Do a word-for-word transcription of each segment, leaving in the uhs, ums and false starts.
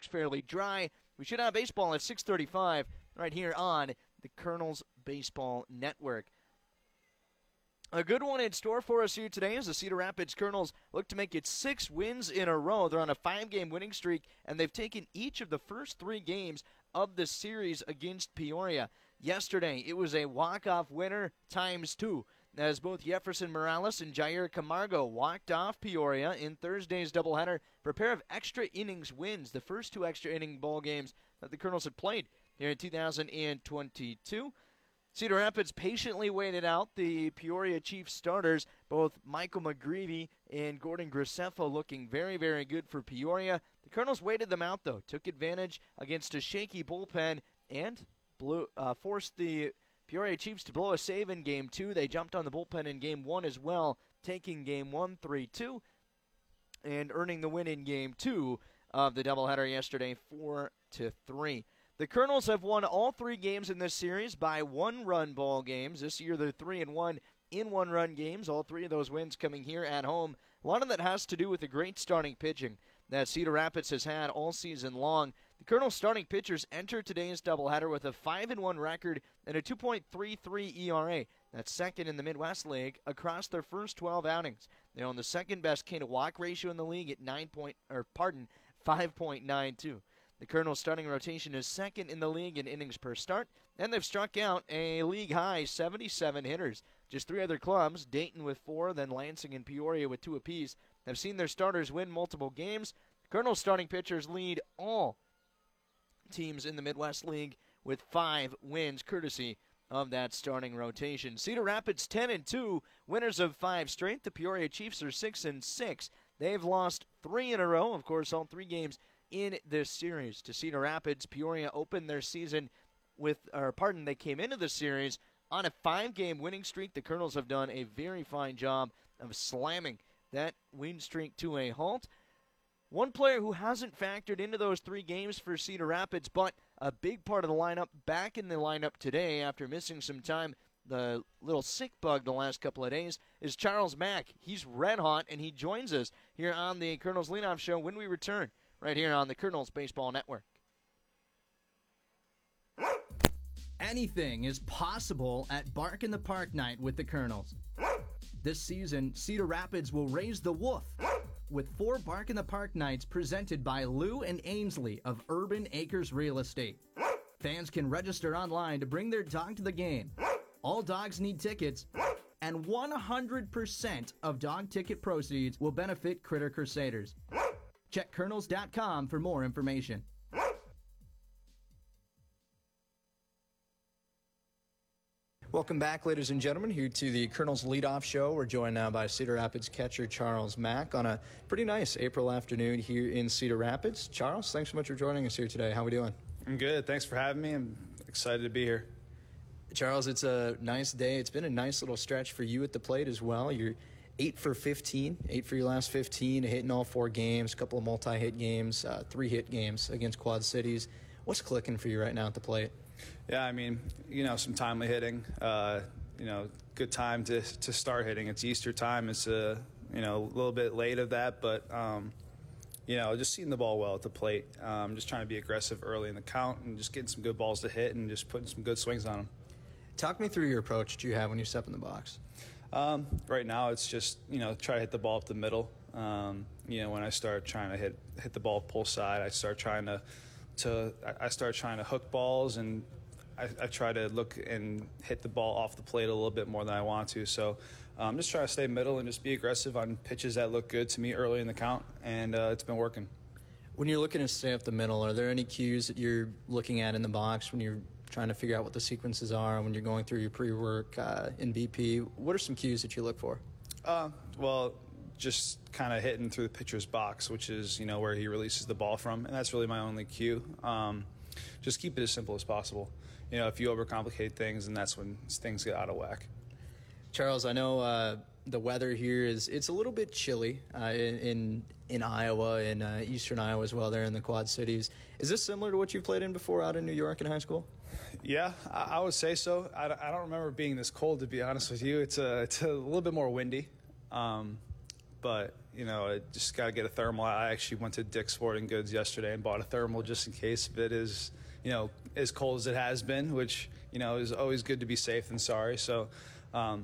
fairly dry. We should have baseball at six thirty-five right here on the Colonels Baseball Network. A good one in store for us here today as the Cedar Rapids Colonels look to make it six wins in a row. They're on a five-game winning streak, and they've taken each of the first three games of the series against Peoria. Yesterday, it was a walk-off winner times two, as both Jefferson Morales and Jair Camargo walked off Peoria in Thursday's doubleheader for a pair of extra innings wins, the first two extra inning ball games that the Colonels had played here in two thousand twenty-two. Cedar Rapids patiently waited out the Peoria Chiefs starters, both Michael McGreevy and Gordon Graceffo looking very, very good for Peoria. The Colonels waited them out, though, took advantage against a shaky bullpen, and blew, uh, forced the Peoria Chiefs to blow a save in Game two. They jumped on the bullpen in Game one as well, taking Game one three two, and earning the win in Game two of the doubleheader yesterday, four to three. The Colonels have won all three games in this series by one-run ball games. This year they're three and one in one-run games, all three of those wins coming here at home. A lot of that has to do with the great starting pitching that Cedar Rapids has had all season long. The Colonels' starting pitchers enter today's doubleheader with a five and one record and a two point three three E R A. That's second in the Midwest League across their first twelve outings. They own the second-best K-to-walk ratio in the league at nine point, or pardon, five point nine two. The Colonels' starting rotation is second in the league in innings per start, and they've struck out a league-high seventy-seven hitters. Just three other clubs, Dayton with four, then Lansing and Peoria with two apiece, have seen their starters win multiple games. The Colonels' starting pitchers lead all teams in the Midwest League with five wins, courtesy of that starting rotation. Cedar Rapids ten and two, winners of five straight. The Peoria Chiefs are six and six. They've lost three in a row, of course, all three games in this series. To Cedar Rapids, Peoria opened their season with, or pardon, they came into the series on a five-game winning streak. The Colonels have done a very fine job of slamming that win streak to a halt. One player who hasn't factored into those three games for Cedar Rapids, but a big part of the lineup back in the lineup today after missing some time, the little sick bug the last couple of days, is Charles Mack. He's red hot, and he joins us here on the Colonels Leadoff Show when we return, right here on the Colonels Baseball Network. Anything is possible at Bark in the Park night with the Colonels. This season, Cedar Rapids will raise the woof with four Bark in the Park nights presented by Lou and Ainsley of Urban Acres Real Estate. Fans can register online to bring their dog to the game. All dogs need tickets, and one hundred percent of dog ticket proceeds will benefit Critter Crusaders. Check colonels dot com for more information. Welcome back, ladies and gentlemen, here to the Colonels Leadoff Show. We're joined now by Cedar Rapids catcher Charles Mack on a pretty nice April afternoon here in Cedar Rapids. Charles, thanks so much for joining us here today. How are we doing? I'm good. Thanks for having me. I'm excited to be here. Charles, it's a nice day. It's been a nice little stretch for you at the plate as well. You're eight for fifteen, eight for your last fifteen, hitting all four games, a couple of multi-hit games, uh, three hit games against Quad Cities. What's clicking for you right now at the plate? Yeah, I mean, you know, some timely hitting. Uh, you know, good time to to start hitting. It's Easter time. It's a you know a little bit late of that, but um, you know, just seeing the ball well at the plate. Um, just trying to be aggressive early in the count and just getting some good balls to hit and just putting some good swings on them. Talk me through your approach that you have when you step in the box. Um, right now, it's just you know try to hit the ball up the middle. Um, you know, when I start trying to hit hit the ball pull side, I start trying to. To I start trying to hook balls, and I, I try to look and hit the ball off the plate a little bit more than I want to. So I'm um, just trying to stay middle and just be aggressive on pitches that look good to me early in the count, and uh, it's been working. When you're looking to stay up the middle, are there any cues that you're looking at in the box when you're trying to figure out what the sequences are, when you're going through your pre-work uh, in B P? What are some cues that you look for? Uh, well, just kind of hitting through the pitcher's box, which is, you know, where he releases the ball from. And that's really my only cue. Um, just keep it as simple as possible. You know, if you overcomplicate things, then that's when things get out of whack. Charles, I know uh, the weather here is it's a little bit chilly uh, in, in in Iowa and uh, eastern Iowa as well, there in the Quad Cities. Is this similar to what you played in before out in New York in high school? Yeah, I, I would say so. I, I don't remember being this cold, to be honest with you. It's a, it's a little bit more windy. Um but you know, I just got to get a thermal. I actually went to Dick's Sporting Goods yesterday and bought a thermal just in case if it is, you know, as cold as it has been, which, you know, is always good to be safe than sorry. So, um,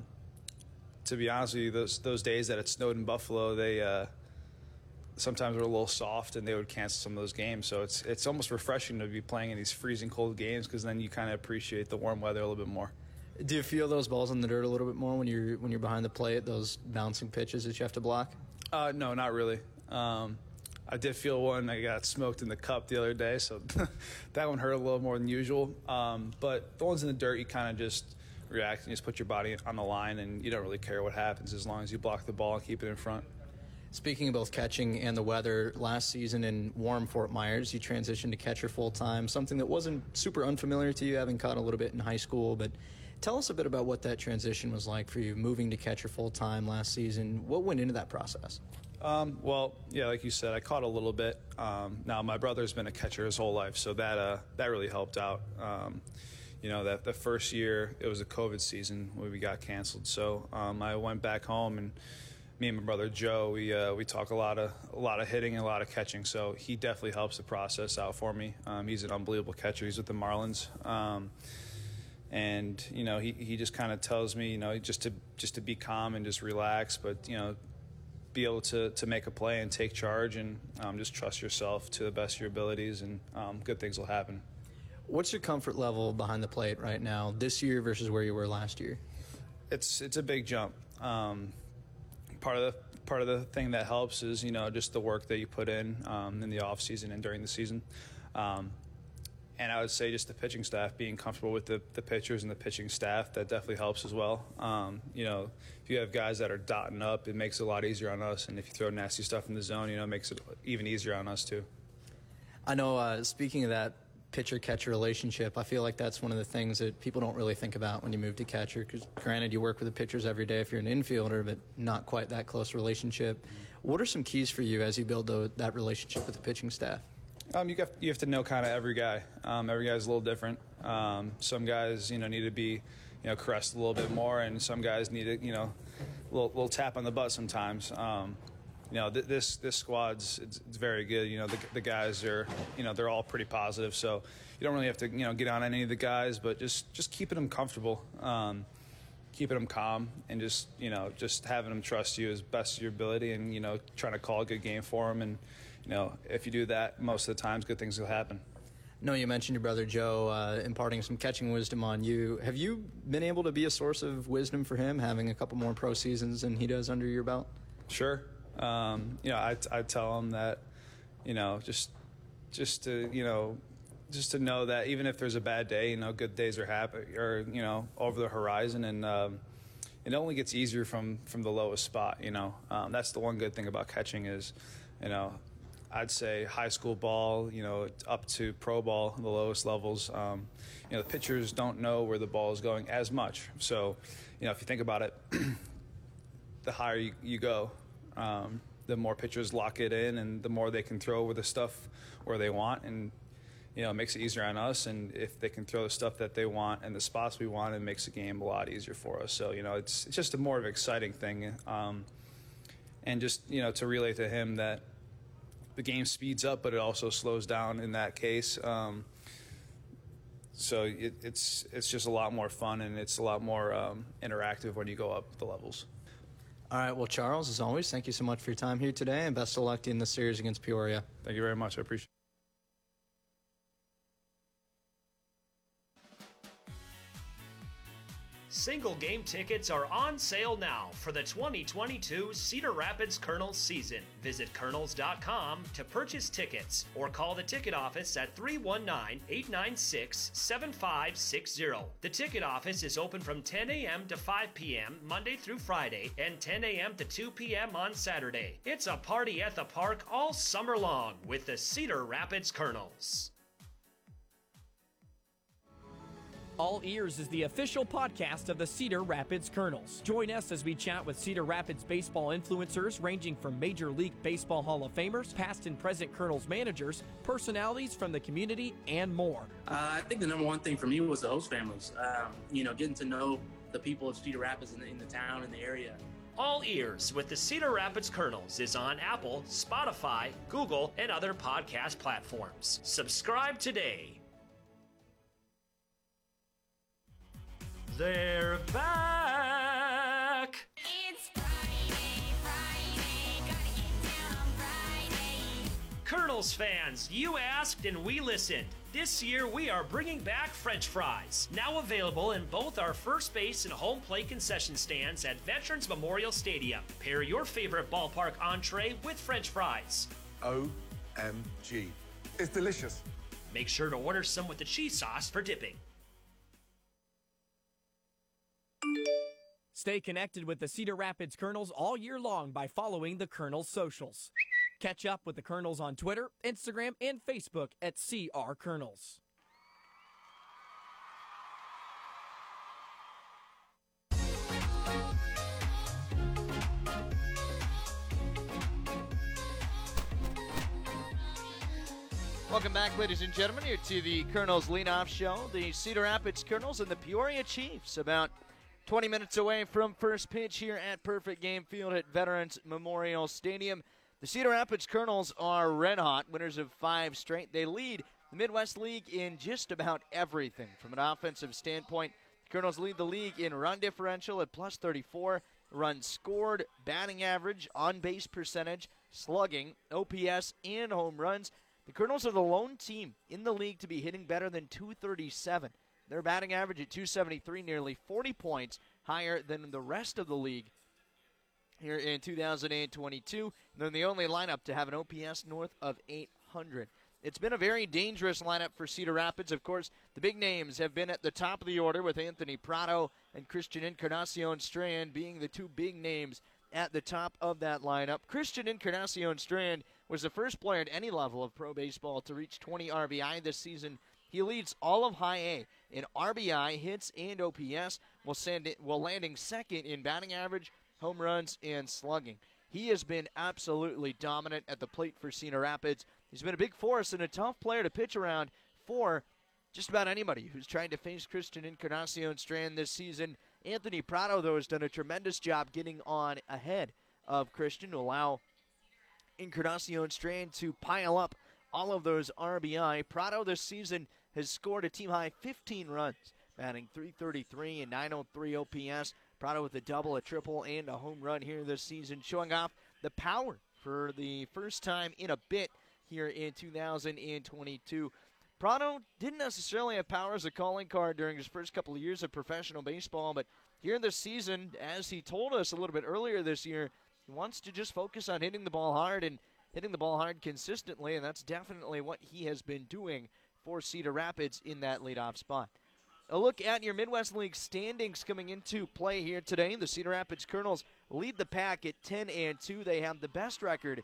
to be honest with you, those those days that it snowed in Buffalo, they uh, sometimes were a little soft, and they would cancel some of those games. So it's it's almost refreshing to be playing in these freezing cold games, because then you kind of appreciate the warm weather a little bit more. Do you feel those balls in the dirt a little bit more when you're when you're behind the plate, those bouncing pitches that you have to block? Uh, no, not really. Um, I did feel one. I got smoked in the cup the other day, so that one hurt a little more than usual. Um, but the ones in the dirt, you kind of just react and just put your body on the line, and you don't really care what happens as long as you block the ball and keep it in front. Speaking of both catching and the weather, last season in warm Fort Myers, you transitioned to catcher full-time, something that wasn't super unfamiliar to you, having caught a little bit in high school. But tell us a bit about what that transition was like for you, moving to catcher full-time last season. What went into that process? Um, well, yeah, like you said, I caught a little bit. Um, now, my brother's been a catcher his whole life, so that uh, that really helped out. Um, you know, that the first year, it was a COVID season when we got canceled. So um, I went back home, and me and my brother Joe, we uh, we talk a lot of a lot of hitting and a lot of catching. So he definitely helps the process out for me. Um, he's an unbelievable catcher. He's with the Marlins. Um, and, you know, he, he just kind of tells me, you know, just to just to be calm and just relax, but, you know, be able to, to make a play and take charge, and um, just trust yourself to the best of your abilities, and um, good things will happen. What's your comfort level behind the plate right now, this year versus where you were last year? It's it's a big jump. Um, part of the part of the thing that helps is, you know, just the work that you put in um, in the off season and during the season. Um, and I would say just the pitching staff, being comfortable with the, the pitchers and the pitching staff, that definitely helps as well. Um, you know, if you have guys that are dotting up, it makes it a lot easier on us. And if you throw nasty stuff in the zone, you know, it makes it even easier on us too. I know, uh, speaking of that pitcher-catcher relationship, I feel like that's one of the things that people don't really think about when you move to catcher, because granted, you work with the pitchers every day if you're an infielder, but not quite that close relationship. What are some keys for you as you build the, that relationship with the pitching staff? Um, you have you have to know kind of every guy. Um, every guy's a little different. Um, some guys, you know, need to be, you know, caressed a little bit more, and some guys need a, you know, a little, little tap on the butt sometimes. Um, you know, th- this this squad's it's, it's very good. You know, the, the guys are, you know, they're all pretty positive. So you don't really have to, you know, get on any of the guys, but just just keeping them comfortable, um, keeping them calm, and just, you know, just having them trust you as best of your ability, and, you know, trying to call a good game for them. And, you know, if you do that, most of the times, good things will happen. No, you mentioned your brother Joe uh, imparting some catching wisdom on you. Have you been able to be a source of wisdom for him, having a couple more pro seasons than he does under your belt? Sure. Um, you know, I, I tell him that, you know, just just to, you know, just to know that even if there's a bad day, you know, good days are happy, or, you know, over the horizon, and um, it only gets easier from, from the lowest spot, you know. Um, that's the one good thing about catching is, you know, I'd say high school ball, you know, up to pro ball, the lowest levels. Um, you know, the pitchers don't know where the ball is going as much. So, you know, if you think about it, the higher you, you go, um, the more pitchers lock it in, and the more they can throw with the stuff where they want. And, you know, it makes it easier on us. And if they can throw the stuff that they want and the spots we want, it makes the game a lot easier for us. So, you know, it's, it's just a more of an exciting thing. Um, and just, you know, to relay to him that the game speeds up, but it also slows down in that case. Um, so it, it's it's just a lot more fun, and it's a lot more um, interactive when you go up the levels. All right, well, Charles, as always, thank you so much for your time here today, and best of luck to you in the series against Peoria. Thank you very much. I appreciate it. Single game tickets are on sale now for the twenty twenty-two Cedar Rapids Kernels season. Visit kernels dot com to purchase tickets, or call the ticket office at three one nine, eight nine six, seven five six zero. The ticket office is open from ten a.m. to five p.m. Monday through Friday, and ten a.m. to two p.m. on Saturday. It's a party at the park all summer long with the Cedar Rapids Kernels. All Ears is the official podcast of the Cedar Rapids Kernels. Join us as we chat with Cedar Rapids baseball influencers ranging from Major League Baseball Hall of Famers, past and present Kernels managers, personalities from the community, and more. Uh, I think the number one thing for me was the host families. Um, you know, getting to know the people of Cedar Rapids in the, in the town, in the area. All Ears with the Cedar Rapids Colonels is on Apple, Spotify, Google, and other podcast platforms. Subscribe today. They're back! It's Friday, Friday, gotta get down Friday. Colonels fans, you asked and we listened. This year we are bringing back French fries. Now available in both our first base and home plate concession stands at Veterans Memorial Stadium. Pair your favorite ballpark entree with French fries. O M G. It's delicious. Make sure to order some with the cheese sauce for dipping. Stay connected with the Cedar Rapids Colonels all year long by following the Colonels socials. Catch up with the Colonels on Twitter, Instagram, and Facebook at C R Colonels. Welcome back, ladies and gentlemen, here to the Colonels Leadoff Show. The Cedar Rapids Colonels and the Peoria Chiefs about twenty minutes away from first pitch here at Perfect Game Field at Veterans Memorial Stadium. The Cedar Rapids Colonels are red hot, winners of five straight. They lead the Midwest League in just about everything. From an offensive standpoint, the Colonels lead the league in run differential at plus thirty-four, runs scored, batting average, on-base percentage, slugging, O P S, and home runs. The Colonels are the lone team in the league to be hitting better than two thirty-seven. Their batting average at two seventy-three, nearly forty points higher than the rest of the league here in two thousand twenty-two. And they're the only lineup to have an O P S north of eight hundred. It's been a very dangerous lineup for Cedar Rapids. Of course, the big names have been at the top of the order, with Anthony Prado and Christian Encarnacion Strand being the two big names at the top of that lineup. Christian Encarnacion Strand was the first player at any level of pro baseball to reach twenty R B I this season. He leads all of high A in R B I, hits, and O P S, while, send it, while landing second in batting average, home runs, and slugging. He has been absolutely dominant at the plate for Cedar Rapids. He's been a big force and a tough player to pitch around for just about anybody who's trying to face Christian Encarnacion Strand this season. Anthony Prado, though, has done a tremendous job getting on ahead of Christian to allow Encarnacion Strand to pile up all of those R B I. Prado this season has scored a team-high fifteen runs, batting three thirty-three and nine oh three O P S. Prado with a double, a triple, and a home run here this season, showing off the power for the first time in a bit here in two thousand twenty-two. Prado didn't necessarily have power as a calling card during his first couple of years of professional baseball, but here this season, as he told us a little bit earlier this year, he wants to just focus on hitting the ball hard and hitting the ball hard consistently, and that's definitely what he has been doing for Cedar Rapids in that leadoff spot. A look at your Midwest League standings coming into play here today. The Cedar Rapids Colonels lead the pack at ten and two. They have the best record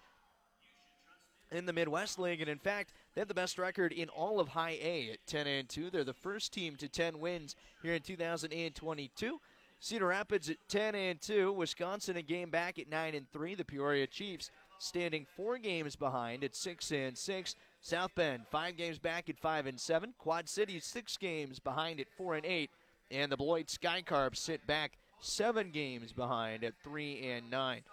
in the Midwest League, and in fact, they have the best record in all of high A at ten and two. They're the first team to ten wins here in two thousand twenty-two. Cedar Rapids at ten and two. Wisconsin a game back at nine and three. The Peoria Chiefs standing four games behind at six and six. South Bend five games back at five and seven. Quad City six games behind at four and eight, and the Beloit Skycarps sit back seven games behind at three and nine.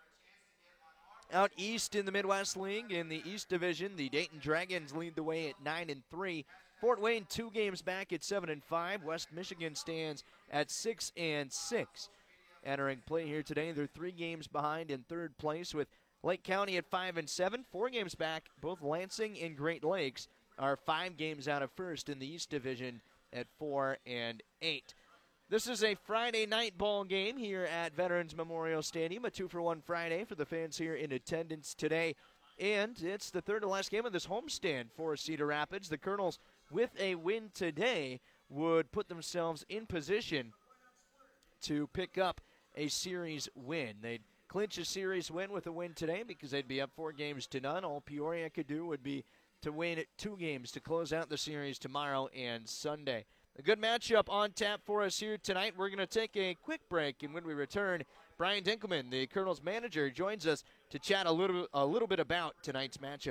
Out east in the Midwest League, in the East Division, the Dayton Dragons lead the way at nine and three. Fort Wayne two games back at seven and five. West Michigan stands at six and six. Entering play here today, they're three games behind in third place, with Lake County at five and seven, four games back. Both Lansing and Great Lakes are five games out of first in the East Division at four and eight. This is a Friday night ball game here at Veterans Memorial Stadium, a two-for-one Friday for the fans here in attendance today. And it's the third to last game of this homestand for Cedar Rapids. The Colonels, with a win today, would put themselves in position to pick up a series win. They'd clinch a series win with a win today because they'd be up four games to none. All Peoria could do would be to win two games to close out the series tomorrow and Sunday. A good matchup on tap for us here tonight. We're going to take a quick break, and when we return, Brian Dinkelman, the Colonels manager, joins us to chat a little, a little bit about tonight's matchup.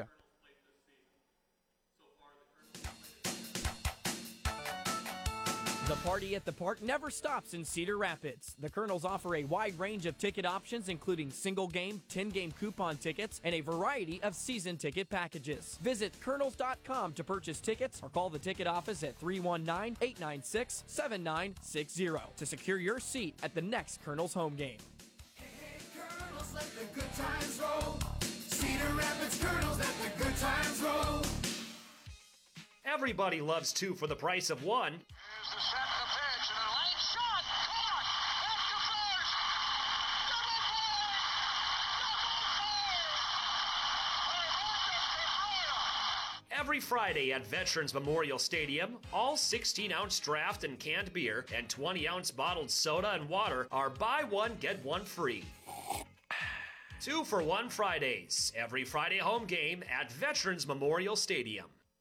The party at the park never stops in Cedar Rapids. The Colonels offer a wide range of ticket options, including single game, ten game coupon tickets, and a variety of season ticket packages. Visit colonels dot com to purchase tickets or call the ticket office at three one nine, eight nine six, seven nine six zero to secure your seat at the next Colonels home game. Hey, Colonels, let the good times roll. Cedar Rapids Colonels, let the good times roll. Everybody loves two for the price of one. Here's the set, the pitch, and a late shot. Caught. After first. Double play. Double play. By Roger Pedroia. Every Friday at Veterans Memorial Stadium, all sixteen ounce draft and canned beer and twenty ounce bottled soda and water are buy one, get one free. Two for one Fridays. Every Friday home game at Veterans Memorial Stadium.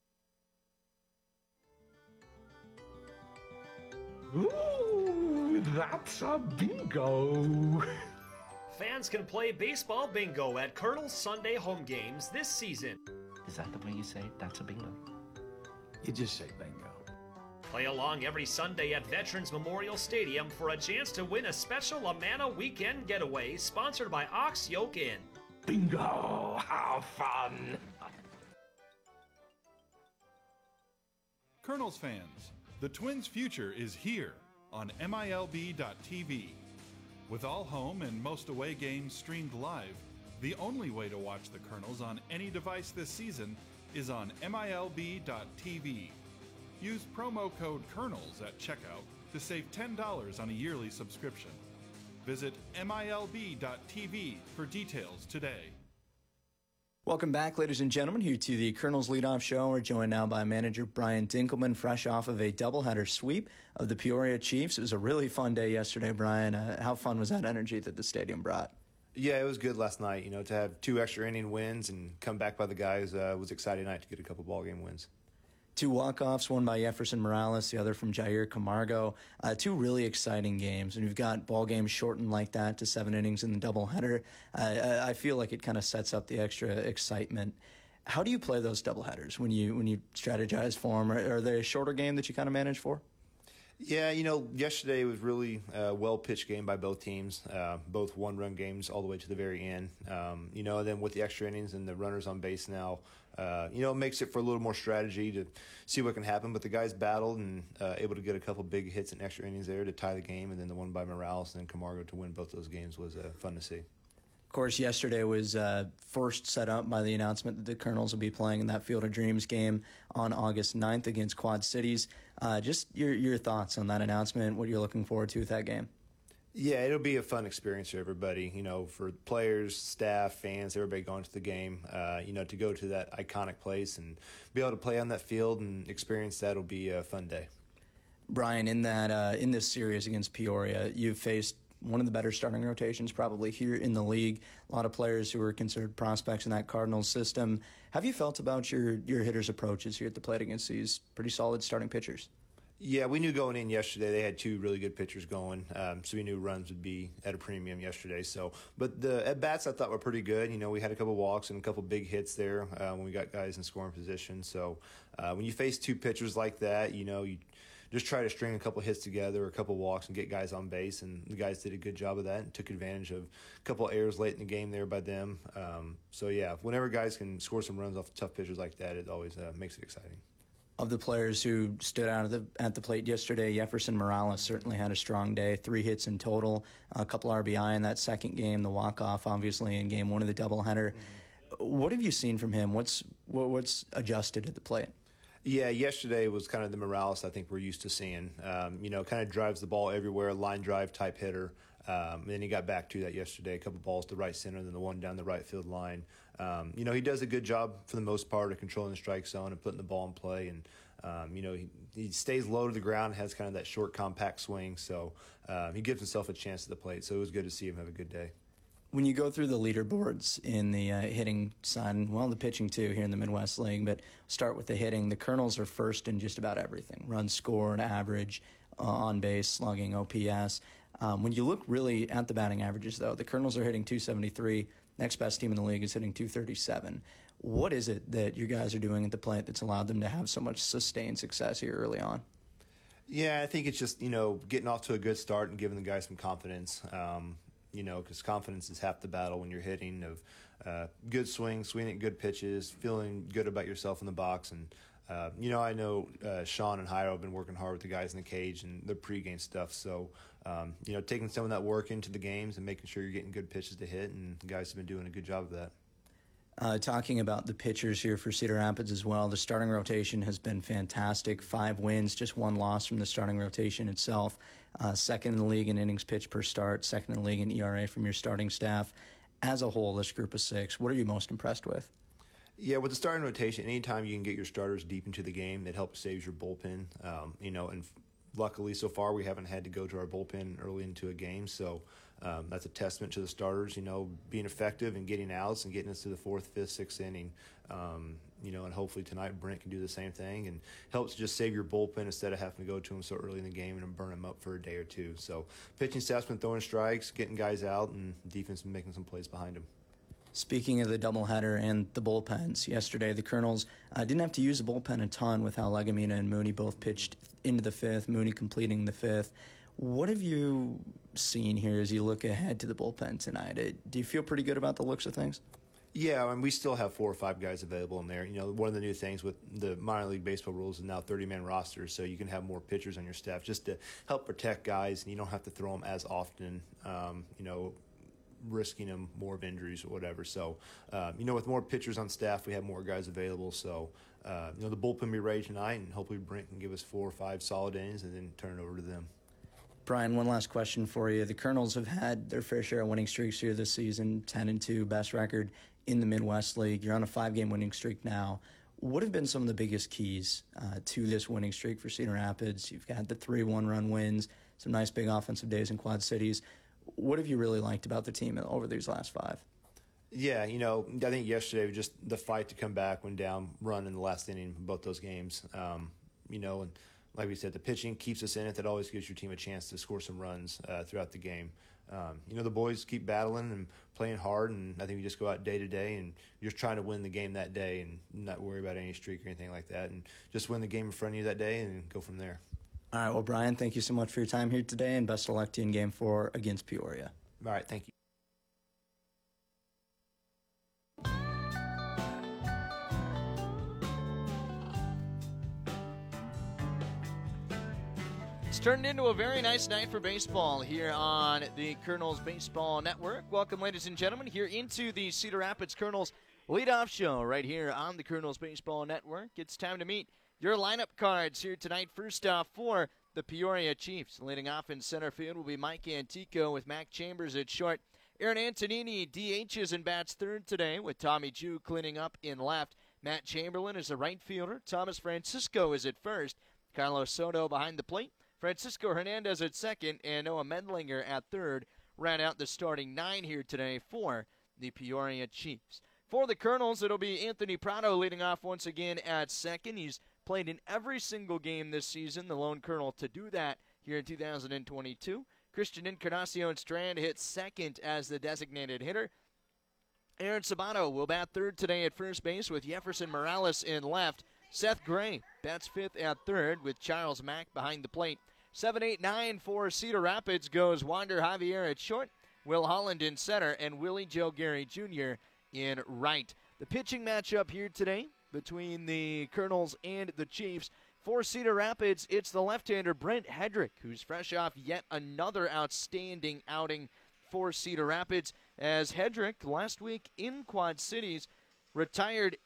Ooh, that's a bingo. Fans can play baseball bingo at Colonel's Sunday home games this season. Is that the way you say it? That's a bingo? You just say bingo. Play along every Sunday at Veterans Memorial Stadium for a chance to win a special Amana weekend getaway sponsored by Ox Yoke Inn. Bingo! How fun! Colonels fans, the Twins' future is here on M I L B dot T V. With all home and most away games streamed live, the only way to watch the Colonels on any device this season is on M I L B dot T V. Use promo code COLONELS at checkout to save ten dollars on a yearly subscription. Visit M I L B dot T V for details today. Welcome back, ladies and gentlemen, here to the Colonels Leadoff Show. We're joined now by manager Brian Dinkelman, fresh off of a doubleheader sweep of the Peoria Chiefs. It was a really fun day yesterday, Brian. Uh, how fun was that energy that the stadium brought? Yeah, it was good last night. You know, to have two extra inning wins and come back by the guys uh, was an exciting night to get a couple ball game wins. Two walk-offs, one by Jefferson Morales, the other from Jair Camargo. Uh, two really exciting games. And you've got ball games shortened like that to seven innings in the doubleheader. Uh, I feel like it kind of sets up the extra excitement. How do you play those doubleheaders when you when you strategize for them? Are, are they a shorter game that you kind of manage for? Yeah, you know, yesterday was really a well-pitched game by both teams, uh, both one-run games all the way to the very end. Um, you know, and then with the extra innings and the runners on base now, uh, you know, it makes it for a little more strategy to see what can happen. But the guys battled and uh, able to get a couple big hits and extra innings there to tie the game, and then the one by Morales and then Camargo to win both those games was uh, fun to see. Of course, yesterday was uh, first set up by the announcement that the Colonels will be playing in that Field of Dreams game on August ninth against Quad Cities. Uh, just your your thoughts on that announcement, what you're looking forward to with that game. Yeah, it'll be a fun experience for everybody, you know, for players, staff, fans, everybody going to the game. Uh, you know, to go to that iconic place and be able to play on that field and experience that will be a fun day. Brian, in that uh, in this series against Peoria, you've faced one of the better starting rotations probably here in the league. A lot of players who are considered prospects in that Cardinals system. Have you felt about your, your hitters' approaches here at the plate against these pretty solid starting pitchers? Yeah, we knew going in yesterday they had two really good pitchers going, um, so we knew runs would be at a premium yesterday. So, but the at-bats I thought were pretty good. You know, we had a couple walks and a couple big hits there uh, when we got guys in scoring position. So uh, when you face two pitchers like that, you know, you just try to string a couple hits together, a couple walks, and get guys on base. And the guys did a good job of that and took advantage of a couple errors late in the game there by them. Um, so, yeah, whenever guys can score some runs off tough pitchers like that, it always uh, makes it exciting. Of the players who stood out at the, at the plate yesterday, Jefferson Morales certainly had a strong day. Three hits in total, a couple R B I in that second game, the walk-off obviously in game one of the doubleheader. Mm-hmm. What have you seen from him? What's what's adjusted at the plate? Yeah, yesterday was kind of the Morales I think we're used to seeing. Um, you know, kind of drives the ball everywhere, line drive type hitter. Um, and then he got back to that yesterday, a couple balls to right center, then the one down the right field line. Um, you know, he does a good job for the most part of controlling the strike zone and putting the ball in play. And, um, you know, he, he stays low to the ground, has kind of that short, compact swing. So um, he gives himself a chance at the plate. So it was good to see him have a good day. When you go through the leaderboards in the uh, hitting side, well, the pitching too here in the Midwest League, but start with the hitting. The Colonels are first in just about everything. Runs scored, average, uh, on base, slugging, O P S. Um, when you look really at the batting averages, though, the Colonels are hitting two seventy-three. Next best team in the league is hitting two thirty-seven. What is it that you guys are doing at the plate that's allowed them to have so much sustained success here early on? Yeah, I think it's just, you know, getting off to a good start and giving the guys some confidence. Um, you know, because confidence is half the battle when you're hitting of uh, good swings, swinging at good pitches, feeling good about yourself in the box. And, uh, you know, I know uh, Sean and Jairo have been working hard with the guys in the cage and the pregame stuff. So, um, you know, taking some of that work into the games and making sure you're getting good pitches to hit, and the guys have been doing a good job of that. Uh, talking about the pitchers here for Cedar Rapids as well, the starting rotation has been fantastic. Five wins, just one loss from the starting rotation itself. Uh, second in the league in innings pitched per start, second in the league in E R A from your starting staff. As a whole, this group of six, what are you most impressed with? Yeah, with the starting rotation, anytime you can get your starters deep into the game, it helps saves your bullpen. Um, you know, and luckily so far we haven't had to go to our bullpen early into a game, so um, that's a testament to the starters, you know, being effective and getting outs and getting us to the fourth, fifth, sixth inning. Um, you know, and hopefully tonight Brent can do the same thing and helps just save your bullpen instead of having to go to them so early in the game and burn them up for a day or two. So pitching staff's been throwing strikes, getting guys out, and defense been making some plays behind them. Speaking of the doubleheader and the bullpens, yesterday the Colonels uh, didn't have to use the bullpen a ton with how Legamina and Mooney both pitched into the fifth, Mooney completing the fifth. What have you seen here as you look ahead to the bullpen tonight? Uh, do you feel pretty good about the looks of things? Yeah, and we still have four or five guys available in there. You know, one of the new things with the minor league baseball rules is now thirty-man rosters, so you can have more pitchers on your staff just to help protect guys, and you don't have to throw them as often, um, you know, risking them more of injuries or whatever. So, uh, you know, with more pitchers on staff, we have more guys available. So, uh, you know, the bullpen will be ready tonight, and hopefully Brent can give us four or five solid innings and then turn it over to them. Brian, one last question for you. The Colonels have had their fair share of winning streaks here this season, ten and two, best record in the Midwest League. You're on a five-game winning streak now. What have been some of the biggest keys uh, to this winning streak for Cedar Rapids? You've got the three one-run wins, some nice big offensive days in Quad Cities. What have you really liked about the team over these last five? Yeah, you know, I think yesterday was just the fight to come back when down run in the last inning of both those games. Um, you know, and like we said, the pitching keeps us in it. That always gives your team a chance to score some runs uh, throughout the game. Um, you know, the boys keep battling and playing hard, and I think we just go out day to day and you're just trying to win the game that day and not worry about any streak or anything like that, and just win the game in front of you that day and go from there. All right, well, Brian, thank you so much for your time here today, and best of luck to you in Game four against Peoria. All right, thank you. It's turned into a very nice night for baseball here on the Colonels Baseball Network. Welcome, ladies and gentlemen, here into the Cedar Rapids Colonels leadoff show right here on the Colonels Baseball Network. It's time to meet your lineup cards here tonight. First off, for the Peoria Chiefs, leading off in center field will be Mike Antico with Mac Chambers at short. Aaron Antonini D Hs and bats third today with Tommy Jew cleaning up in left. Matt Chamberlain is the right fielder. Thomas Francisco is at first. Carlos Soto behind the plate. Francisco Hernandez at second, and Noah Mendlinger at third round out the starting nine here today for the Peoria Chiefs. For the Colonels, it'll be Anthony Prado leading off once again at second. He's played in every single game this season, the lone Colonel to do that here in two thousand twenty-two. Christian Encarnacion Strand hits second as the designated hitter. Aaron Sabato will bat third today at first base with Jefferson Morales in left. Seth Gray bats fifth at third with Charles Mack behind the plate. seven eight nine for Cedar Rapids goes Wander Javier at short, Will Holland in center, and Willie Joe Gary Junior in right. The pitching matchup here today between the Colonels and the Chiefs. For Cedar Rapids, it's the left-hander Brent Hedrick, who's fresh off yet another outstanding outing for Cedar Rapids, as Hedrick last week in Quad Cities retired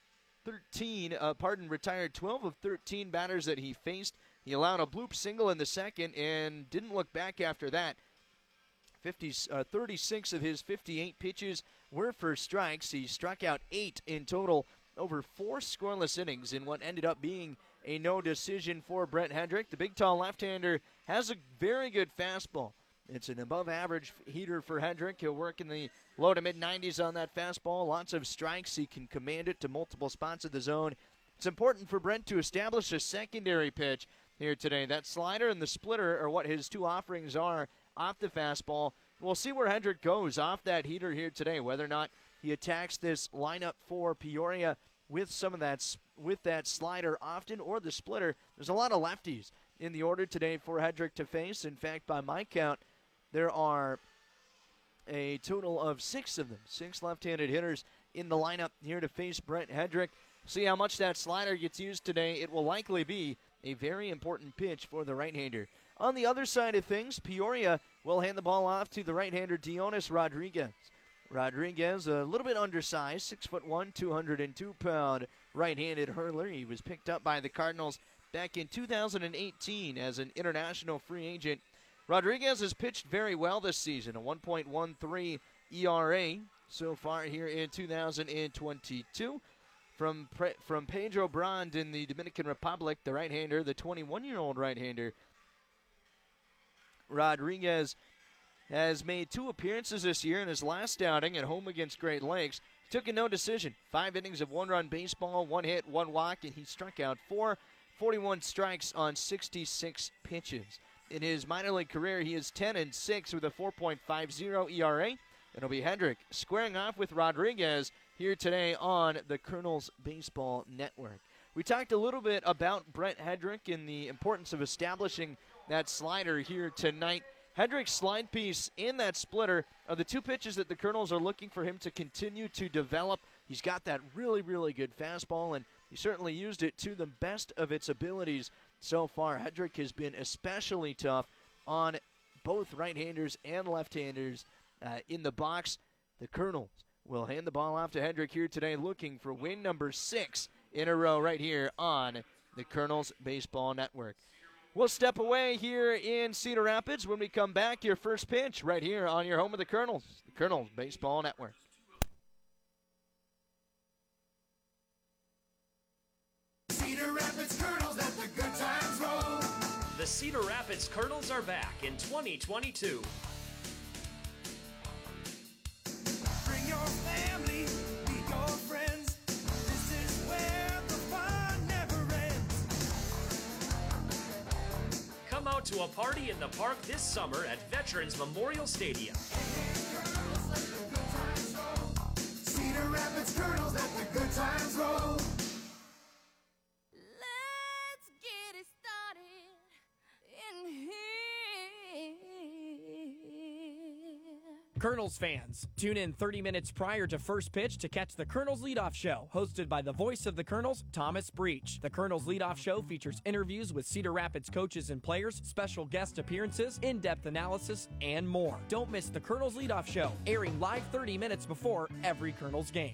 thirteen, uh, pardon, retired twelve of thirteen batters that he faced. He allowed a bloop single in the second and didn't look back after that. fifty, uh, thirty-six of his fifty-eight pitches were for strikes. He struck out eight in total over four scoreless innings in what ended up being a no decision for Brent Hedrick. The big, tall left-hander has a very good fastball. It's an above-average heater for Hedrick. He'll work in the low to mid-nineties on that fastball. Lots of strikes. He can command it to multiple spots of the zone. It's important for Brent to establish a secondary pitch here today. That slider and the splitter are what his two offerings are off the fastball. We'll see where Hedrick goes off that heater here today, whether or not he attacks this lineup for Peoria with some of that with that slider often or the splitter. There's a lot of lefties in the order today for Hedrick to face. In fact, by my count, there are a total of six of them, six left-handed hitters in the lineup here to face Brent Hedrick. See how much that slider gets used today. It will likely be a very important pitch for the right-hander. On the other side of things, Peoria will hand the ball off to the right-hander Dionis Rodriguez. Rodriguez, a little bit undersized, six foot one, two hundred two pound right-handed hurler. He was picked up by the Cardinals back in two thousand eighteen as an international free agent. Rodriguez has pitched very well this season, a one point one three E R A so far here in two thousand twenty-two. From Pre- from Pedro Brand in the Dominican Republic, the right-hander, the twenty-one-year-old right-hander, Rodriguez has made two appearances this year in his last outing at home against Great Lakes. He took a no decision. Five innings of one-run baseball, one hit, one walk, and he struck out four, forty-one strikes on sixty-six pitches. In his minor league career, he is ten and six with a four point five oh E R A. It'll be Hedrick squaring off with Rodriguez here today on the Colonels Baseball Network. We talked a little bit about Brent Hedrick and the importance of establishing that slider here tonight. Hedrick's slide piece and that splitter are the two pitches that the Colonels are looking for him to continue to develop. He's got that really, really good fastball, and he certainly used it to the best of its abilities so far. Hedrick has been especially tough on both right-handers and left-handers uh, in the box. The Colonels will hand the ball off to Hedrick here today, looking for win number six in a row right here on the Colonels Baseball Network. We'll step away here in Cedar Rapids. When we come back, your first pitch right here on your home of the Colonels, the Colonels Baseball Network. Cedar Rapids Colonels, let the good times roll. The Cedar Rapids Colonels are back in twenty twenty-two. Bring your family, meet your friends. This is where the fun never ends. Come out to a party in the park this summer at Veterans Memorial Stadium. Cedar Rapids Colonels, let the good times roll. Let's get it started in here. Colonels fans, tune in thirty minutes prior to first pitch to catch the Colonels Leadoff Show, hosted by the voice of the Colonels, Thomas Breach. The Colonels Leadoff Show features interviews with Cedar Rapids coaches and players, special guest appearances, in-depth analysis, and more. Don't miss the Colonels Leadoff Show, airing live thirty minutes before every Colonels game.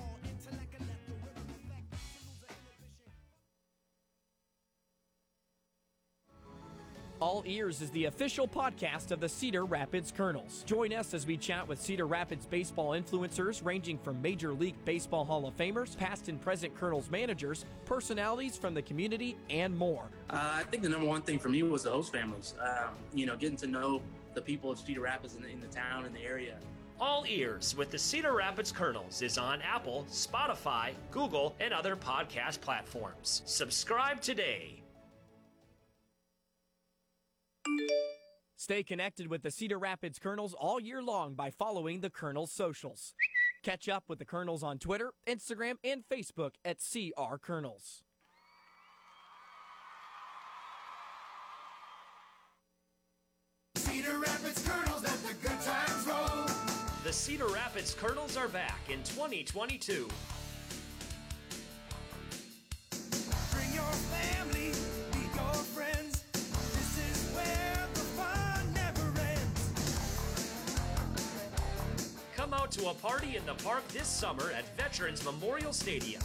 All Ears is the official podcast of the Cedar Rapids Colonels. Join us as we chat with Cedar Rapids baseball influencers ranging from Major League Baseball Hall of Famers, past and present Colonels managers, personalities from the community, and more. Uh, I think the number one thing for me was the host families. Um, you know, getting to know the people of Cedar Rapids in the, in the town and the area. All Ears with the Cedar Rapids Colonels is on Apple, Spotify, Google, and other podcast platforms. Subscribe today. Stay connected with the Cedar Rapids Colonels all year long by following the Colonels socials. Catch up with the Colonels on Twitter, Instagram, and Facebook at C R Colonels. Cedar Rapids Colonels, let the good times roll. The Cedar Rapids Colonels are back in twenty twenty-two. Bring your family, meet your friends. This is where the fun never ends. Come out to a party in the park this summer at Veterans Memorial Stadium.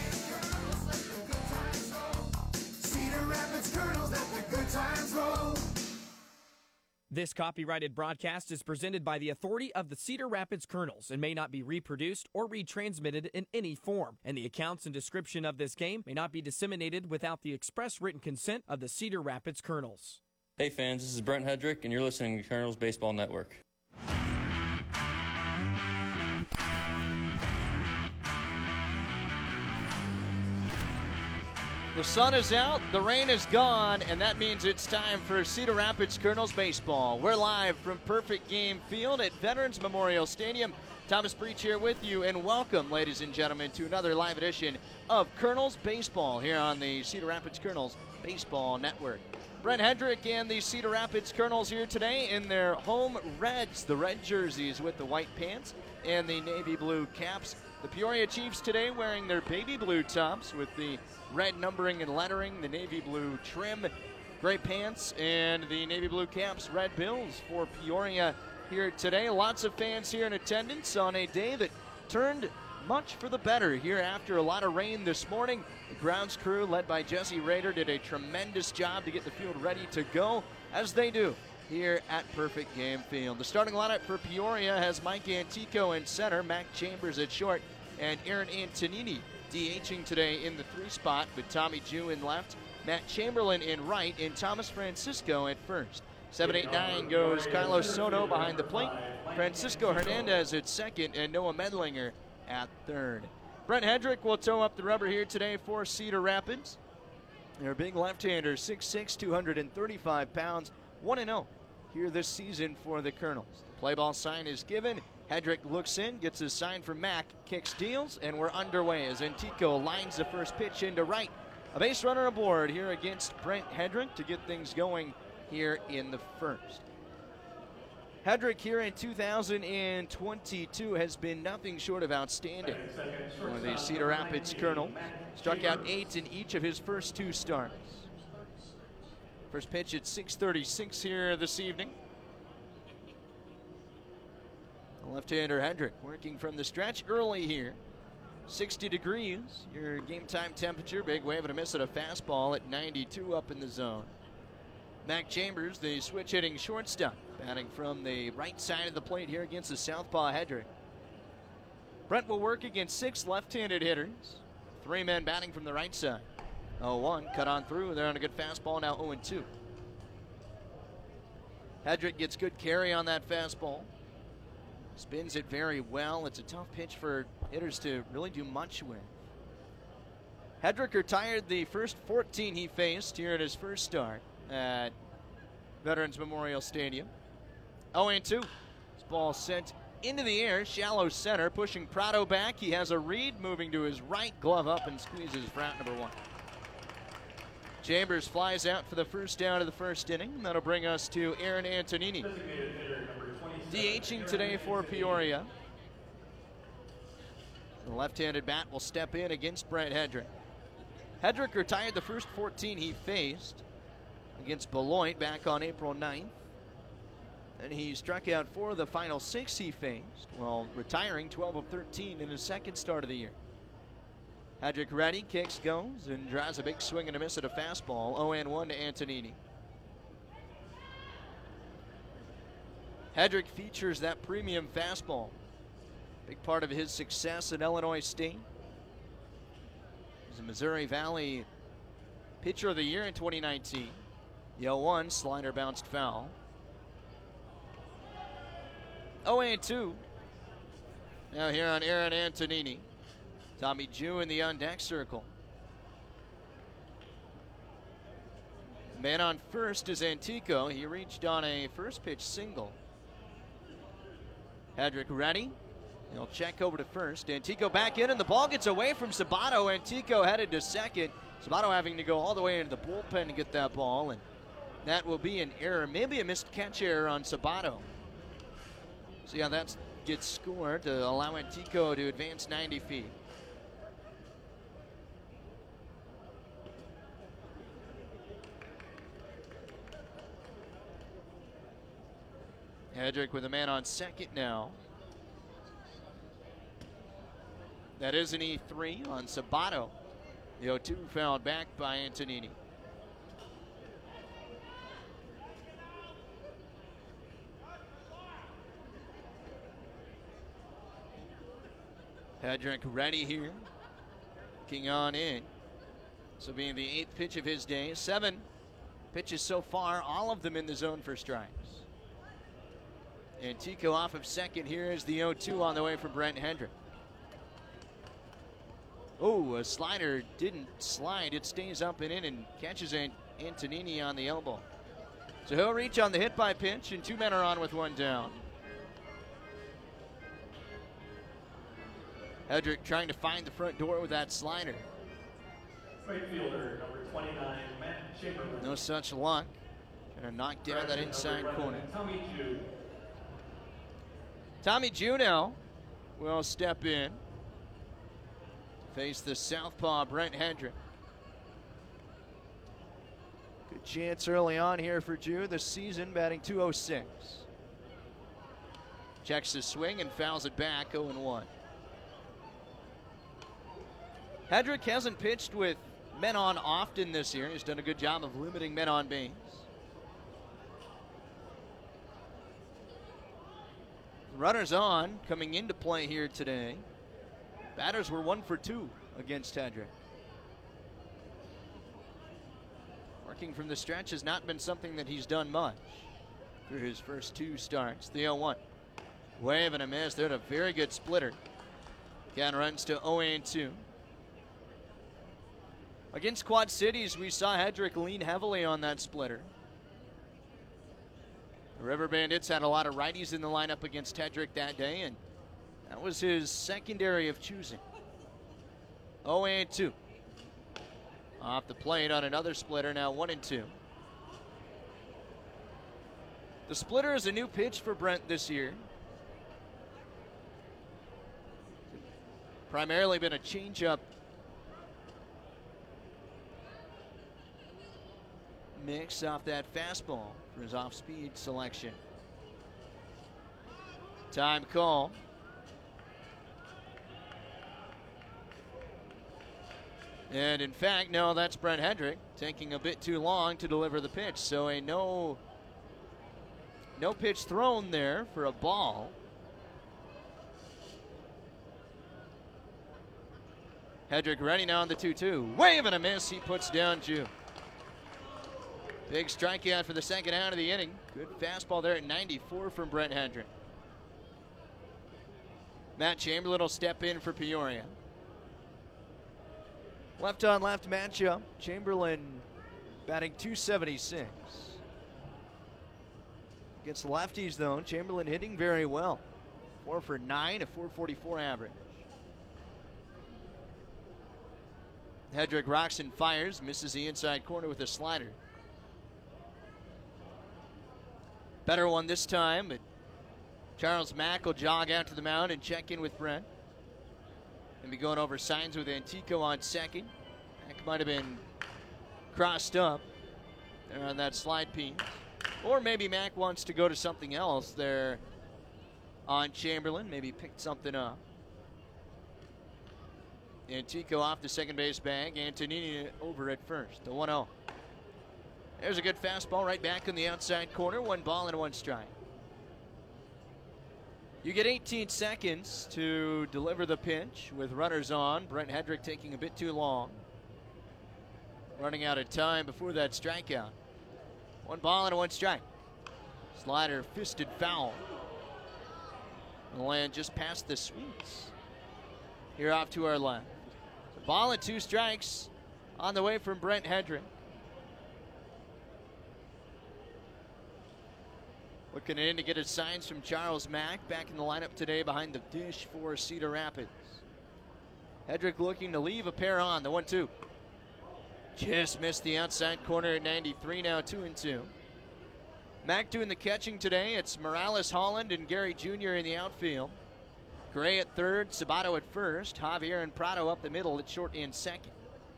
Cedar Rapids Colonels, let the good times roll. This copyrighted broadcast is presented by the authority of the Cedar Rapids Colonels and may not be reproduced or retransmitted in any form. And the accounts and description of this game may not be disseminated without the express written consent of the Cedar Rapids Colonels. Hey fans, this is Brent Hedrick, and you're listening to Colonels Baseball Network. The sun is out, the rain is gone, and that means it's time for Cedar Rapids Colonels baseball. We're live from Perfect Game Field at Veterans Memorial Stadium Thomas Breach here with you, and welcome, ladies and gentlemen, to another live edition of Colonels Baseball here on the Cedar Rapids Colonels Baseball Network. Brent Hedrick and the Cedar Rapids Colonels here today in their home reds, the red jerseys with the white pants and the navy blue caps. The Peoria Chiefs today wearing their baby blue tops with the red numbering and lettering, the navy blue trim, gray pants, and the navy blue caps. Red Bills for Peoria here today. Lots of fans here in attendance on a day that turned much for the better here after a lot of rain this morning. The grounds crew, led by Jesse Rader, did a tremendous job to get the field ready to go, as they do here at Perfect Game Field. The starting lineup for Peoria has Mike Antico in center, Mac Chambers at short, and Aaron Antonini DHing today in the three spot with Tommy Jew in left, Matt Chamberlain in right, and Thomas Francisco at first. seven eight nine goes Carlos Soto behind the plate, Francisco Hernandez at second, and Noah Medlinger at third. Brent Hedrick will tow up the rubber here today for Cedar Rapids. Their big left-hander, six six, two hundred thirty-five pounds, one and oh here this season for the Colonels. The play ball sign is given. Hedrick looks in, gets his sign from Mac, kicks, deals, and we're underway as Antico lines the first pitch into right. A base runner aboard here against Brent Hedrick to get things going here in the first. Hedrick here in two thousand twenty-two has been nothing short of outstanding for the Cedar Rapids Colonel. Struck out eight in each of his first two starts. First pitch at six thirty-six here this evening. The left-hander Hedrick working from the stretch early here. sixty degrees, your game time temperature. Big wave and a miss at a fastball at ninety-two up in the zone. Mac Chambers, the switch-hitting shortstop, batting from the right side of the plate here against the southpaw Hedrick. Brent will work against six left-handed hitters. Three men batting from the right side. oh one, cut on through. They're on a good fastball now, oh two. Hedrick gets good carry on that fastball. Spins it very well. It's a tough pitch for hitters to really do much with. Hedrick retired the first fourteen he faced here in his first start at Veterans Memorial Stadium. oh two. This ball sent into the air, shallow center, pushing Prado back. He has a read, moving to his right, glove up, and squeezes for out number one. Chambers flies out for the first down of the first inning. That'll bring us to Aaron Antonini. DHing today for Peoria. The left-handed bat will step in against Brent Hedrick. Hedrick retired the first fourteen he faced against Beloit back on April ninth. And he struck out four of the final six he faced, while retiring twelve of thirteen in his second start of the year. Hedrick ready, kicks, goes, and drives a big swing and a miss at a fastball. oh one to Antonini. Hedrick features that premium fastball. Big part of his success at Illinois State. He's a Missouri Valley Pitcher of the Year in twenty nineteen. The oh one, slider bounced foul. oh two. Now here on Aaron Antonini. Tommy Jew in the on-deck circle. Man on first is Antico. He reached on a first pitch single. Hedrick ready. He'll check over to first. Antico back in, and the ball gets away from Sabato. Antico headed to second. Sabato having to go all the way into the bullpen to get that ball, and that will be an error, maybe a missed catch error on Sabato. See how that gets scored to allow Antico to advance ninety feet. Hedrick with a man on second now. That is an E three on Sabato. The oh two fouled back by Antonini. Hedrick ready here. Looking on in. So being the eighth pitch of his day. Seven pitches so far, all of them in the zone for strikes. Antico off of second. Here is the oh two on the way for Brent Hedrick. Oh, a slider didn't slide. It stays up and in and catches Ant- Antonini on the elbow. So he'll reach on the hit by pitch, and two men are on with one down. Hedrick trying to find the front door with that slider. Right fielder, number twenty-nine, Matt Chamberlain. No such luck. Trying to knock down that inside corner. Tommy Jude. Tommy Juneau will step in to face the southpaw Brent Hendrick. Good chance early on here for Jude this season, batting two oh six. Checks his swing and fouls it back, oh and one. Hedrick hasn't pitched with men on often this year. He's done a good job of limiting men on base. Runners on coming into play here today. Batters were one for two against Hedrick. Working from the stretch has not been something that he's done much through his first two starts. The oh one. Wave and a miss. They're a very good splitter. Count runs to oh and two. Against Quad Cities, we saw Hedrick lean heavily on that splitter. The River Bandits had a lot of righties in the lineup against Hedrick that day, and that was his secondary of choosing. oh and two. Off the plate on another splitter, now one and two. The splitter is a new pitch for Brent this year. Primarily been a changeup mix off that fastball for his off-speed selection. Time call. And in fact, no, that's Brent Hendrick taking a bit too long to deliver the pitch. So a no, no pitch thrown there for a ball. Hedrick ready now on the two two. Wave and a miss. He puts down Jew. Big strikeout for the second out of the inning. Good fastball there at ninety-four from Brent Hendrick. Matt Chamberlain will step in for Peoria. Left on left matchup. Chamberlain batting two seventy-six. Against lefties, though, Chamberlain hitting very well. Four for nine, a four forty-four average. Hedrick rocks and fires, misses the inside corner with a slider. Better one this time, but Charles Mack will jog out to the mound and check in with Brent. And be going over signs with Antico on second. Mack might have been crossed up there on that slide piece. Or maybe Mack wants to go to something else there on Chamberlain. Maybe picked something up. Antico off the second base bag. Antonini over at first. The one oh. There's a good fastball right back in the outside corner. One ball and one strike. You get eighteen seconds to deliver the pitch with runners on. Brent Hedrick taking a bit too long. Running out of time before that strikeout. One ball and one strike. Slider fisted foul. It'll land just past the sweets. Here off to our left. So ball and two strikes on the way from Brent Hedrick. Looking in to get his signs from Charles Mack, back in the lineup today behind the dish for Cedar Rapids. Hedrick looking to leave a pair on, the one two. Just missed the outside corner at ninety-three, now two and two. Mack doing the catching today. It's Morales Holland and Gary Junior in the outfield. Gray at third, Sabato at first. Javier and Prado up the middle at short and second.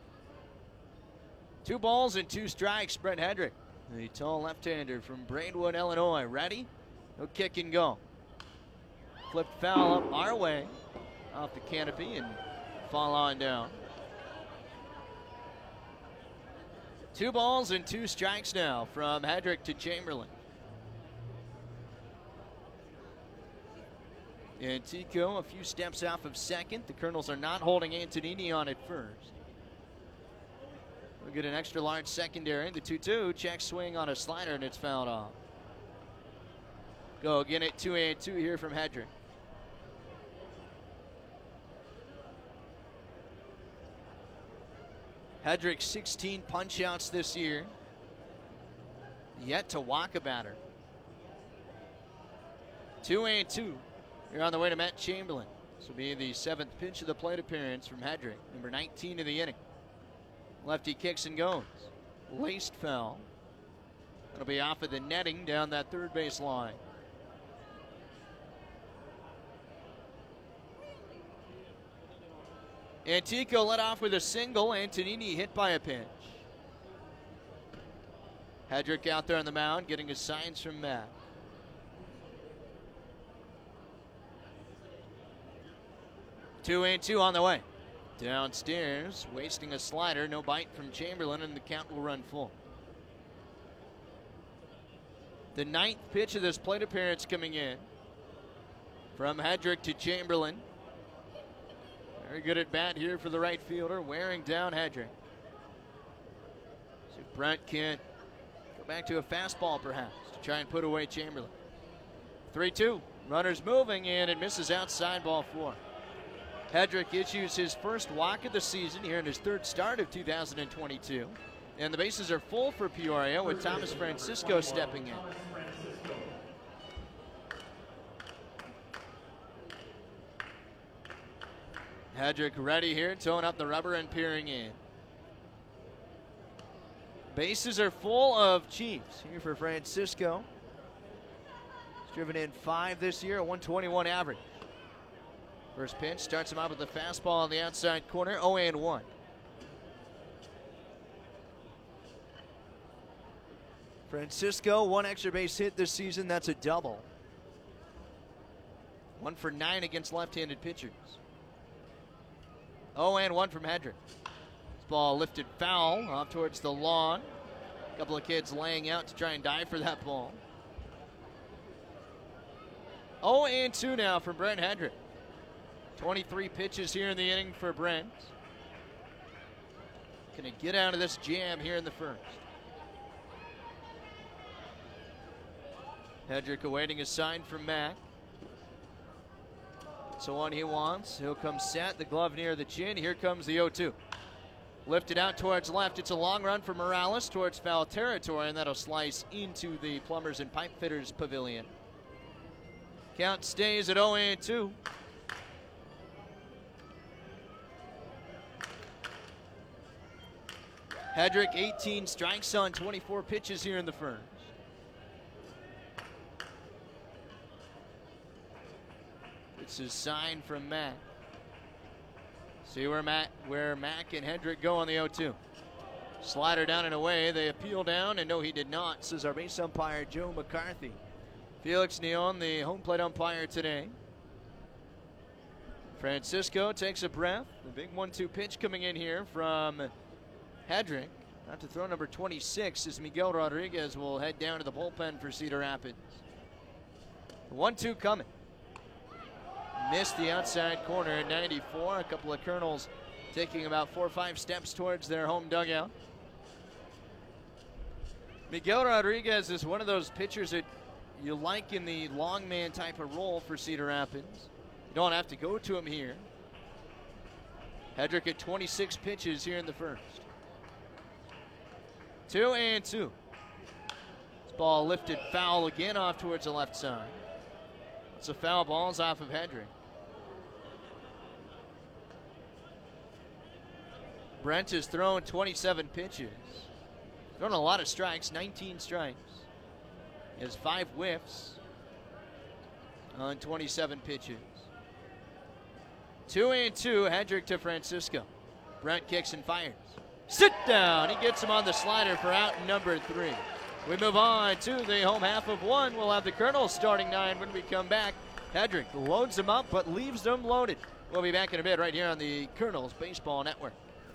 Two balls and two strikes, Brent Hedrick. The tall left-hander from Braidwood, Illinois. Ready? No kick and go. Flipped foul up our way off the canopy and fall on down. Two balls and two strikes now from Hedrick to Chamberlain. Antico a few steps off of second. The Colonels are not holding Antonini on at first. We'll get an extra large secondary. The two two, check swing on a slider, and it's fouled off. Go again at two and two here from Hedrick. Hedrick sixteen punch outs this year. Yet to walk a batter. Two and two. You're on the way to Matt Chamberlain. This will be the seventh pitch of the plate appearance from Hedrick, number nineteen of the inning. Lefty kicks and goes. Laced foul. It'll be off of the netting down that third base line. Antico led off with a single. Antonini hit by a pitch. Hedrick out there on the mound getting his signs from Matt. Two and two on the way. Downstairs, wasting a slider, no bite from Chamberlain, and the count will run full. The ninth pitch of this plate appearance coming in from Hedrick to Chamberlain. Very good at bat here for the right fielder, wearing down Hedrick. See if Brent can go back to a fastball perhaps to try and put away Chamberlain. three two, runners moving, and it misses outside, ball four. Hedrick issues his first walk of the season here in his third start of two thousand twenty-two. And the bases are full for Peoria with Thomas Francisco stepping in. Hedrick ready here, towing up the rubber and peering in. Bases are full of Chiefs here for Francisco. He's driven in five this year, a one twenty-one average. First pitch starts him out with the fastball on the outside corner, oh and one. Francisco, one extra base hit this season, that's a double. One for nine against left-handed pitchers. oh and one from Hedrick. This ball lifted foul off towards the lawn. A couple of kids laying out to try and dive for that ball. oh and two now from Brent Hedrick. twenty-three pitches here in the inning for Brent. Can he get out of this jam here in the first? Hedrick awaiting a sign from Mack. So one he wants. He'll come set. The glove near the chin. Here comes the oh two. Lifted out towards left. It's a long run for Morales towards foul territory, and that'll slice into the Plumbers and Pipe Fitters Pavilion. Count stays at oh and two. Hedrick, eighteen strikes on twenty-four pitches here in the first. It's a sign from Mack. See where Matt, where Mack and Hedrick go on the oh two. Slider down and away. They appeal down, and no, he did not, says our base umpire, Joe McCarthy. Felix Neon, the home plate umpire today. Francisco takes a breath. The big one two pitch coming in here from Hedrick. Out to throw number twenty-six as Miguel Rodriguez will head down to the bullpen for Cedar Rapids. one two coming. Missed the outside corner at ninety-four. A couple of Colonels taking about four or five steps towards their home dugout. Miguel Rodriguez is one of those pitchers that you like in the long man type of role for Cedar Rapids. You don't have to go to him here. Hedrick at twenty-six pitches here in the first. Two and two. This ball lifted foul again off towards the left side. It's a foul ball. It's off of Hedrick. Brent has thrown twenty-seven pitches. Thrown a lot of strikes, nineteen strikes. He has five whiffs on twenty-seven pitches. Two and two, Hedrick to Francisco. Brent kicks and fires. Sit down. He gets him on the slider for out number three. We move on to the home half of one. We'll have the Colonels starting nine when we come back. Hedrick loads them up but leaves them loaded. We'll be back in a bit right here on the Colonels Baseball Network.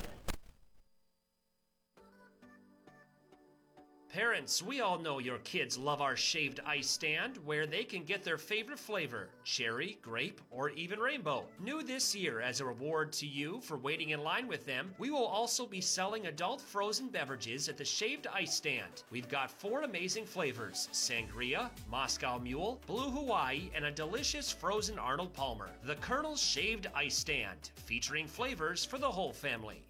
Parents, we all know your kids love our shaved ice stand where they can get their favorite flavor, cherry, grape, or even rainbow. New this year, as a reward to you for waiting in line with them, we will also be selling adult frozen beverages at the shaved ice stand. We've got four amazing flavors: sangria, Moscow Mule, Blue Hawaii, and a delicious frozen Arnold Palmer. The Colonel's Shaved Ice Stand, featuring flavors for the whole family.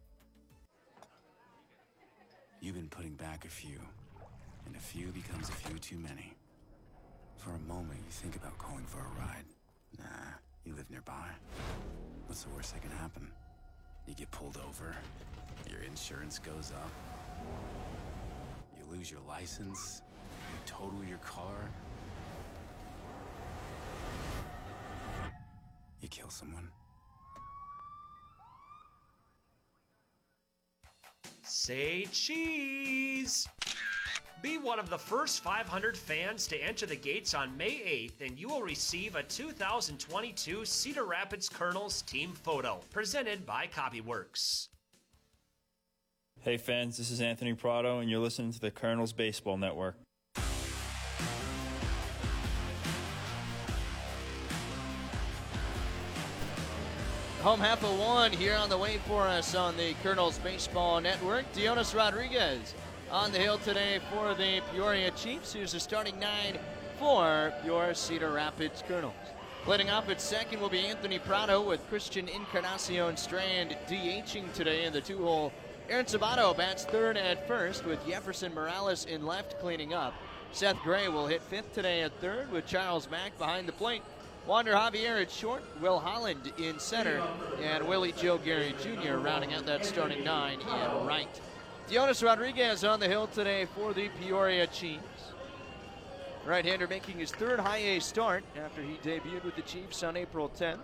You've been putting back a few, and a few becomes a few too many. For a moment, you think about going for a ride. Nah, You live nearby. What's the worst that can happen? You get pulled over, your insurance goes up, you lose your license, you total your car, you kill someone. Say cheese! Be one of the first five hundred fans to enter the gates on May eighth, and you will receive a two thousand twenty-two Cedar Rapids Colonels team photo, presented by Copyworks. Hey fans, this is Anthony Prado, and you're listening to the Colonels Baseball Network. Home half of one here on the way for us on the Colonels Baseball Network. Dionis Rodriguez on the hill today for the Peoria Chiefs. Here's the starting nine for your Cedar Rapids Colonels. Leading off at second will be Anthony Prado with Christian Encarnacion Strand DHing today in the two-hole. Aaron Sabato bats third at first with Jefferson Morales in left cleaning up. Seth Gray will hit fifth today at third with Charles Mack behind the plate. Wander Javier at short, Will Holland in center, and Willie Joe Gary Junior rounding out that starting nine in right. Dionis Rodriguez on the hill today for the Peoria Chiefs. Right-hander making his third high A start after he debuted with the Chiefs on April tenth.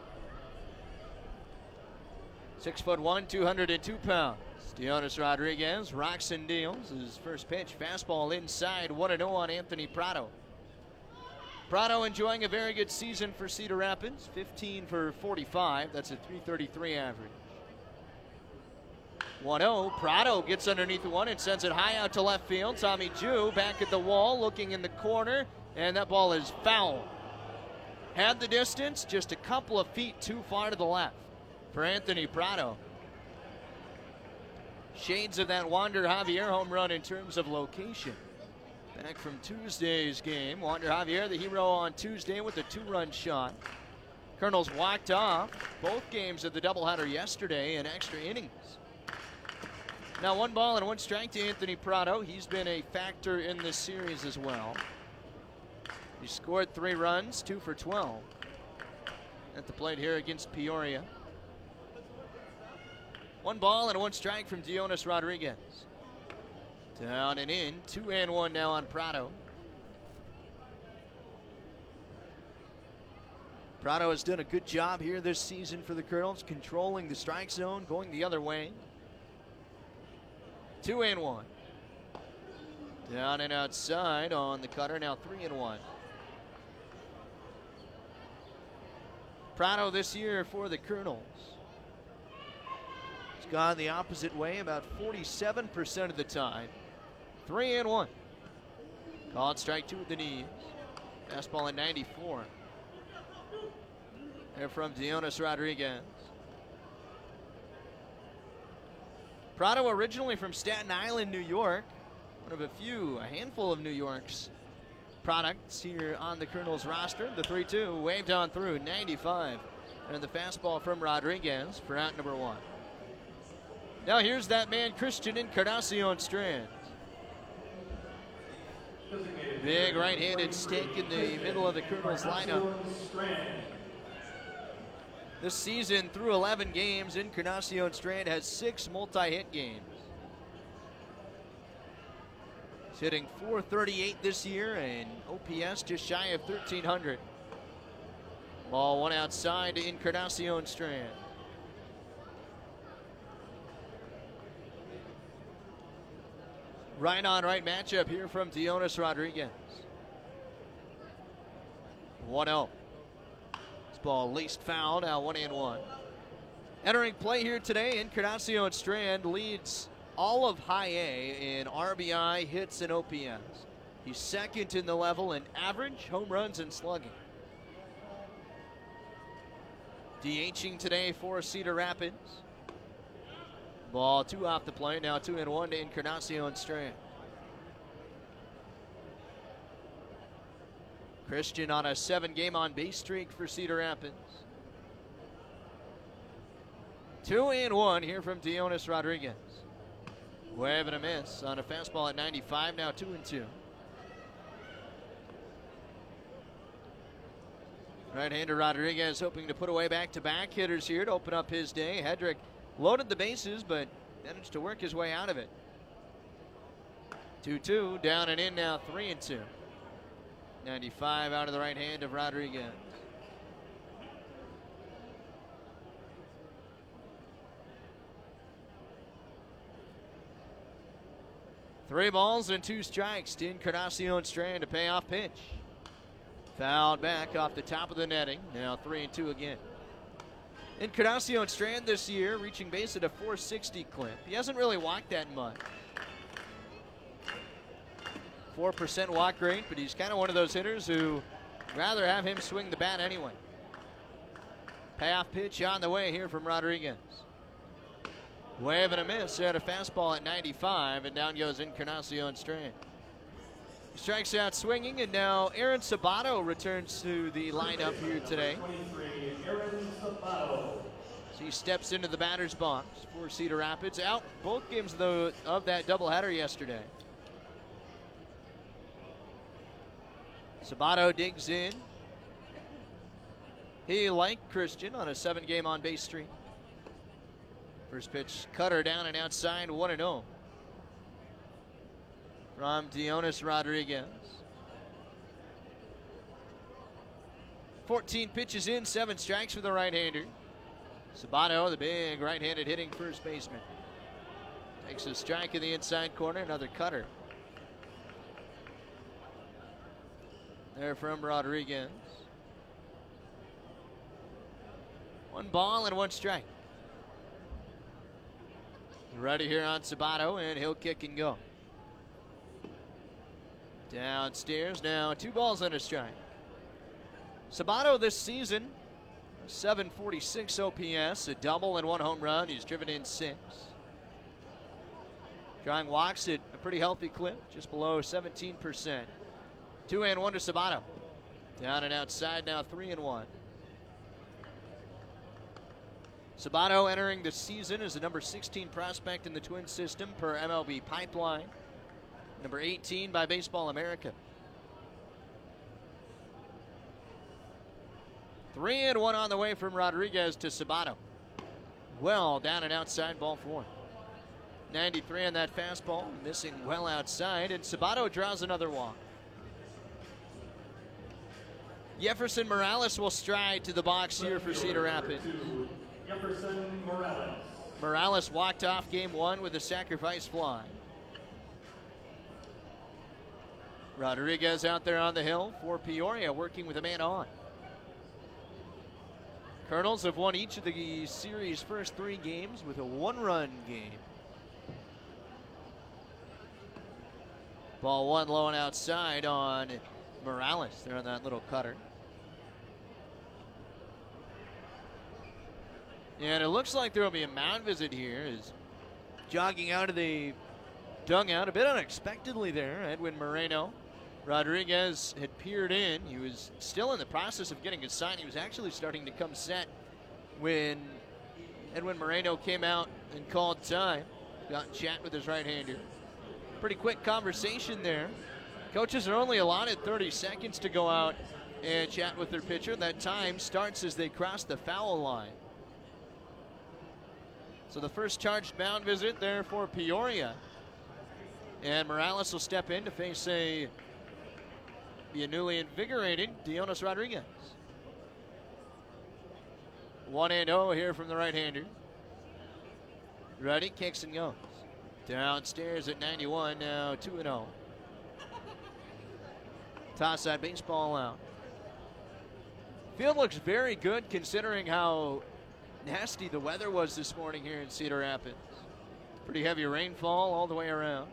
Six foot one, two hundred two pounds. Dionis Rodriguez rocks and deals. His first pitch, fastball inside, one and oh on Anthony Prado. Prado enjoying a very good season for Cedar Rapids, fifteen for forty-five. That's a three thirty-three average. one oh, Prado gets underneath the one and sends it high out to left field. Tommy Jew back at the wall, looking in the corner, and that ball is foul. Had the distance, just a couple of feet too far to the left for Anthony Prado. Shades of that Wander Javier home run in terms of location. Back from Tuesday's game, Wander Javier, the hero on Tuesday with a two-run shot. Colonels walked off both games of the doubleheader yesterday in extra innings. Now one ball and one strike to Anthony Prado. He's been a factor in this series as well. He scored three runs, two for twelve at the plate here against Peoria. One ball and one strike from Dionis Rodriguez. Down and in, two and one now on Prado. Prado has done a good job here this season for the Colonels, controlling the strike zone, going the other way. Two and one. Down and outside on the cutter, now three and one. Prado this year for the Colonels. He's gone the opposite way about forty-seven percent of the time. Three and one. Called strike two at the knees. Fastball at ninety-four. There from Dionis Rodriguez. Prado originally from Staten Island, New York. One of a few, a handful of New York's products here on the Colonels roster. The three two waved on through, ninety-five. And the fastball from Rodriguez for out number one. Now here's that man, Christian Encarnacion Strand. Big right-handed stake in the middle of the Colonels lineup. This season, through eleven games, Encarnacion Strand has six multi-hit games. He's hitting four thirty-eight this year and O P S just shy of thirteen hundred. Ball one outside to Encarnacion Strand. Right on right matchup here from Dionis Rodriguez. one oh. This ball least foul, now one and one. Entering play here today, Encarnacion Strand leads all of high A in R B I, hits, and O P S. He's second in the level in average, home runs, and slugging. DHing today for Cedar Rapids. Ball two off the plate, now two and one to Encarnacion Strand. Christian on a seven-game on-base streak for Cedar Rapids. Two and one here from Dionis Rodriguez. Wave and a miss on a fastball at ninety-five, now two and two. Right-hander Rodriguez hoping to put away back-to-back hitters here to open up his day. Hedrick loaded the bases, but managed to work his way out of it. two two, down and in now, three and two. ninety-five out of the right hand of Rodriguez. Three balls and two strikes to Encarnacion Strand, a payoff pitch. Fouled back off the top of the netting. Now three and two again. Encarnacion Strand this year reaching base at a four sixty clip. He hasn't really walked that much. four percent walk rate, but he's kind of one of those hitters who rather have him swing the bat anyway. Payoff pitch on the way here from Rodriguez. Wave and a miss at a fastball at ninety-five, and down goes Encarnacion Strand. He strikes out swinging, and now Aaron Sabato returns to the lineup here today. Aaron Sabato. So he steps into the batter's box for Cedar Rapids. Out both games of, the, of that doubleheader yesterday. Sabato digs in. He, like Christian, on a seven-game on-base streak. First pitch, cutter down and outside, one and oh. From Dionis Rodriguez. fourteen pitches in, seven strikes for the right-hander. Sabato, the big right-handed hitting first baseman. Takes a strike in the inside corner, another cutter. There from Rodriguez. One ball and one strike. Ready here on Sabato, and he'll kick and go. Downstairs now, two balls and a strike. Sabato this season, seven forty-six O P S, a double and one home run. He's driven in six. Drawing walks at a pretty healthy clip, just below seventeen percent. Two and one to Sabato. Down and outside now, three and one. Sabato entering the season as the number sixteen prospect in the Twin system per M L B Pipeline. Number eighteen by Baseball America. Three and one on the way from Rodriguez to Sabato. Well down and outside, ball four. ninety-three on that fastball, missing well outside, and Sabato draws another walk. Jefferson Morales will stride to the box here for Cedar Rapids. Jefferson Morales. Morales walked off game one with a sacrifice fly. Rodriguez out there on the hill for Peoria, working with a man on. Colonels have won each of the series' first three games with a one-run game. Ball one low and outside on Morales. They're on that little cutter. And it looks like there will be a mound visit here as jogging out of the dugout a bit unexpectedly there, Edwin Moreno. Rodriguez had peered in. He was still in the process of getting his sign. He was actually starting to come set when Edwin Moreno came out and called time. Got in chat with his right-hander. Pretty quick conversation there. Coaches are only allotted thirty seconds to go out and chat with their pitcher. That time starts as they cross the foul line. So the first charged mound visit there for Peoria. And Morales will step in to face a, be a newly invigorated Dionis Rodriguez. one and oh here from the right-hander. Ready, kicks and goes. Downstairs at ninety-one, now two and oh. Toss that baseball out. Field looks very good considering how nasty the weather was this morning here in Cedar Rapids. Pretty heavy rainfall all the way around.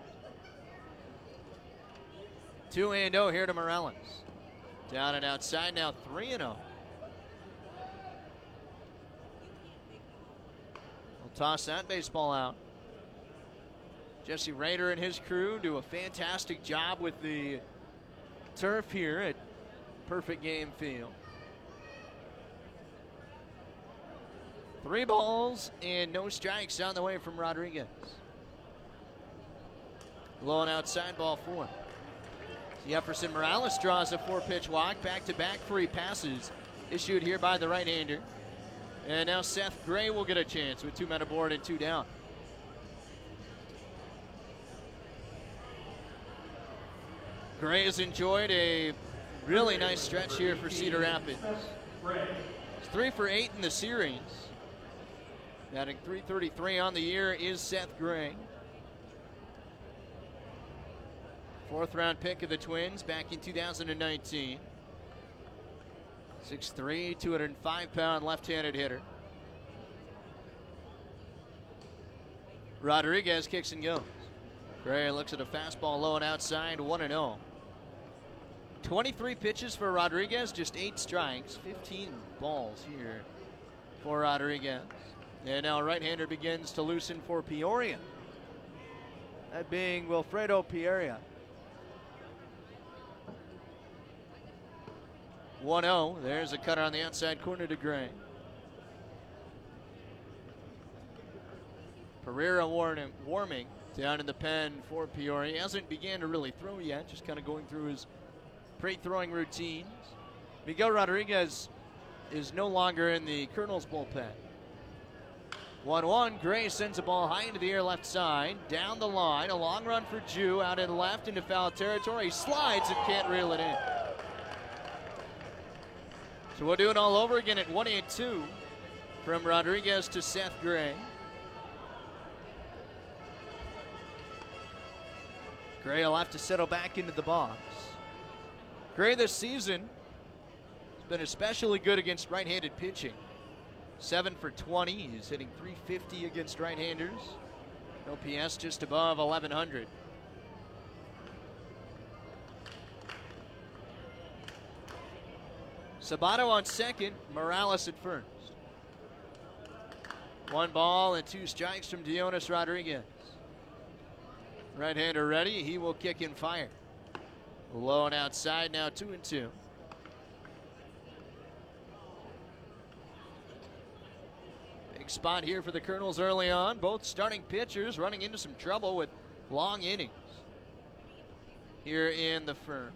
two and oh here to Morales. Down and outside now, three and oh. We'll toss that baseball out. Jesse Rader and his crew do a fantastic job with the turf here at Perfect Game Field. Three balls and no strikes on the way from Rodriguez. Low and outside, ball four. Jefferson Morales draws a four-pitch walk, back-to-back free passes. issued here by the right-hander. And now Seth Gray will get a chance with two men aboard and two down. Gray has enjoyed a really nice stretch here for Cedar Rapids. He's three for eight in the series. Batting three thirty-three on the year is Seth Gray. Fourth round pick of the Twins back in two thousand nineteen. six three, two hundred five pound left-handed hitter. Rodriguez kicks and goes. Gray looks at a fastball low and outside, one and oh. twenty-three pitches for Rodriguez, just eight strikes, fifteen balls here for Rodriguez. And now right-hander begins to loosen for Peoria. That being Wilfredo Pereira. one oh. There's a cutter on the outside corner to Gray. Pereira warning, warming down in the pen for Peoria. He hasn't began to really throw yet, just kind of going through his pre-throwing routines. Miguel Rodriguez is no longer in the Colonels bullpen. one one. Gray sends a ball high into the air left side. Down the line. A long run for Jew out in left into foul territory. He slides and can't reel it in. So we'll do it all over again at one eight two from Rodriguez to Seth Gray. Gray will have to settle back into the box. Gray this season has been especially good against right-handed pitching. seven for twenty. He's hitting three fifty against right-handers. O P S just above eleven hundred. Sabato on second, Morales at first. One ball and two strikes from Dionis Rodriguez. Right-hander ready, he will kick and fire. Low and outside, now two and two. Big spot here for the Colonels early on. Both starting pitchers running into some trouble with long innings here in the first.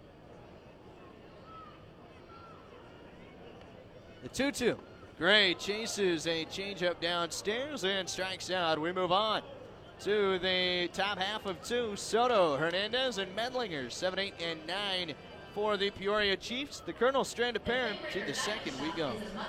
The two two. Gray chases a changeup downstairs and strikes out. We move on to the top half of two. Soto, Hernandez, and Medlinger. seven, eight, and nine for the Peoria Chiefs. The Colonels strand a pair to the second we go.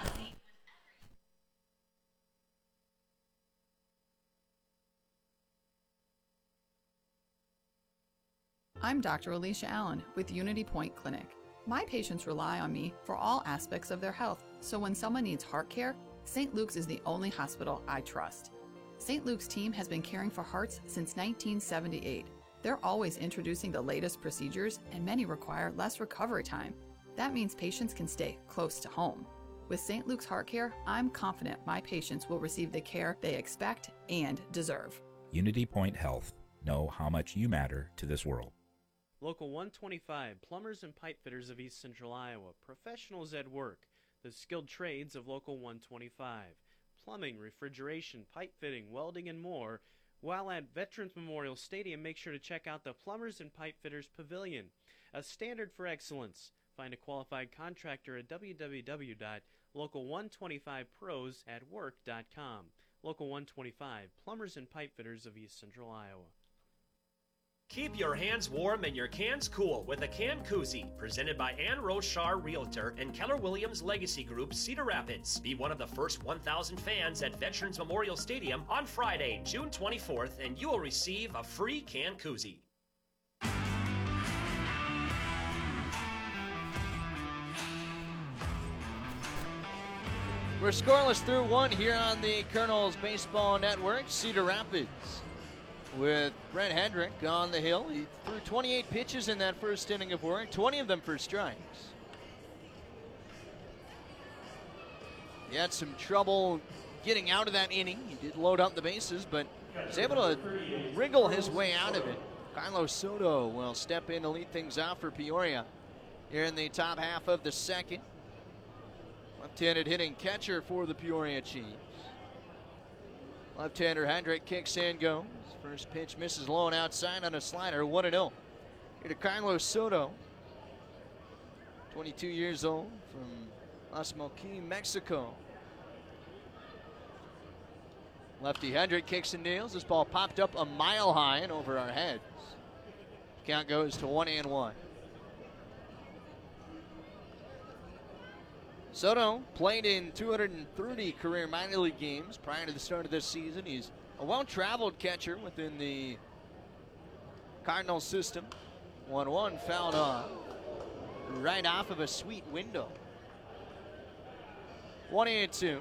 I'm Doctor Alicia Allen with Unity Point Clinic. My patients rely on me for all aspects of their health, so when someone needs heart care, Saint Luke's is the only hospital I trust. Saint Luke's team has been caring for hearts since nineteen seventy-eight. They're always introducing the latest procedures, and many require less recovery time. That means patients can stay close to home. With Saint Luke's Heart Care, I'm confident my patients will receive the care they expect and deserve. Unity Point Health. Know how much you matter to this world. Local one twenty-five, plumbers and pipe fitters of East Central Iowa, professionals at work, the skilled trades of Local one twenty-five, plumbing, refrigeration, pipe fitting, welding, and more. While at Veterans Memorial Stadium, make sure to check out the Plumbers and Pipe Fitters Pavilion, a standard for excellence. Find a qualified contractor at w w w dot local one twenty-five pros at work dot com. Local one twenty-five, plumbers and pipe fitters of East Central Iowa. Keep your hands warm and your cans cool with a can koozie, presented by Ann Rochar Realtor and Keller Williams Legacy Group, Cedar Rapids. Be one of the first one thousand fans at Veterans Memorial Stadium on Friday, June twenty-fourth, and you will receive a free can koozie. We're scoreless through one here on the Colonels Baseball Network. Cedar Rapids with Brent Hendrick on the hill. He threw twenty-eight pitches in that first inning of work, twenty of them for strikes. He had some trouble getting out of that inning. He did load up the bases, but was able to wriggle his way out of it. Carlos Soto will step in to lead things off for Peoria here in the top half of the second. Left-handed hitting catcher for the Peoria Chiefs. Left-hander Hendrick kicks and goes. First pitch misses low and outside on a slider, one and oh. Here to Carlos Soto, twenty-two years old, from Las Moquin, Mexico. Lefty Hendrick kicks and deals. This ball popped up a mile high and over our heads. Count goes to one and one. Soto played in two hundred thirty career minor league games prior to the start of this season. He's a well-traveled catcher within the Cardinals system. one one fouled off. Right off of a sweet window. one and two.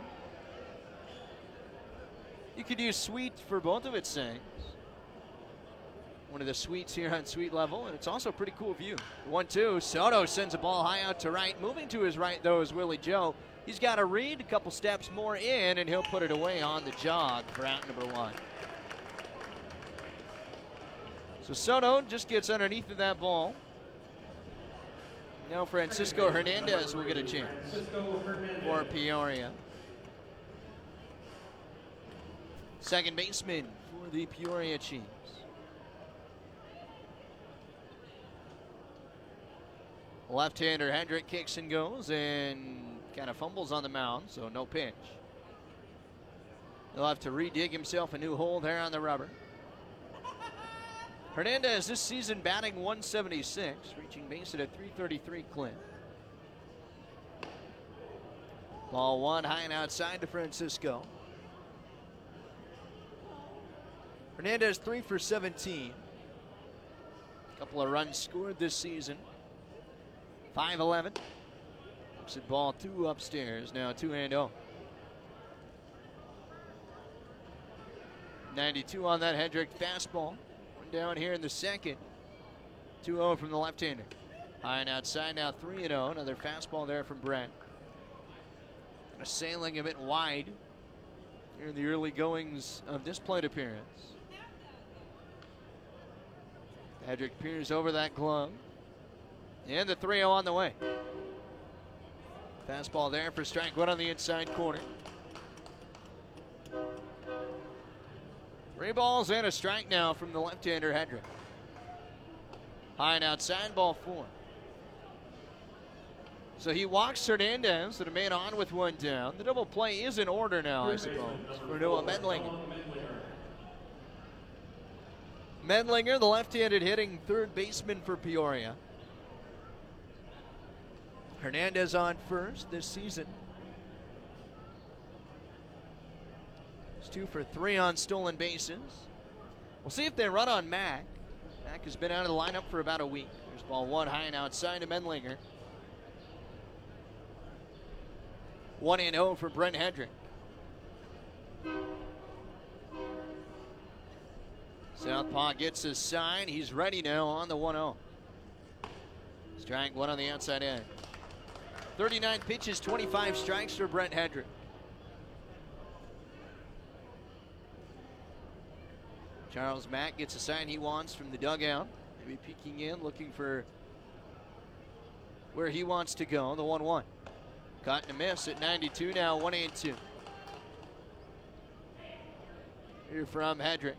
You could use sweet for both of its sayings. One of the sweets here on sweet level, and it's also a pretty cool view. one two. Soto sends a ball high out to right. Moving to his right, though, is Willie Joe. He's got to read a couple steps more in, and he'll put it away on the jog for out number one. So Soto just gets underneath of that ball. Now Francisco Hernandez will get a chance for Peoria. Second baseman for the Peoria Chiefs. Left-hander Hendrick kicks and goes and kind of fumbles on the mound, so no pitch. He'll have to redig himself a new hole there on the rubber. Hernandez this season batting one seventy-six, reaching base at a three thirty-three clip. Ball one high and outside to Francisco. Hernandez three for seventeen. A couple of runs scored this season. five eleven. Looks at ball two upstairs. Now two and oh. ninety-two on that Hendrick fastball. One down here in the second. two oh from the left-hander. High and outside now three and oh. Another fastball there from Brent. Kind of sailing a bit wide here in the early goings of this plate appearance. Hendrick peers over that glove. And the three oh on the way. Fastball there for strike one on the inside corner. Three balls and a strike now from the left-hander Hendrick. High and outside, ball four. So he walks Hernandez to the man on with one down. The double play is in order now, I suppose, for Noah Mendlinger. Mendlinger, the left-handed hitting third baseman for Peoria. Hernandez on first this season. It's two for three on stolen bases. We'll see if they run on Mack. Mack has been out of the lineup for about a week. There's ball one high and outside to Mendlinger. one and oh for Brent Hendrick. Southpaw gets his sign. He's ready now on the one oh. Strike one on the outside edge. thirty-nine pitches, twenty-five strikes for Brent Hendrick. Charles Mack gets a sign he wants from the dugout. Maybe peeking in, looking for where he wants to go. The one one. Caught and a miss at ninety-two now, one and two. Here from Hendrick.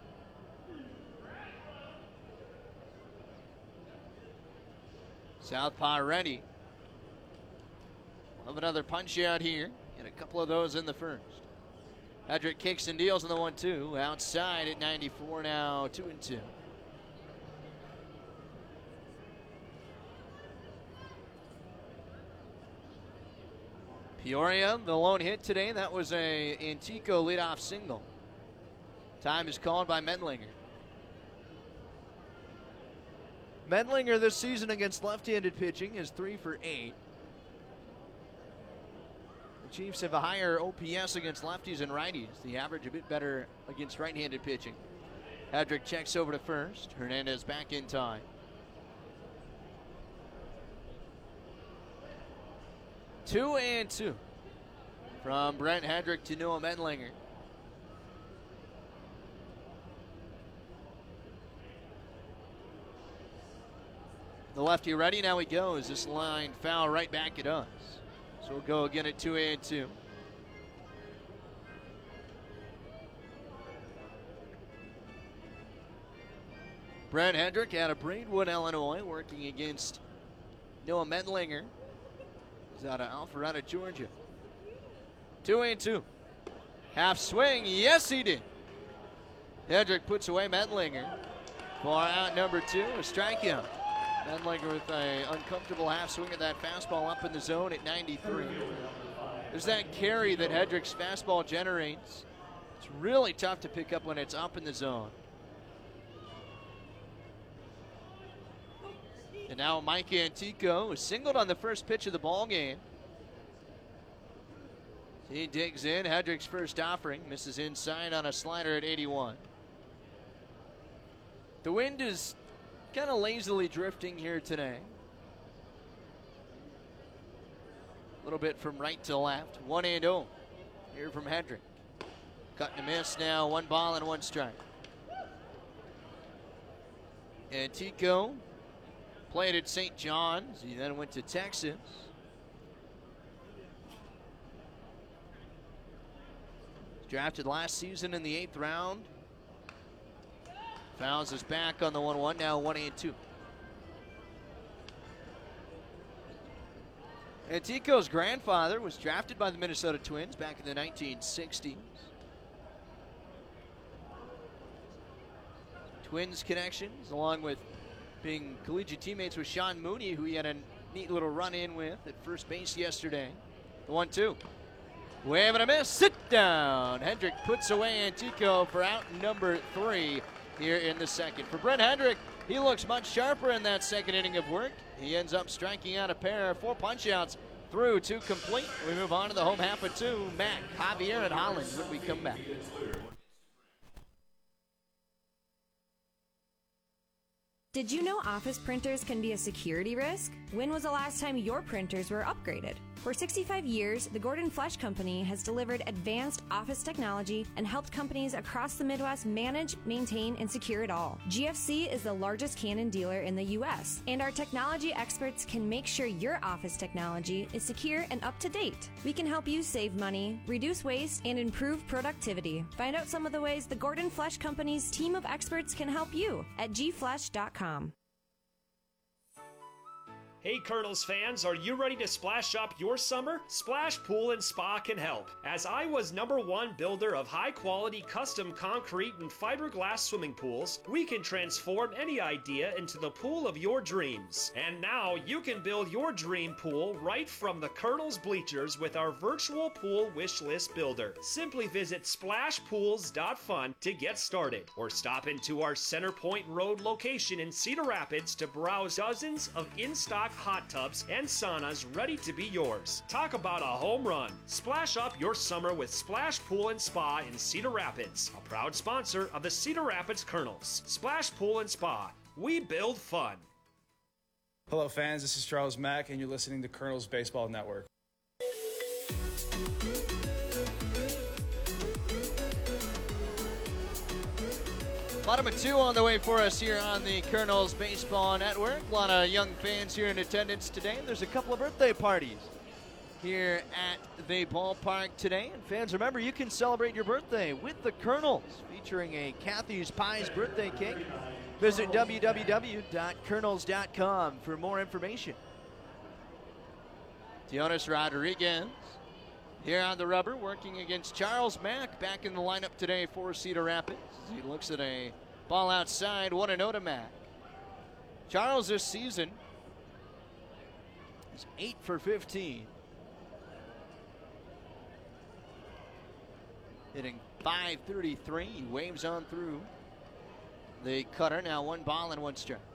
Southpaw ready. We'll have another punch out here. Get a couple of those in the first. Hendrick kicks and deals in the one two. Outside at ninety-four now, two and two. Peoria, the lone hit today. That was a Antico leadoff single. Time is called by Mendlinger. Mendlinger this season against left-handed pitching is three for eight. The Chiefs have a higher O P S against lefties and righties. The average a bit better against right-handed pitching. Hendrick checks over to first. Hernandez back in time. Two and two from Brent Hendrick to Noah Mendlinger. The lefty ready, now he goes. This line foul right back at us. So we'll go again at two and two. Brent Hendrick out of Braidwood, Illinois, working against Noah Mendlinger. He's out of Alpharetta, Georgia. Two and two. Half swing. Yes, he did. Hedrick puts away Medlinger. For out number two, a strikeout. Medlinger with an uncomfortable half swing at that fastball up in the zone at ninety-three. There's that carry that Hedrick's fastball generates. It's really tough to pick up when it's up in the zone. And now Mike Antico is singled on the first pitch of the ball game. He digs in. Hedrick's first offering misses inside on a slider at eighty-one. The wind is kind of lazily drifting here today. A little bit from right to left. One and oh here from Hedrick. Cut and a miss now. One ball and one strike. Antico played at Saint John's. He then went to Texas. Drafted last season in the eighth round. Fouls us back on the one one, now one and two. Antico's grandfather was drafted by the Minnesota Twins back in the nineteen sixties. Twins connections, along with being collegiate teammates with Sean Mooney, who he had a neat little run-in with at first base yesterday. The one two. Wave and a miss. Sit down. Hedrick puts away Antico for out number three here in the second. For Brent Hedrick, he looks much sharper in that second inning of work. He ends up striking out a pair, four punch-outs through two complete. We move on to the home half of two. Mac, Javier, and Holland when we come back. Did you know office printers can be a security risk? When was the last time your printers were upgraded? For sixty-five years, the Gordon Flesch Company has delivered advanced office technology and helped companies across the Midwest manage, maintain, and secure it all. G F C is the largest Canon dealer in the U S, and our technology experts can make sure your office technology is secure and up to date. We can help you save money, reduce waste, and improve productivity. Find out some of the ways the Gordon Flesch Company's team of experts can help you at g flesch dot com. Hey Colonels fans, are you ready to splash up your summer? Splash Pool and Spa can help. As Iowa's number one builder of high quality custom concrete and fiberglass swimming pools, we can transform any idea into the pool of your dreams. And now you can build your dream pool right from the Colonels bleachers with our virtual pool wish list builder. Simply visit splash pools dot fun to get started, or stop into our Center Point Road location in Cedar Rapids to browse dozens of in-stock hot tubs and saunas ready to be yours. Talk about a home run. Splash up your summer with Splash Pool and Spa in Cedar Rapids, a proud sponsor of the Cedar Rapids Colonels. Splash Pool and Spa. We build fun. Hello fans, this is Charles Mack and you're listening to Colonels Baseball Network. Bottom of two on the way for us here on the Colonels Baseball Network. A lot of young fans here in attendance today. There's a couple of birthday parties here at the ballpark today. And fans, remember, you can celebrate your birthday with the Colonels, featuring a Kathy's Pies birthday cake. Visit w w w dot colonels dot com for more information. Dionis Rodriguez here on the rubber, working against Charles Mack, back in the lineup today for Cedar Rapids. He looks at a ball outside, one and oh to Mack. Charles this season is eight for fifteen. Hitting five thirty-three, he waves on through the cutter, now one ball and one strike.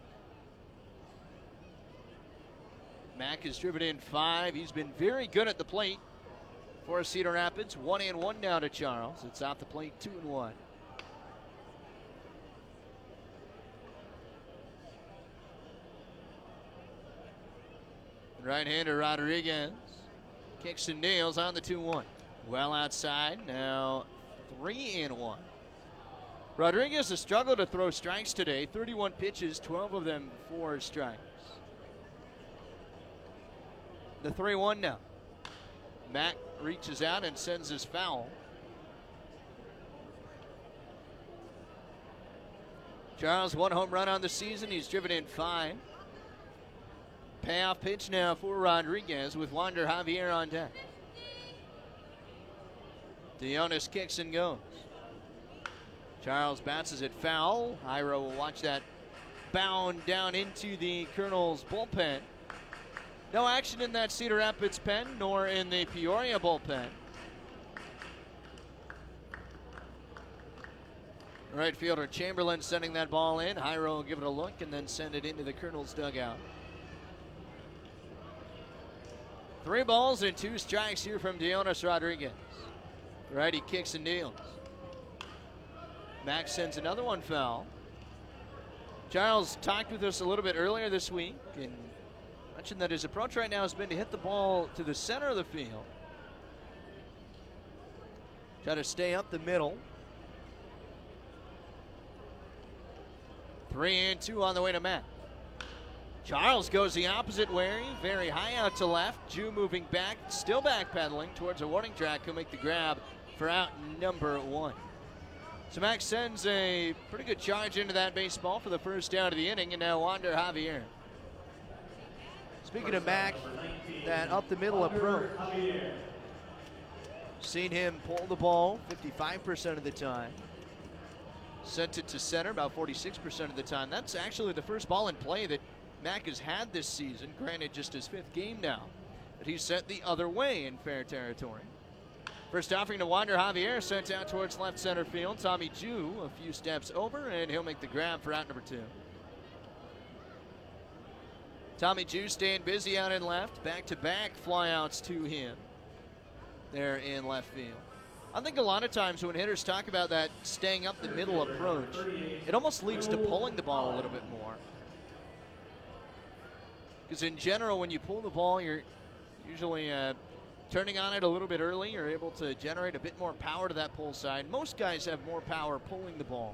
Mack has driven in five, he's been very good at the plate for Cedar Rapids. One and one now to Charles. It's out the plate, two and one. Right-hander Rodriguez kicks and nails on the two one. Well outside, now three and one. Rodriguez has struggled to throw strikes today. thirty-one pitches, twelve of them for strikes. The three one now. Mack reaches out and sends his foul. Charles, one home run on the season. He's driven in five. Payoff pitch now for Rodriguez with Wander Javier on deck. Dionis kicks and goes. Charles bounces it foul. Jairo will watch that bound down into the Colonels bullpen. No action in that Cedar Rapids pen, nor in the Peoria bullpen. Right fielder Chamberlain sending that ball in. Jairo will give it a look and then send it into the Colonels dugout. Three balls and two strikes here from Dionis Rodriguez. Righty kicks and deals. Max sends another one foul. Charles talked with us a little bit earlier this week and mentioned that his approach right now has been to hit the ball to the center of the field. Try to stay up the middle. Three and two on the way to Matt. Charles goes the opposite way, very high out to left. Jew moving back, still backpedaling towards a warning track. He'll make the grab for out number one. So Max sends a pretty good charge into that baseball for the first out of the inning, and now Wander Javier. Speaking of Mac, that up the middle approach. Seen him pull the ball fifty-five percent of the time. Sent it to center about forty-six percent of the time. That's actually the first ball in play that Mac has had this season, granted just his fifth game now. But he's sent the other way in fair territory. First offering to Wander Javier, sent out towards left center field. Tommy Jew a few steps over, and he'll make the grab for out number two. Tommy Jew staying busy out in left. Back-to-back flyouts to him there in left field. I think a lot of times when hitters talk about that staying up the middle approach, it almost leads to pulling the ball a little bit more. Because in general, when you pull the ball, you're usually uh, turning on it a little bit early. You're able to generate a bit more power to that pull side. Most guys have more power pulling the ball.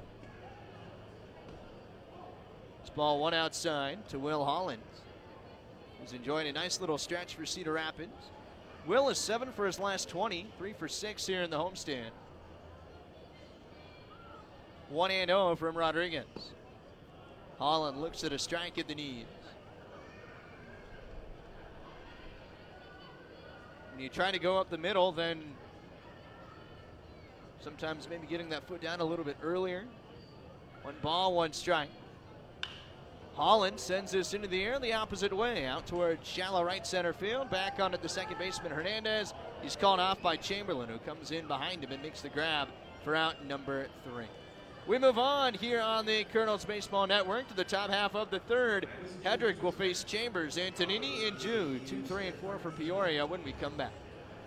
This ball one outside to Will Hollins, who's enjoying a nice little stretch for Cedar Rapids. Will is seven for his last twenty, three for six here in the homestand. one and oh from Rodriguez. Holland looks at a strike at the knees. When you try to go up the middle, then sometimes maybe getting that foot down a little bit earlier. One ball, one strike. Holland sends this into the air the opposite way, out towards shallow right center field. Back onto the second baseman, Hernandez. He's called off by Chamberlain, who comes in behind him and makes the grab for out number three. We move on here on the Colonels Baseball Network to the top half of the third. Hedrick will face Chambers, Antonini, and Jew. Two, three, and four for Peoria when we come back.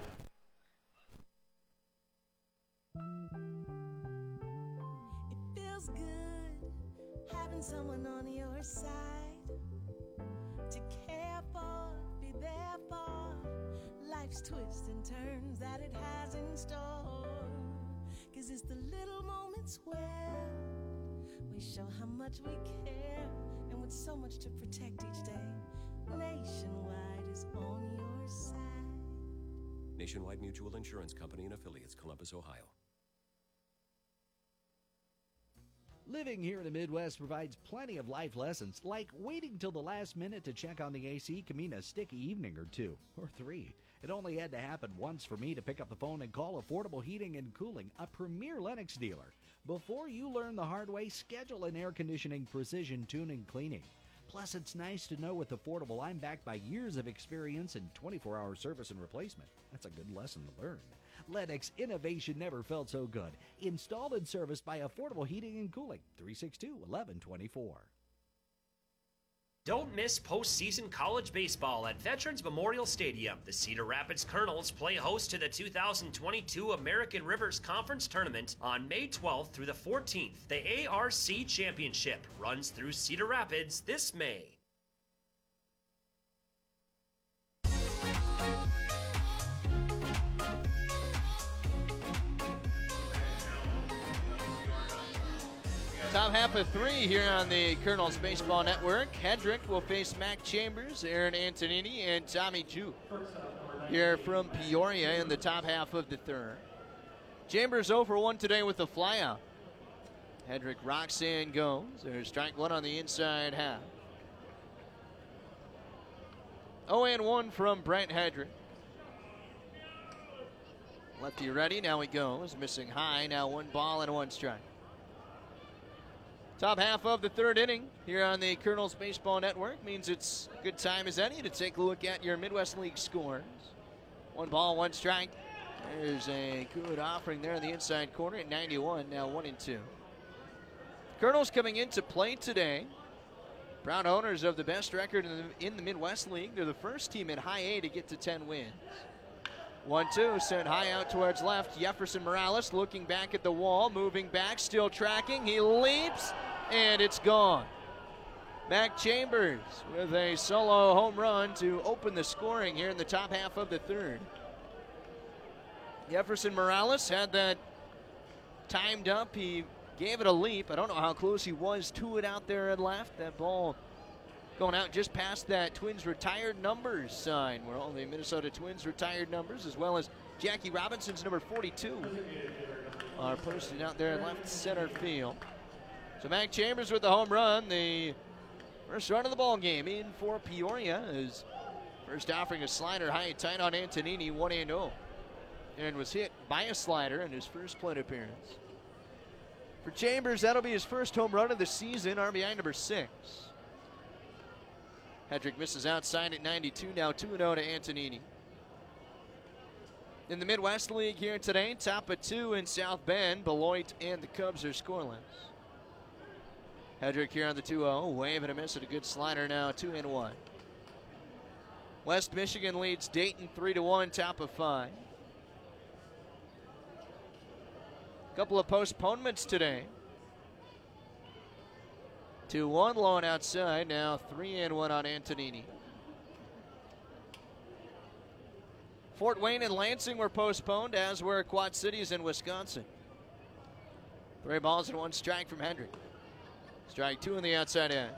It feels good having someone on your side to care for, be there for life's twists and turns that it has in store. Cause it's the little moments where we show how much we care, and with so much to protect each day, Nationwide is on your side. Nationwide Mutual Insurance Company and affiliates, Columbus, Ohio. Living here in the Midwest provides plenty of life lessons, like waiting till the last minute to check on the A C can mean a sticky evening or two, or three. It only had to happen once for me to pick up the phone and call Affordable Heating and Cooling, a premier Lennox dealer. Before you learn the hard way, schedule an air conditioning precision tuning cleaning. Plus, it's nice to know with Affordable I'm backed by years of experience and twenty-four hour service and replacement. That's a good lesson to learn. Lennox innovation never felt so good. Installed and serviced by Affordable Heating and Cooling, three six two, one one two four. Don't miss postseason college baseball at Veterans Memorial Stadium. The Cedar Rapids Colonels play host to the two thousand twenty-two American Rivers Conference Tournament on May twelfth through the fourteenth. The A R C Championship runs through Cedar Rapids this May. Top half of three here on the Colonels Baseball Network. Hedrick will face Mac Chambers, Aaron Antonini, and Tommy Jew here from Peoria in the top half of the third. Chambers oh for one today with a flyout. Hedrick rocks in, goes. There's strike one on the inside half. oh and one from Brent Hedrick. Lefty ready, now he goes. Missing high, now one ball and one strike. Top half of the third inning here on the Colonels Baseball Network means it's a good time as any to take a look at your Midwest League scores. One ball, one strike. There's a good offering there in the inside corner at ninety-one, now one and two. Colonels coming into play today. Proud owners of the best record in the, in the Midwest League. They're the first team in high A to get to ten wins. one two, sent high out towards left. Jefferson Morales looking back at the wall, moving back, still tracking. He leaps, and it's gone. Mac Chambers with a solo home run to open the scoring here in the top half of the third. Jefferson Morales had that timed up. He gave it a leap. I don't know how close he was to it out there and left. That ball going out just past that Twins retired numbers sign, where all the Minnesota Twins retired numbers, as well as Jackie Robinson's number forty-two, are posted out there in left center field. So Mac Chambers with the home run, the first run of the ball game in for Peoria, is first offering a slider high and tight on Antonini, one and oh, and was hit by a slider in his first plate appearance. For Chambers, that'll be his first home run of the season, R B I number six. Hedrick misses outside at ninety-two, now two and oh to Antonini. In the Midwest League here today, top of two in South Bend. Beloit and the Cubs are scoreless. Hedrick here on the two oh, wave and a miss at a good slider, now two and one. West Michigan leads Dayton three to one, top of five. Couple of postponements today. two one, low and outside, now three and one on Antonini. Fort Wayne and Lansing were postponed, as were Quad Cities and Wisconsin. Three balls and one strike from Hendrick. Strike two on the outside edge.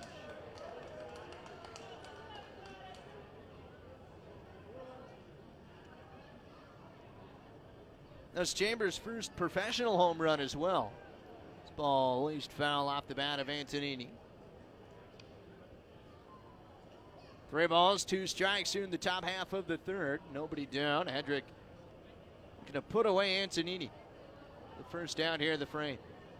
That's Chambers' first professional home run as well. This ball leased foul off the bat of Antonini. Three balls, two strikes here in the top half of the third. Nobody down. Hedrick going to put away Antonini. The first down here in the frame.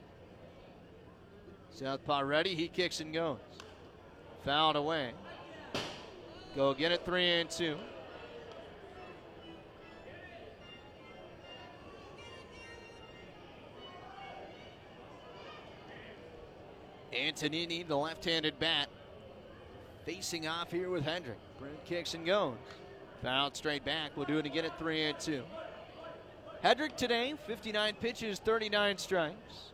Southpaw ready. He kicks and goes. Fouled away. Go get it, three and two. Antonini, the left-handed bat, facing off here with Hendrick. Brent kicks and goes. Fouled straight back. We'll do it again at three and two. Hedrick today, fifty-nine pitches, thirty-nine strikes.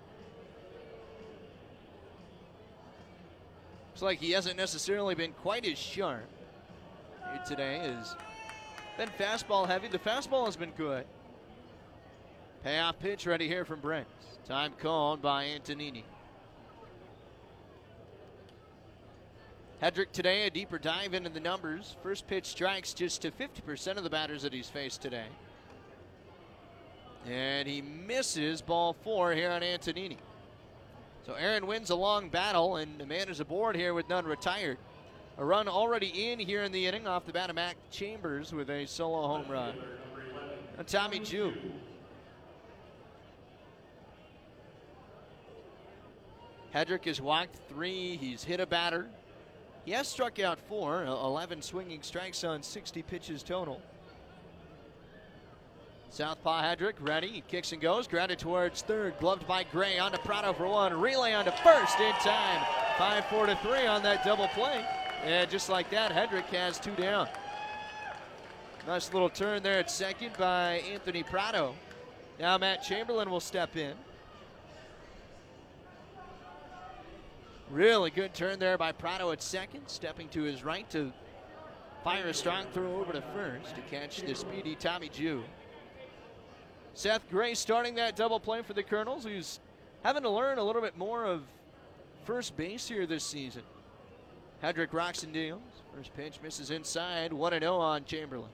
Looks like he hasn't necessarily been quite as sharp here today. Has been fastball heavy. The fastball has been good. Payoff pitch ready here from Brent. Time called by Antonini. Hedrick today, a deeper dive into the numbers. First pitch strikes just to fifty percent of the batters that he's faced today. And he misses ball four here on Antonini. So Aaron wins a long battle, and the man is aboard here with none retired. A run already in here in the inning off the bat of Mac Chambers with a solo home run. And Tommy Jew. Hedrick has walked three. He's hit a batter. He has struck out four, eleven swinging strikes on sixty pitches total. Southpaw Hedrick ready, he kicks and goes, grounded towards third, gloved by Gray, on to Prado for one, relay on to first in time. five four to three on that double play. And just like that, Hedrick has two down. Nice little turn there at second by Anthony Prado. Now Matt Chamberlain will step in. Really good turn there by Prado at second, stepping to his right to fire a strong throw over to first to catch the speedy Tommy Jew. Seth Gray starting that double play for the Colonels, who's having to learn a little bit more of first base here this season. Hedrick rocks and deals. First pitch misses inside, one and oh on Chamberlain.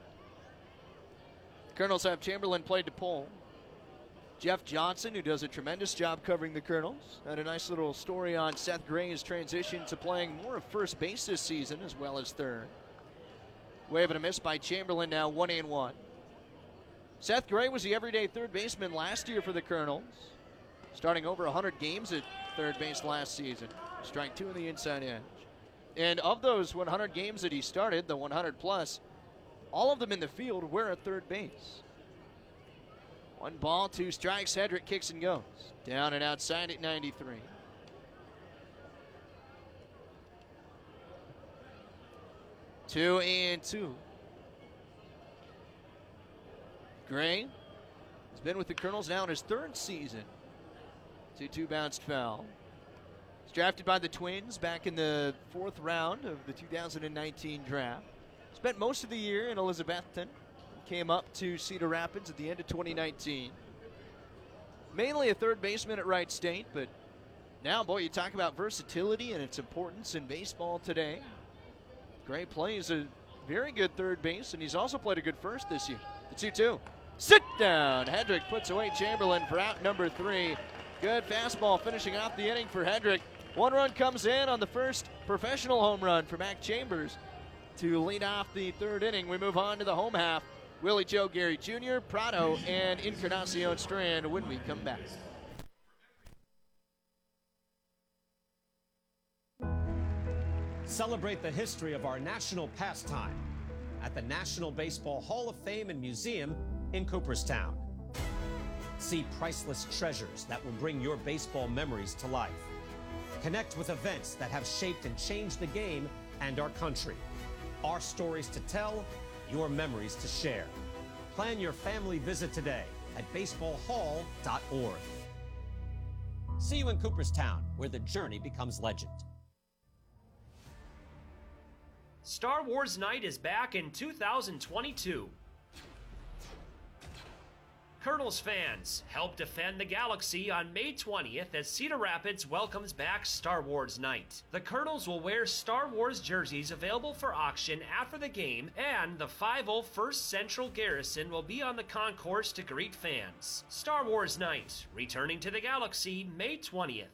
The Colonels have Chamberlain played to pull. Jeff Johnson, who does a tremendous job covering the Colonels, had a nice little story on Seth Gray's transition to playing more of first base this season as well as third. Wave and a miss by Chamberlain, now one and one. Seth Gray was the everyday third baseman last year for the Colonels, starting over one hundred games at third base last season. Strike two in the inside edge. And of those one hundred games that he started, the one hundred plus, all of them in the field were at third base. One ball, two strikes. Hedrick kicks and goes. Down and outside at ninety-three. Two and two. Gray has been with the Colonels now in his third season. two two bounced foul. He's drafted by the Twins back in the fourth round of the two thousand nineteen draft. Spent most of the year in Elizabethton. Came up to Cedar Rapids at the end of twenty nineteen. Mainly a third baseman at Wright State, but now, boy, you talk about versatility and its importance in baseball today. Gray plays a very good third base, and he's also played a good first this year. The two two. Sit down. Hedrick puts away Chamberlain for out number three. Good fastball finishing off the inning for Hedrick. One run comes in on the first professional home run for Mac Chambers to lead off the third inning. We move on to the home half. Willie Joe Gary Junior, Prado, and Encarnacion Strand when we come back. Celebrate the history of our national pastime at the National Baseball Hall of Fame and Museum in Cooperstown. See priceless treasures that will bring your baseball memories to life. Connect with events that have shaped and changed the game and our country. Our stories to tell, your memories to share. Plan your family visit today at baseball hall dot org. See you in Cooperstown, where the journey becomes legend. Star Wars Night is back in two thousand twenty-two. Colonels fans, help defend the galaxy on May twentieth as Cedar Rapids welcomes back Star Wars Night. The Colonels will wear Star Wars jerseys available for auction after the game, and the five oh first Central Garrison will be on the concourse to greet fans. Star Wars Night, returning to the galaxy May twentieth.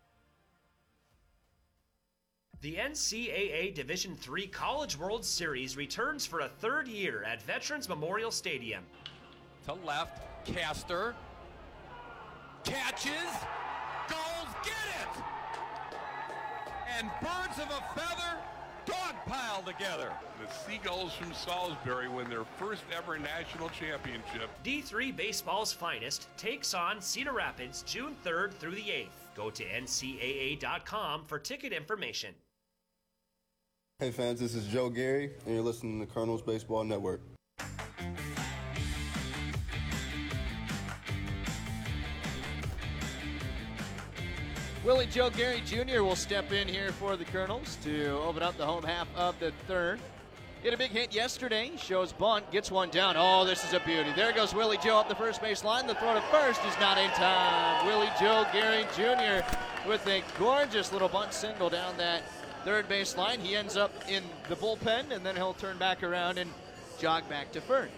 The N C double A Division three College World Series returns for a third year at Veterans Memorial Stadium. To left, Castor catches, goals, get it! And birds of a feather dogpile together. The Seagulls from Salisbury win their first ever national championship. D three Baseball's finest takes on Cedar Rapids June third through the eighth. Go to N C double A dot com for ticket information. Hey fans, this is Joe Gary, and you're listening to Colonels Baseball Network. Willie Joe Gary Junior will step in here for the Colonels to open up the home half of the third. Hit a big hit yesterday, shows bunt, gets one down. Oh, this is a beauty. There goes Willie Joe up the first base line. The throw to first is not in time. Willie Joe Gary Junior with a gorgeous little bunt single down that third base line. He ends up in the bullpen, and then he'll turn back around and jog back to first.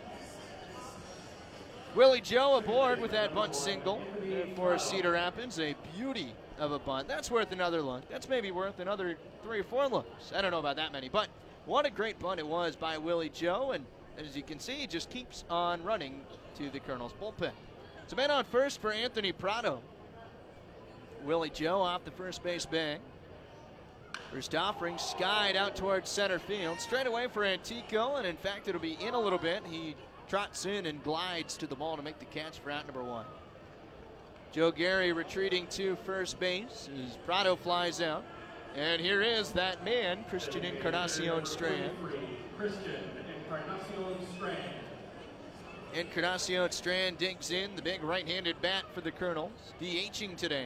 Willie Joe aboard with that bunt single for Cedar Rapids. A beauty of a bunt. That's worth another look. That's maybe worth another three or four looks. I don't know about that many, but what a great bunt it was by Willie Joe, and as you can see, he just keeps on running to the Colonels bullpen. So man on first for Anthony Prado. Willie Joe off the first base bag. First offering skied out towards center field. Straight away for Antico, and in fact it'll be in a little bit. He trots in and glides to the ball to make the catch for out number one. Joe Gary retreating to first base as Prado flies out. And here is that man, Christian Encarnacion Strand. Christian Encarnacion Strand. Encarnacion Strand digs in, the big right-handed bat for the Colonels, DHing today.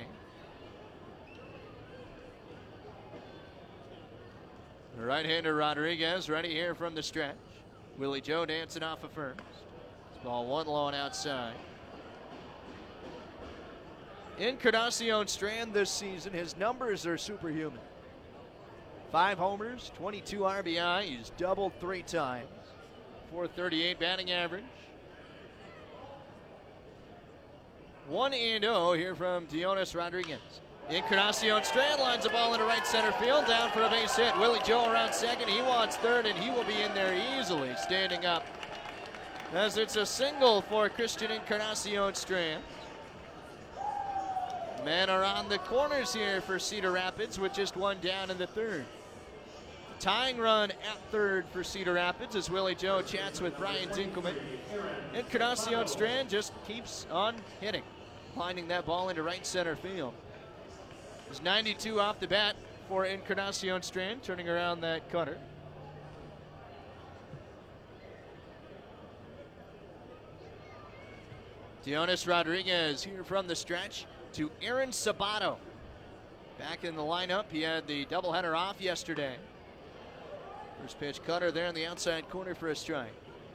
Right-hander Rodriguez ready here from the stretch. Willie Joe dancing off of first. It's ball one low and outside. Encarnacion Strand this season, his numbers are superhuman. Five homers, twenty-two R B I. He's doubled three times. four thirty-eight batting average. one and oh here from Dionis Rodriguez. Encarnacion Strand lines the ball into right center field, down for a base hit. Willie Joe around second. He wants third, and he will be in there easily, standing up, as it's a single for Christian Encarnacion Strand. Men are on the corners here for Cedar Rapids with just one down in the third. Tying run at third for Cedar Rapids as Willie Joe chats with Brian Dinkelman. Encarnacion Strand just keeps on hitting, lining that ball into right center field. It's ninety-two off the bat for Encarnacion Strand, turning around that cutter. Dionis Rodriguez here from the stretch to Aaron Sabato. Back in the lineup, he had the doubleheader off yesterday. First pitch cutter there in the outside corner for a strike.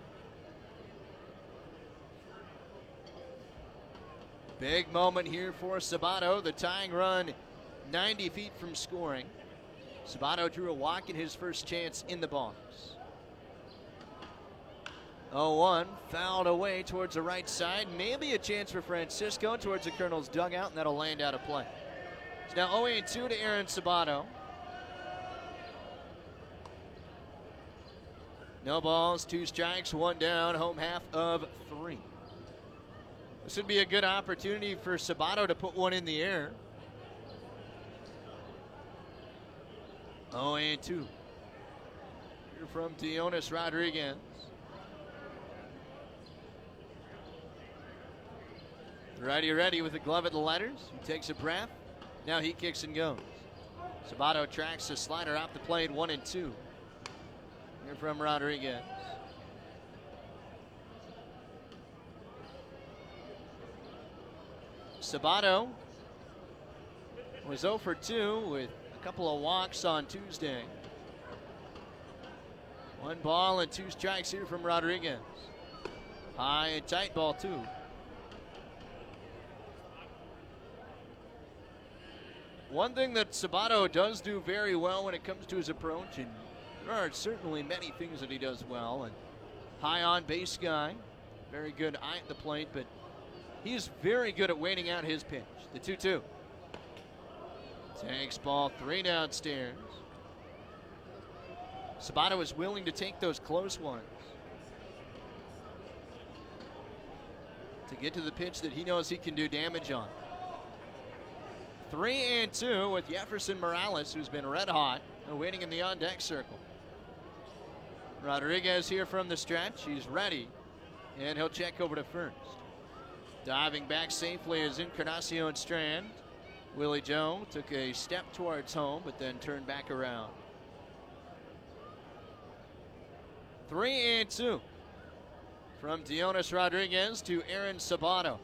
Big moment here for Sabato, the tying run ninety feet from scoring. Sabato drew a walk in his first chance in the box. oh one, fouled away towards the right side. Maybe a chance for Francisco towards the Colonel's dugout, and that'll land out of play. It's now oh two to Aaron Sabato. No balls, two strikes, one down, home half of three. This would be a good opportunity for Sabato to put one in the air. oh two. Here from Dionis Rodriguez. Righty ready with the glove at the letters. He takes a breath. Now he kicks and goes. Sabato tracks the slider off the plate, one and two. Here from Rodriguez. Sabato was oh for two with a couple of walks on Tuesday. One ball and two strikes here from Rodriguez. High and tight ball two. One thing that Sabato does do very well when it comes to his approach, and there are certainly many things that he does well, and high on base guy, very good eye at the plate, but he's very good at waiting out his pitch. The two two. Takes ball three downstairs. Sabato is willing to take those close ones to get to the pitch that he knows he can do damage on. Three and two with Jefferson Morales, who's been red hot, and waiting in the on-deck circle. Rodriguez here from the stretch. He's ready, and he'll check over to first. Diving back safely is Encarnacion Strand. Willie Joe took a step towards home, but then turned back around. Three and two from Dionis Rodriguez to Aaron Sabato.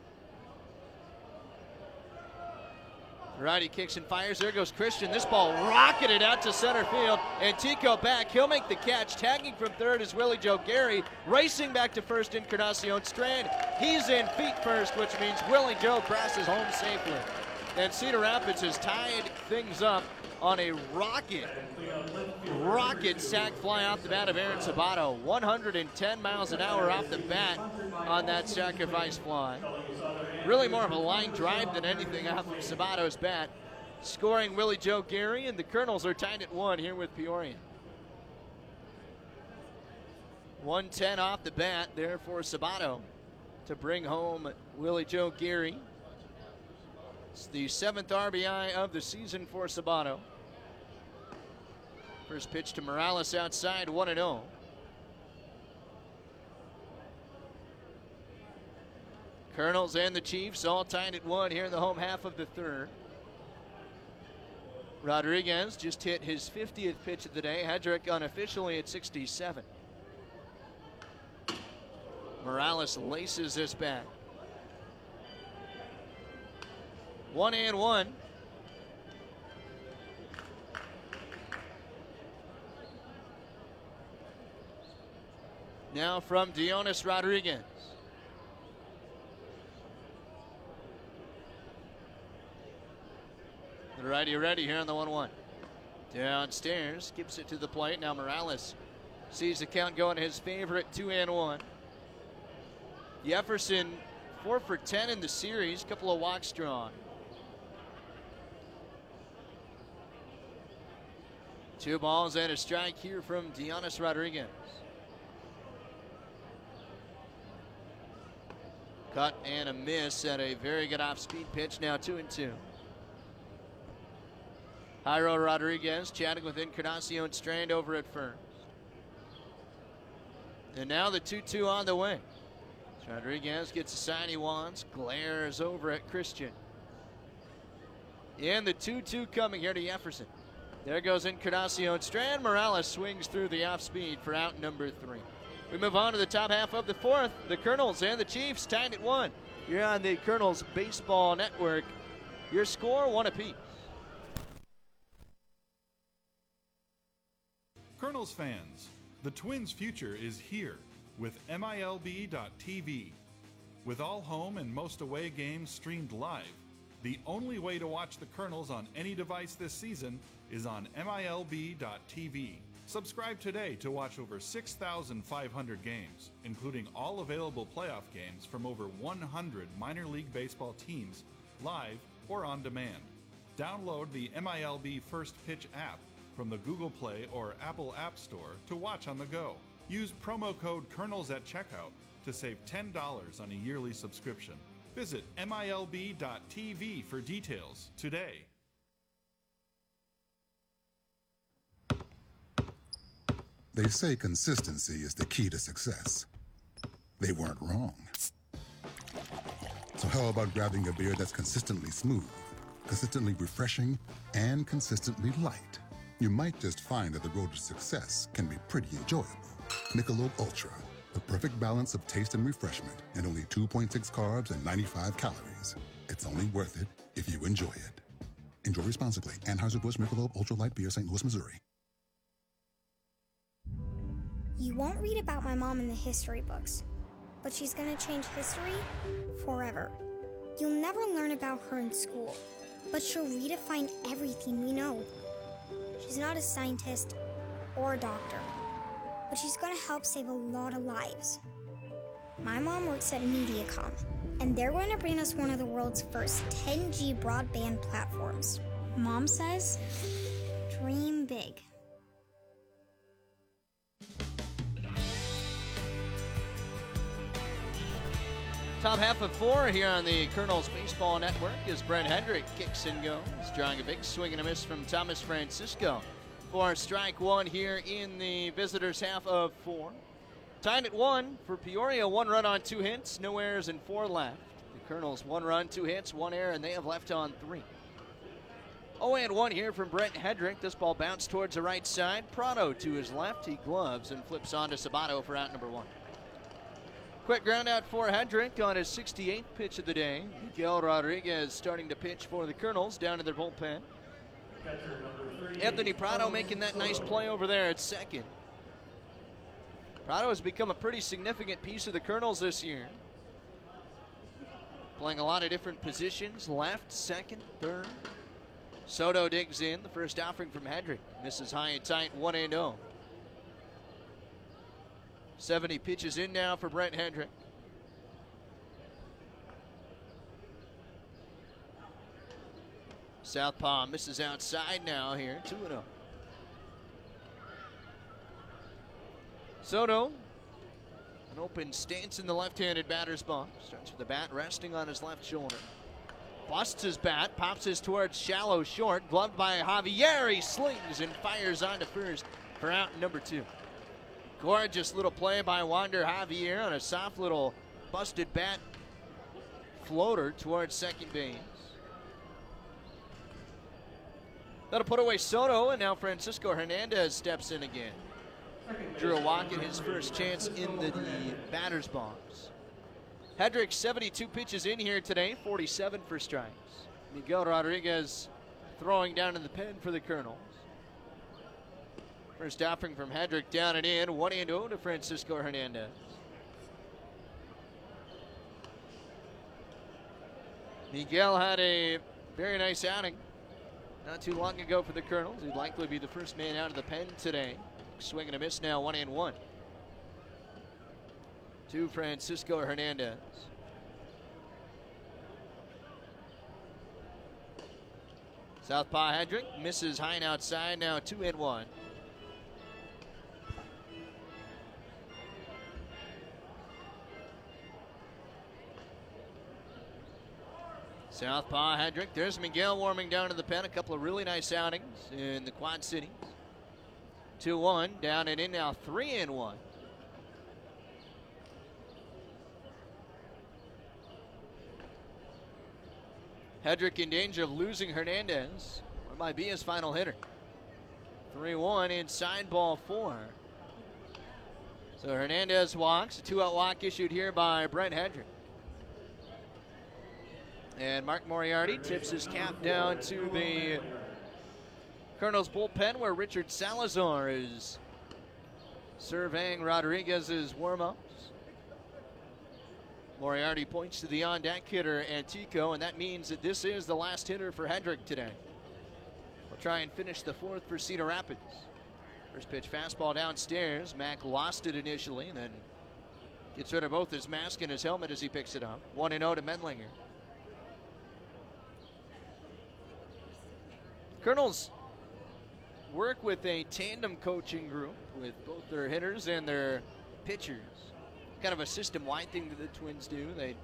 Righty kicks and fires. There goes Christian. This ball rocketed out to center field. And Tico back. He'll make the catch. Tagging from third is Willie Joe Gary. Racing back to first, Encarnacion Strand. He's in feet first, which means Willie Joe crosses home safely. And Cedar Rapids has tied things up on a rocket, rocket sac fly off the bat of Aaron Sabato. one hundred ten miles an hour off the bat on that sacrifice fly. Really more of a line drive than anything off of Sabato's bat. Scoring Willie Joe Gary, and the Colonels are tied at one here with Peoria. one ten off the bat there for Sabato to bring home Willie Joe Gary. It's the seventh R B I of the season for Sabato. First pitch to Morales outside, one and oh. Colonels and the Chiefs all tied at one here in the home half of the third. Rodriguez just hit his fiftieth pitch of the day. Hedrick unofficially at sixty-seven. Morales laces this back. One and one. Now from Dionis Rodriguez. The righty ready here on the one one. Downstairs, skips it to the plate. Now Morales sees the count going his favorite, two and one. Jefferson, four for ten in the series, couple of walks drawn. Two balls and a strike here from Dionis Rodriguez. Cut and a miss at a very good off-speed pitch. Now two and two. Jairo Rodriguez chatting with Encarnacion Strand over at first. And now the two two on the way. Rodriguez gets the sign he wants. Glares over at Christian. And the two two coming here to Jefferson. There goes Encarnacion Strand. Morales swings through the off-speed for out number three. We move on to the top half of the fourth. The Colonels and the Chiefs tied at one. You're on the Colonels Baseball Network. Your score, one apiece. Colonels fans, the Twins' future is here with M I L B dot T V. With all home and most away games streamed live, the only way to watch the Colonels on any device this season is on M I L B dot T V. Subscribe today to watch over six thousand five hundred games, including all available playoff games from over one hundred minor league baseball teams, live or on demand. Download the M I L B First Pitch app from the Google Play or Apple App Store to watch on the go. Use promo code Colonels at checkout to save ten dollars on a yearly subscription. Visit M I L B dot T V for details today. They say consistency is the key to success. They weren't wrong. So how about grabbing a beer that's consistently smooth, consistently refreshing, and consistently light? You might just find that the road to success can be pretty enjoyable. Michelob Ultra, the perfect balance of taste and refreshment, and only two point six carbs and ninety-five calories. It's only worth it if you enjoy it. Enjoy responsibly. Anheuser-Busch Michelob Ultra Light Beer, Saint Louis, Missouri. You won't read about my mom in the history books, but she's gonna change history forever. You'll never learn about her in school, but she'll redefine everything we know. She's not a scientist or a doctor, but she's gonna help save a lot of lives. My mom works at MediaCom, and they're going to bring us one of the world's first ten G broadband platforms. Mom says, dream big. Top half of four here on the Colonels Baseball Network as Brent Hendrick kicks and goes, drawing a big swing and a miss from Thomas Francisco for strike one here in the visitors' half of four. Tied at one for Peoria, one run on two hits, no errors and four left. The Colonels one run, two hits, one error, and they have left on three. oh and one here from Brent Hendrick. This ball bounced towards the right side. Prado to his left. He gloves and flips on to Sabato for out number one. Quick ground out for Hendrick on his sixty-eighth pitch of the day. Miguel Rodriguez starting to pitch for the Colonels down to their bullpen. Anthony Prado making that nice play over there at second. Prado has become a pretty significant piece of the Colonels this year. Playing a lot of different positions, left, second, third. Soto digs in, the first offering from Hendrick. Misses high and tight, one and oh. seventy pitches in now for Brent Hendrick. Southpaw misses outside now here, two and oh. Soto, an open stance in the left-handed batter's box. Starts with the bat resting on his left shoulder. Busts his bat, pops his towards shallow short. Gloved by Javier, he slings and fires on to first for out number two. Gorgeous little play by Wander Javier on a soft little busted bat floater towards second base. That'll put away Soto, and now Francisco Hernandez steps in again. Drew a walk in his first chance in the, the batter's box. Hendrick, seventy-two pitches in here today, forty-seven for strikes. Miguel Rodriguez throwing down in the pen for the Colonels. First offering from Hendrick down and in, one and oh to Francisco Hernandez. Miguel had a very nice outing not too long ago for the Colonels. He'd likely be the first man out of the pen today. Swing and a miss now, one and one. To Francisco Hernandez. Southpaw Hedrick misses high and outside, now two and one. Southpaw Hedrick. There's Miguel warming down to the pen. A couple of really nice outings in the Quad Cities. two one, down and in now, three and one. Hedrick in danger of losing Hernandez. What might be his final hitter. three one, inside ball four. So Hernandez walks. A two-out walk issued here by Brent Hedrick. And Mark Moriarty tips his cap down to the Colonels bullpen, where Richard Salazar is surveying Rodriguez's warm-ups. Moriarty points to the on-deck hitter, Antico, and that means that this is the last hitter for Hedrick today. We'll try and finish the fourth for Cedar Rapids. First pitch fastball downstairs. Mack lost it initially, and then gets rid of both his mask and his helmet as he picks it up. one and oh to Mendlinger. Colonels work with a tandem coaching group with both their hitters and their pitchers. Kind of a system-wide thing that the Twins do. They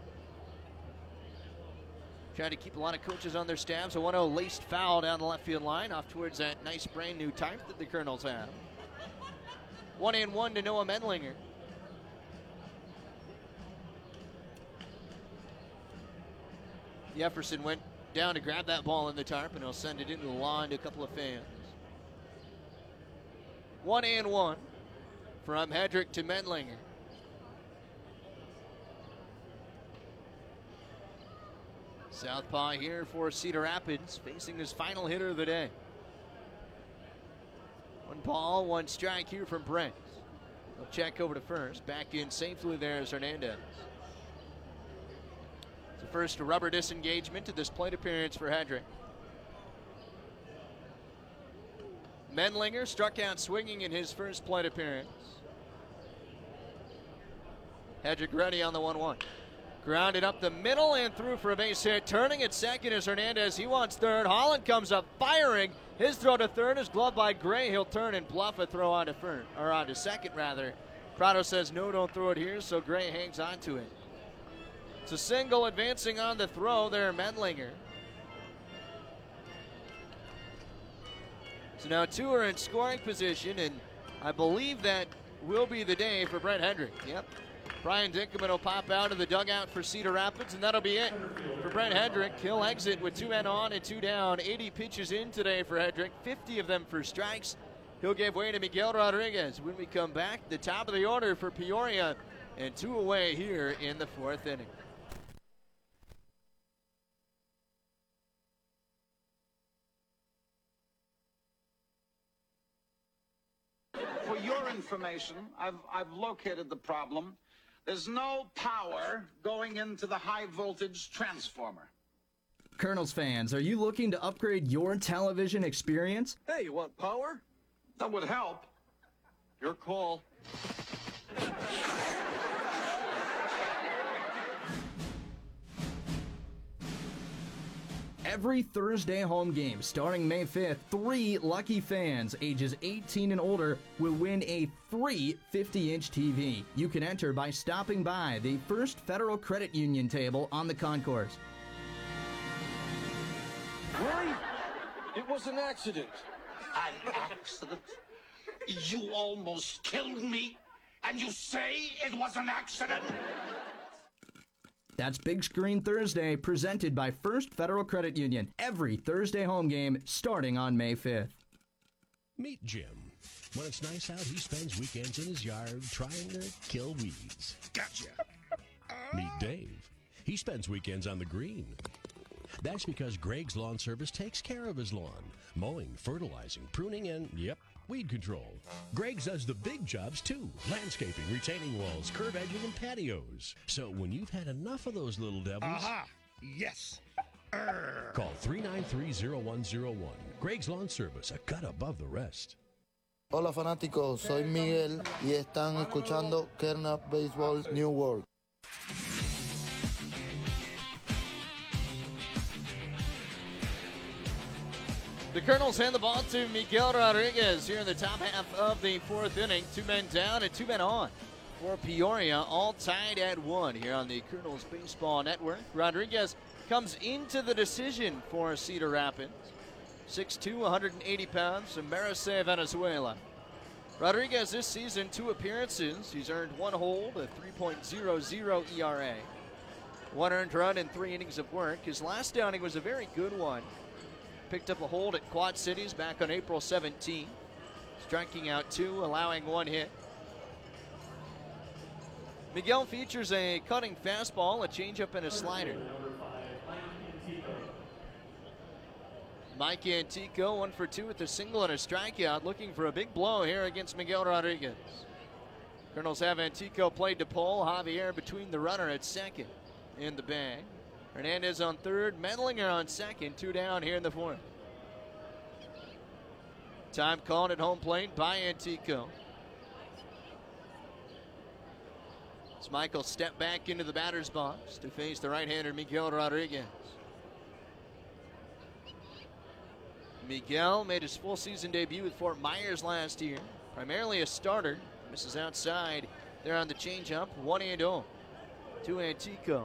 try to keep a lot of coaches on their staffs. A one oh laced foul down the left field line off towards that nice brand new type that the Colonels have. One and one to Noah Mendlinger. Jefferson went down to grab that ball in the tarp, and he'll send it into the lawn to a couple of fans. One and one from Hedrick to Mendlinger. Southpaw here for Cedar Rapids, facing his final hitter of the day. One ball, one strike here from Brent. He'll check over to first. Back in safely there is Hernandez. It's the first rubber disengagement to this plate appearance for Hedrick. Mendlinger struck out swinging in his first plate appearance. Hedrick ready on the one one. Grounded up the middle and through for a base hit. Turning at second is Hernandez. He wants third. Holland comes up firing. His throw to third is gloved by Gray. He'll turn and bluff a throw onto first, or onto second rather. Prado says no, don't throw it here, so Gray hangs on to it. It's a single advancing on the throw there, Mendlinger. So now two are in scoring position, and I believe that will be the day for Brent Hedrick. Yep. Brian Dinkelman will pop out of the dugout for Cedar Rapids, and that'll be it for Brent Hedrick. He'll exit with two men on and two down. eighty pitches in today for Hedrick, fifty of them for strikes. He'll give way to Miguel Rodriguez. When we come back, the top of the order for Peoria, and two away here in the fourth inning. For your information, I've, I've located the problem. There's no power going into the high voltage transformer. Colonels fans, are you looking to upgrade your television experience? Hey, you want power? That would help. Your call. Every Thursday home game starting May fifth, three lucky fans ages eighteen and older will win a free fifty inch T V. You can enter by stopping by the First Federal Credit Union table on the concourse. Really? It was an accident. An accident? You almost killed me, and you say it was an accident? That's Big Screen Thursday, presented by First Federal Credit Union. Every Thursday home game starting on May fifth. Meet Jim. When it's nice out, he spends weekends in his yard trying to kill weeds. Gotcha. Meet Dave. He spends weekends on the green. That's because Greg's Lawn Service takes care of his lawn. Mowing, fertilizing, pruning, and, yep, weed control. Greg's does the big jobs, too. Landscaping, retaining walls, curb edging, and patios. So when you've had enough of those little devils... Aha! Yes! Urgh. Call three nine three, zero one zero one. Greg's Lawn Service, a cut above the rest. Hola fanáticos, soy Miguel y están escuchando Kerna Baseball New World. The Colonels hand the ball to Miguel Rodriguez here in the top half of the fourth inning. Two men down and two men on for Peoria, all tied at one here on the Colonels Baseball Network. Rodriguez comes into the decision for Cedar Rapids. six two, one hundred eighty pounds from Maricé, Venezuela. Rodriguez this season, two appearances. He's earned one hold, a three point oh oh E R A. One earned run in three innings of work. His last outing was a very good one. Picked up a hold at Quad Cities back on April seventeenth. Striking out two, allowing one hit. Miguel features a cutting fastball, a changeup, and a slider. Mike Antico, one for two with a single and a strikeout, looking for a big blow here against Miguel Rodriguez. Colonels have Antico played to pole, Javier between the runner at second in the bag. Hernandez on third, Medlinger on second, two down here in the fourth. Time called at home plate by Antico. As Michael step back into the batter's box to face the right-hander Miguel Rodriguez. Miguel made his full season debut with Fort Myers last year, primarily a starter. Misses outside there on the changeup, one and oh to Antico.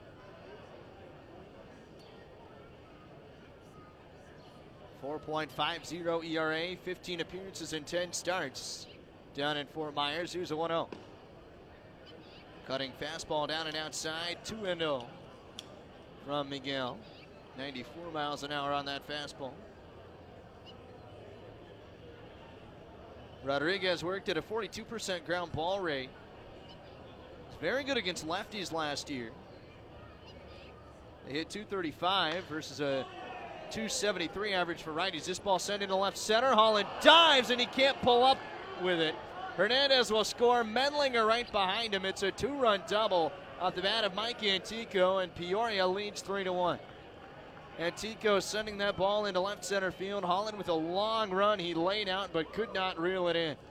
four point five oh E R A, fifteen appearances and ten starts down in Fort Myers. Here's a one oh. Cutting fastball down and outside, two and oh from Miguel. ninety-four miles an hour on that fastball. Rodriguez worked at a forty-two percent ground ball rate. He's very good against lefties last year. They hit two thirty-five versus a two seventy-three average for righties. This ball sent into left center. Holland dives and he can't pull up with it. Hernandez will score. Medlinger right behind him. It's a two-run double off the bat of Mike Antico, and Peoria leads three to one. Antico sending that ball into left center field. Holland with a long run. He laid out but could not reel it in.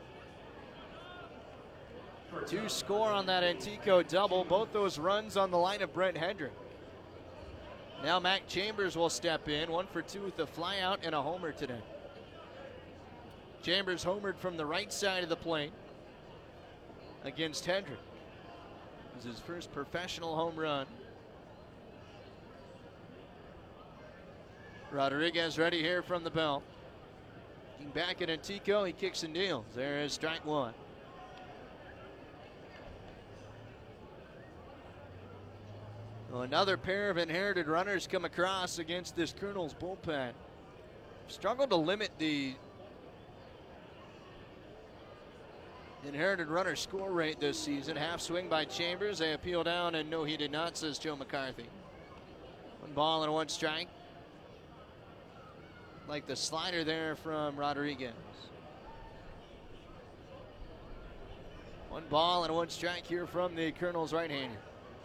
Two score on that Antico double. Both those runs on the line of Brent Hendrick. Now Mac Chambers will step in. One for two with a fly out and a homer today. Chambers homered from the right side of the plate against Hendrick. This is his first professional home run. Rodriguez ready here from the belt. Looking back at Antico, he kicks and deals. There is strike one. Well, another pair of inherited runners come across against this Colonels bullpen. Struggled to limit the inherited runner score rate this season. Half swing by Chambers. They appeal down, and no, he did not, says Joe McCarthy. One ball and one strike. Like the slider there from Rodriguez. One ball and one strike here from the Colonels right-hander.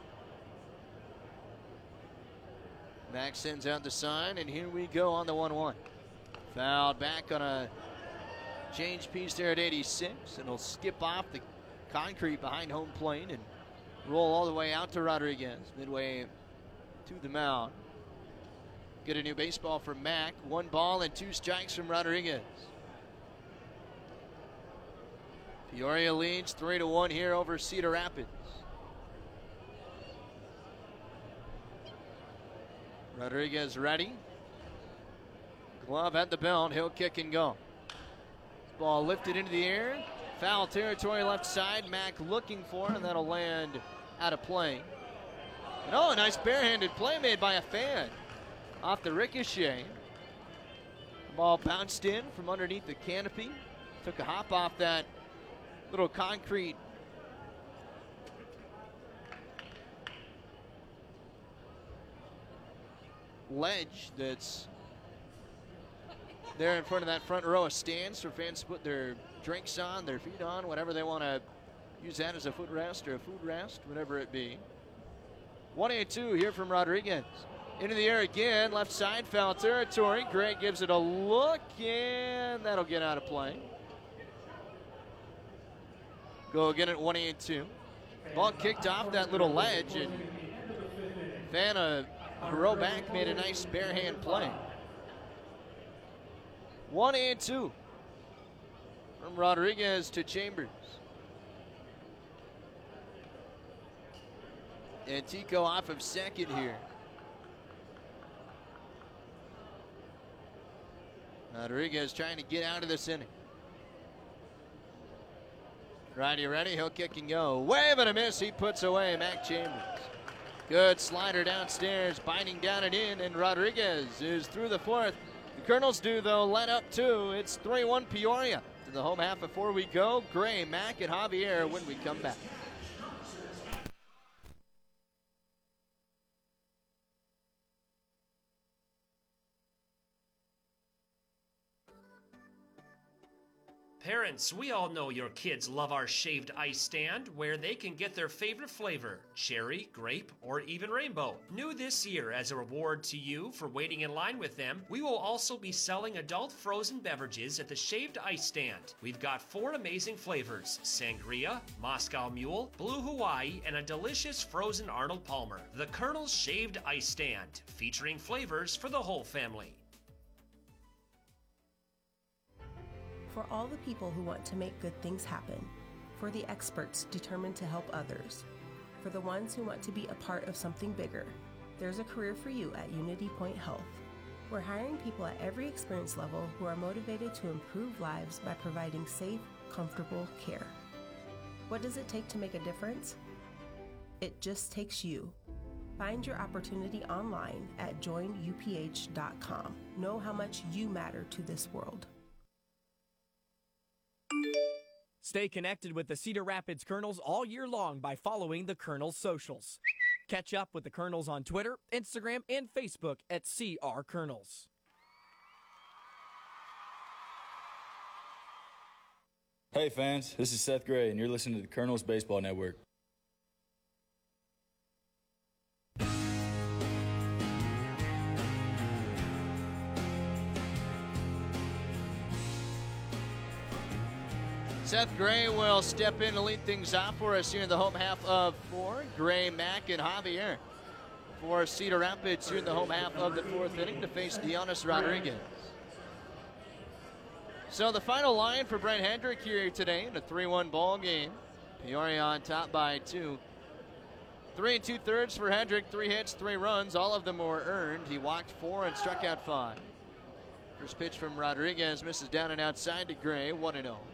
Max sends out the sign, and here we go on the one one. Fouled back on a change piece there at eighty-six, and he'll skip off the concrete behind home plate and roll all the way out to Rodriguez, midway to the mound. Get a new baseball from Mac. One ball and two strikes from Rodriguez. Peoria leads three to one here over Cedar Rapids. Rodriguez ready. Glove at the belt. He'll kick and go. Ball lifted into the air. Foul territory left side. Mac looking for it, and that'll land out of play. And oh, a nice barehanded play made by a fan off the ricochet. The ball bounced in from underneath the canopy. Took a hop off that little concrete ledge that's there in front of that front row of stands for fans to put their drinks on, their feet on, whatever they want to use that as a footrest or a food rest, whatever it be. one and two here from Rodriguez. Into the air again, left side, foul territory. Gray gives it a look, and that'll get out of play. Go again at one and two. Ball kicked off that little ledge, and Vanna, a row back, made a nice bare hand play. One and two. From Rodriguez to Chambers. Antico off of second here. Rodriguez trying to get out of this inning. Righty ready, he'll kick and go. Wave and a miss, he puts away Mac Chambers. Good slider downstairs, biting down and in, and Rodriguez is through the fourth. The Colonels do, though, let up two. It's three one Peoria. To the home half before we go. Gray, Mac, and Javier when we come back. Parents, we all know your kids love our shaved ice stand, where they can get their favorite flavor, cherry, grape, or even rainbow. New this year, as a reward to you for waiting in line with them, we will also be selling adult frozen beverages at the shaved ice stand. We've got four amazing flavors: sangria, Moscow Mule, Blue Hawaii, and a delicious frozen Arnold Palmer. The Colonel's Shaved Ice Stand, featuring flavors for the whole family. For all the people who want to make good things happen, for the experts determined to help others, for the ones who want to be a part of something bigger, there's a career for you at Unity Point Health. We're hiring people at every experience level who are motivated to improve lives by providing safe, comfortable care. What does it take to make a difference? It just takes you. Find your opportunity online at join U P H dot com. Know how much you matter to this world. Stay connected with the Cedar Rapids Colonels all year long by following the Colonels socials. Catch up with the Colonels on Twitter, Instagram, and Facebook at C R Colonels. Hey fans, this is Seth Gray, and you're listening to the Colonels Baseball Network. Seth Gray will step in to lead things off for us here in the home half of four. Gray, Mac, and Javier for Cedar Rapids here in the home half of the fourth inning to face Dionis Rodriguez. So the final line for Brent Hendrick here today in a three one ball game. Peoria on top by two. Three and two-thirds for Hendrick. Three hits, three runs. All of them were earned. He walked four and struck out five. First pitch from Rodriguez misses down and outside to Gray, one and oh.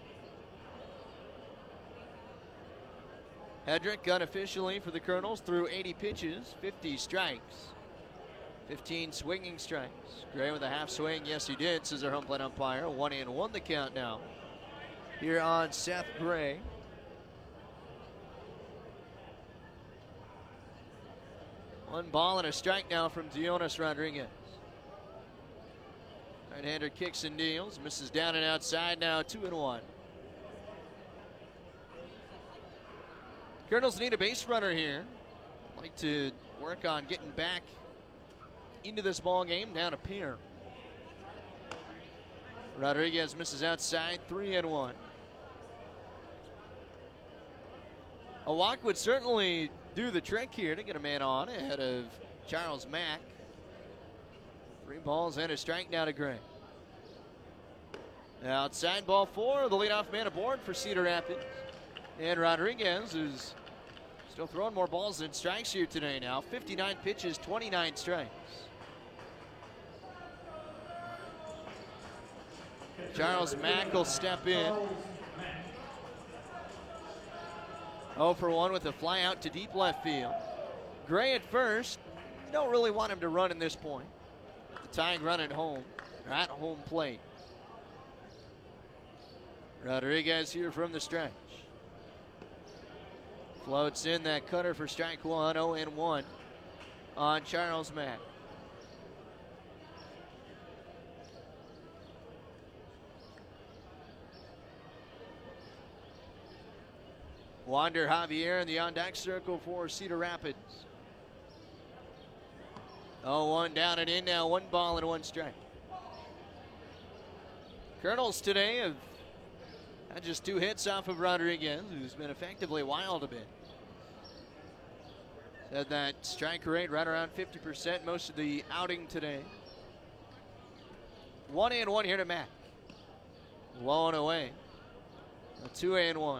Hedrick unofficially for the Colonels threw eighty pitches, fifty strikes, fifteen swinging strikes. Gray with a half swing, yes he did, says our home plate umpire. One and one the count now here on Seth Gray. One ball and a strike now from Dionis Rodriguez. Right-hander kicks and deals, misses down and outside now, two and one. Colonels need a base runner here. Like to work on getting back into this ball game, down a pair. Rodriguez misses outside, three and one. A walk would certainly do the trick here to get a man on ahead of Charles Mack. Three balls and a strike now to Gray. Outside ball four, the leadoff man aboard for Cedar Rapids. And Rodriguez is still throwing more balls than strikes here today now. fifty-nine pitches, twenty-nine strikes. Charles Mack will step in. oh for one with a fly out to deep left field. Gray at first. You don't really want him to run in this point. The tying run at home, or at home plate. Rodriguez here from the stretch. Floats in that cutter for strike one, oh and one on Charles Mack. Wander Javier in the on-deck circle for Cedar Rapids. oh one down and in now, one ball and one strike. Colonels today have had just two hits off of Rodriguez, who's been effectively wild a bit. Said that strike rate right around fifty percent most of the outing today. One and one here to Mack. Low and away. A two and one.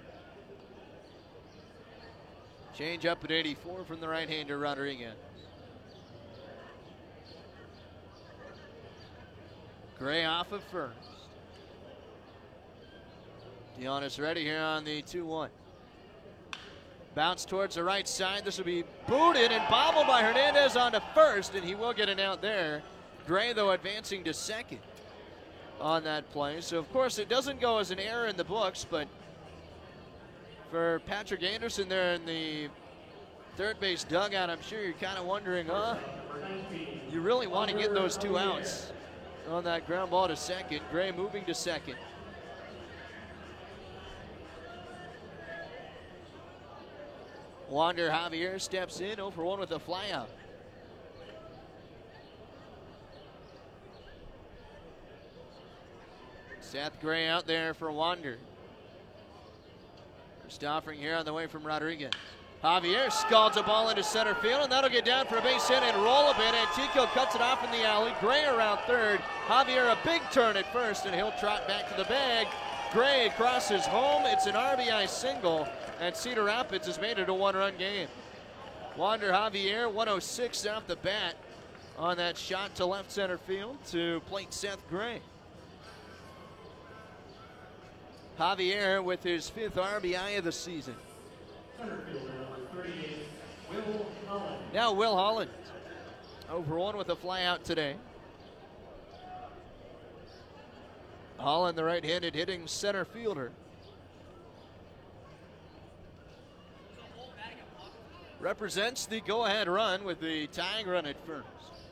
Change up at eighty-four from the right-hander Rodriguez. Gray off of first. Dionis ready here on the two one. Bounce towards the right side. This will be booted and bobbled by Hernandez onto first, and he will get it out there. Gray, though, advancing to second on that play. So, of course, it doesn't go as an error in the books, but for Patrick Anderson there in the third base dugout, I'm sure you're kind of wondering, huh? You really want to get those two outs on that ground ball to second. Gray moving to second. Wander Javier steps in, oh for one with a flyout. Seth Gray out there for Wander. Stoffering here on the way from Rodriguez. Javier scalds a ball into center field, and that'll get down for a base hit and roll a bit. Antico cuts it off in the alley. Gray around third. Javier a big turn at first, and he'll trot back to the bag. Gray crosses home. It's an R B I single, and Cedar Rapids has made it a one-run game. Wander Javier, one oh six off the bat on that shot to left center field to plate Seth Gray. Javier with his fifth R B I of the season. Center fielder number thirty-eight, Will Holland. Now Will Holland, over one with a fly out today. Holland, the right-handed hitting center fielder. Represents the go-ahead run with the tying run at first.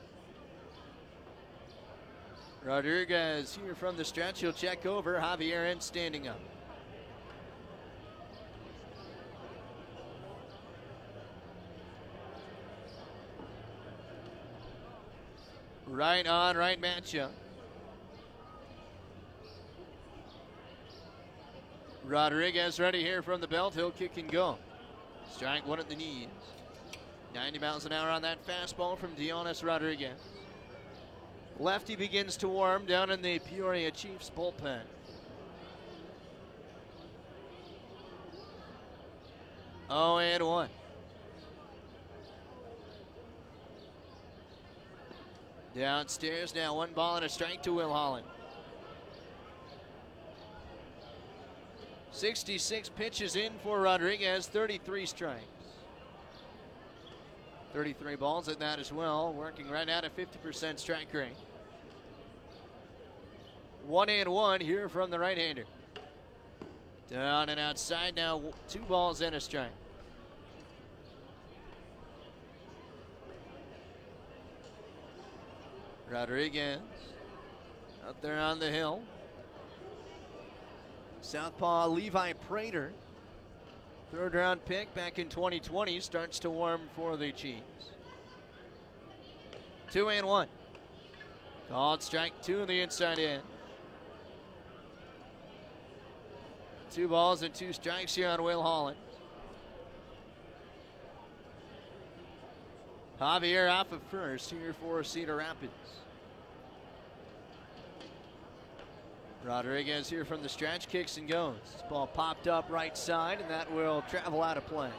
Rodriguez here from the stretch. He'll check over. Javier in standing up. Right on, right matchup. Rodriguez ready here from the belt. He'll kick and go. Strike one at the knees. ninety miles an hour on that fastball from Dionis Rodriguez. Lefty begins to warm down in the Peoria Chiefs bullpen. Oh and one. Downstairs now, one ball and a strike to Will Holland. sixty-six pitches in for Rodriguez, thirty-three strikes. thirty-three balls at that as well, working right at a fifty percent strike rate. One and one here from the right-hander. Down and outside now, two balls and a strike. Rodriguez out there on the hill. Southpaw Levi Prater, third round pick back in twenty twenty, starts to warm for the Chiefs. Two and one. Called strike two on the inside end. Two balls and two strikes here on Will Holland. Javier off of first here for Cedar Rapids. Rodriguez here from the stretch, kicks and goes. This ball popped up right side, and that will travel out of play.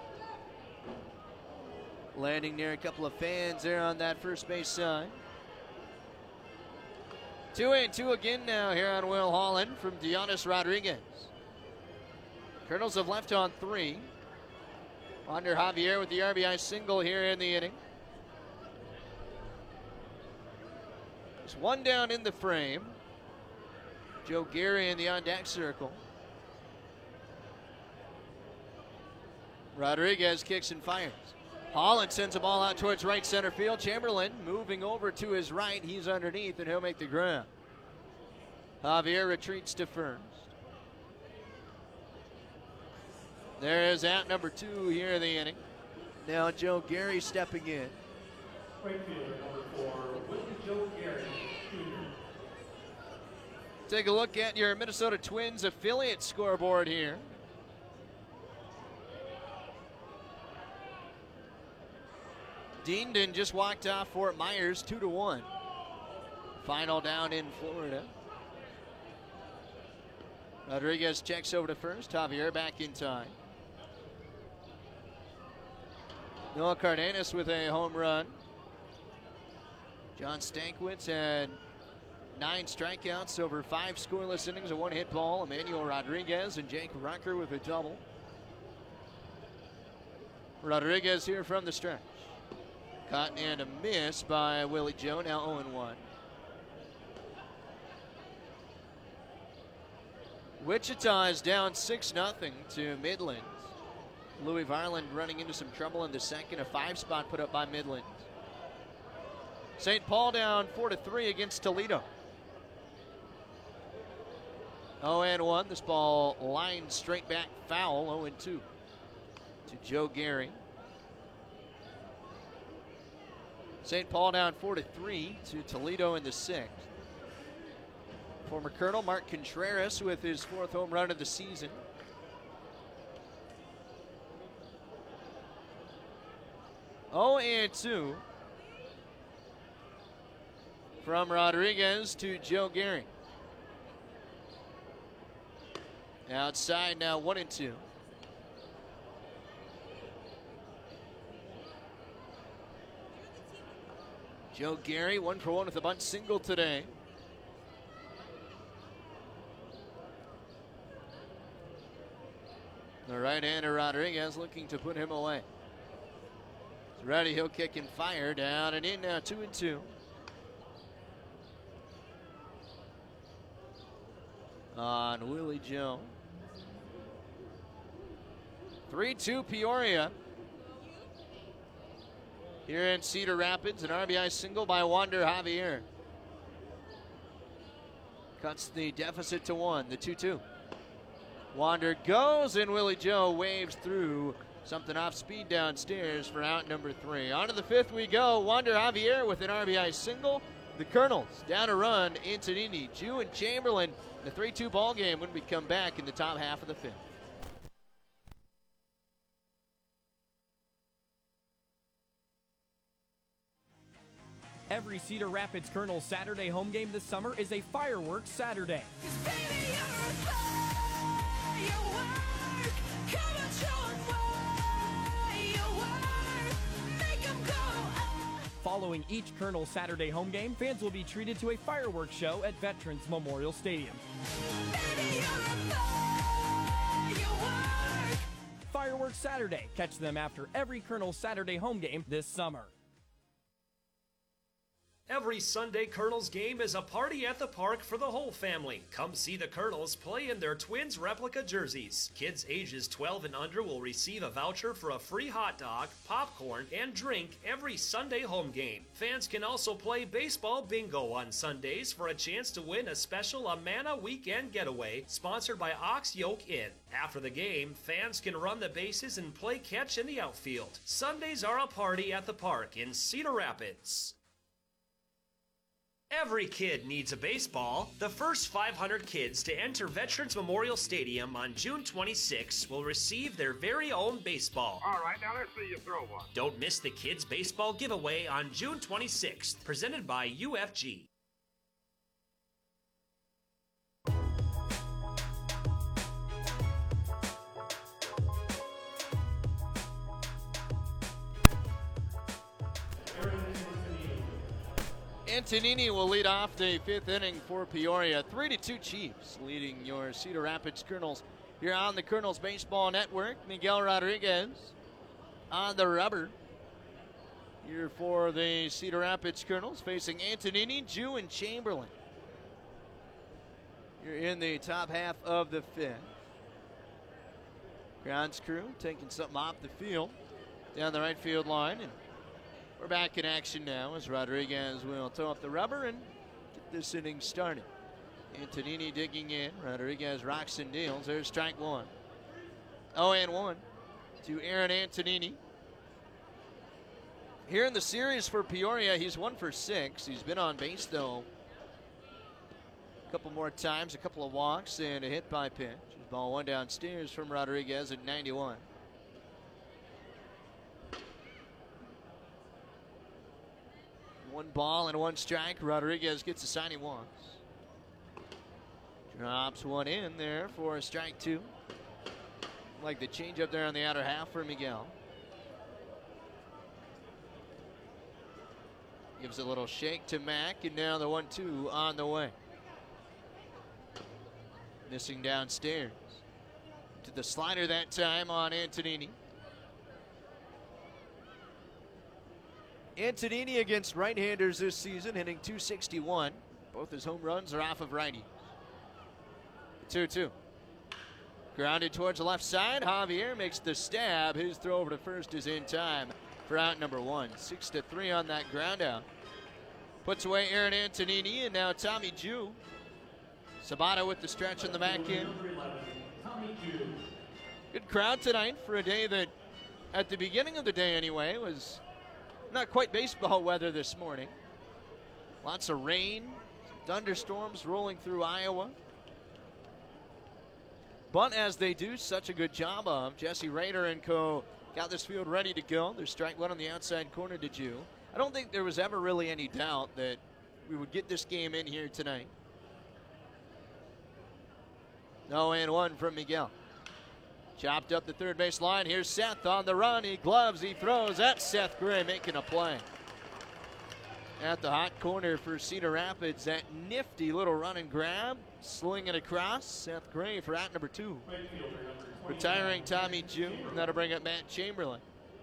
Landing near a couple of fans there on that first base side. Two and two again now here on Will Holland from Dionis Rodriguez. Colonels have left on three. Wander Javier with the R B I single here in the inning. There's one down in the frame. Joe Gary in the on-deck circle. Rodriguez kicks and fires. Holland sends a ball out towards right center field. Chamberlain moving over to his right. He's underneath, and he'll make the ground. Javier retreats to first. There is out number two here in the inning. Now Joe Gary stepping in. Right fielder number four, Willie Joe Gary, Junior Take a look at your Minnesota Twins affiliate scoreboard here. Deandon just walked off Fort Myers two to one. Final down in Florida. Rodriguez checks over to first. Javier back in time. Noah Cardenas with a home run. John Stankiewicz had nine strikeouts over five scoreless innings, a one-hit ball. Emmanuel Rodriguez and Jake Rucker with a double. Rodriguez here from the stretch. Caught and a miss by Willie Joe, now oh and one. Wichita is down six nothing to Midland. Louis Varland running into some trouble in the second. A five spot put up by Midland. Saint Paul down four to three against Toledo. oh and one. This ball lined straight back foul. oh and two to Joe Gary. Saint Paul down four to three to Toledo in the sixth. Former Colonel Mark Contreras with his fourth home run of the season. oh and two from Rodriguez to Joe Gary. Outside now, one and two. Joe Gary, one for one with a bunt single today. The right-hander Rodriguez looking to put him away. He's ready, he'll kick and fire. Down and in now, two and two. On Willie Joe. three two Peoria. Here in Cedar Rapids, an R B I single by Wander Javier. Cuts the deficit to one, the two two. Wander goes, and Willie Joe waves through. Something off speed downstairs for out number three. On to the fifth we go. Wander Javier with an R B I single. The Colonels down a run. Antonini, Jew, and Chamberlain. The three two ball game when we come back in the top half of the fifth. Every Cedar Rapids Colonels Saturday home game this summer is a fireworks Saturday. Following each Colonel Saturday home game, fans will be treated to a fireworks show at Veterans Memorial Stadium. Fireworks Saturday. Catch them after every Colonel Saturday home game this summer. Every Sunday Colonels game is a party at the park for the whole family. Come see the Colonels play in their Twins replica jerseys. Kids ages twelve and under will receive a voucher for a free hot dog, popcorn, and drink every Sunday home game. Fans can also play baseball bingo on Sundays for a chance to win a special Amana weekend getaway sponsored by Ox Yoke Inn. After the game, fans can run the bases and play catch in the outfield. Sundays are a party at the park in Cedar Rapids. Every kid needs a baseball. The first five hundred kids to enter Veterans Memorial Stadium on June twenty-sixth will receive their very own baseball. All right, now let's see you throw one. Don't miss the kids' baseball giveaway on June twenty-sixth, presented by U F G. Antonini will lead off the fifth inning for Peoria. three to two Chiefs leading your Cedar Rapids Colonels here on the Colonels Baseball Network. Miguel Rodriguez on the rubber here for the Cedar Rapids Colonels, facing Antonini, Jew, and Chamberlain. You're in the top half of the fifth. Grounds crew taking something off the field down the right field line, and we're back in action now as Rodriguez will toe up the rubber and get this inning started. Antonini digging in. Rodriguez rocks and deals. There's strike one. oh and one to Aaron Antonini. Here in the series for Peoria, he's one for six. He's been on base, though, a couple more times, a couple of walks, and a hit by pitch. Ball one downstairs from Rodriguez at ninety-one. One ball and one strike. Rodriguez gets the sign he wants. Drops one in there for a strike two. Like the change up there on the outer half for Miguel. Gives a little shake to Mack, and now the one two on the way. Missing downstairs. To the slider that time on Antonini. Antonini against right-handers this season, hitting two sixty-one. Both his home runs are off of righty. two two. Grounded towards the left side. Javier makes the stab. His throw over to first is in time for out number one. Six to three on that ground out. Puts away Aaron Antonini, and now Tommy Jew. Sabato with the stretch in the back end. Good crowd tonight for a day that, at the beginning of the day anyway, was not quite baseball weather this morning. Lots of rain, thunderstorms rolling through Iowa. But as they do such a good job of, Jesse Rader and co. got this field ready to go. There's strike one on the outside corner to Jew. I don't think there was ever really any doubt that we would get this game in here tonight. No and one from Miguel. Chopped up the third base line. Here's Seth on the run. He gloves, he throws. That's Seth Gray making a play. At the hot corner for Cedar Rapids, that nifty little run and grab. Slinging across. Seth Gray for out number two. Retiring Tommy Jew, and that'll bring up Matt Chamberlain.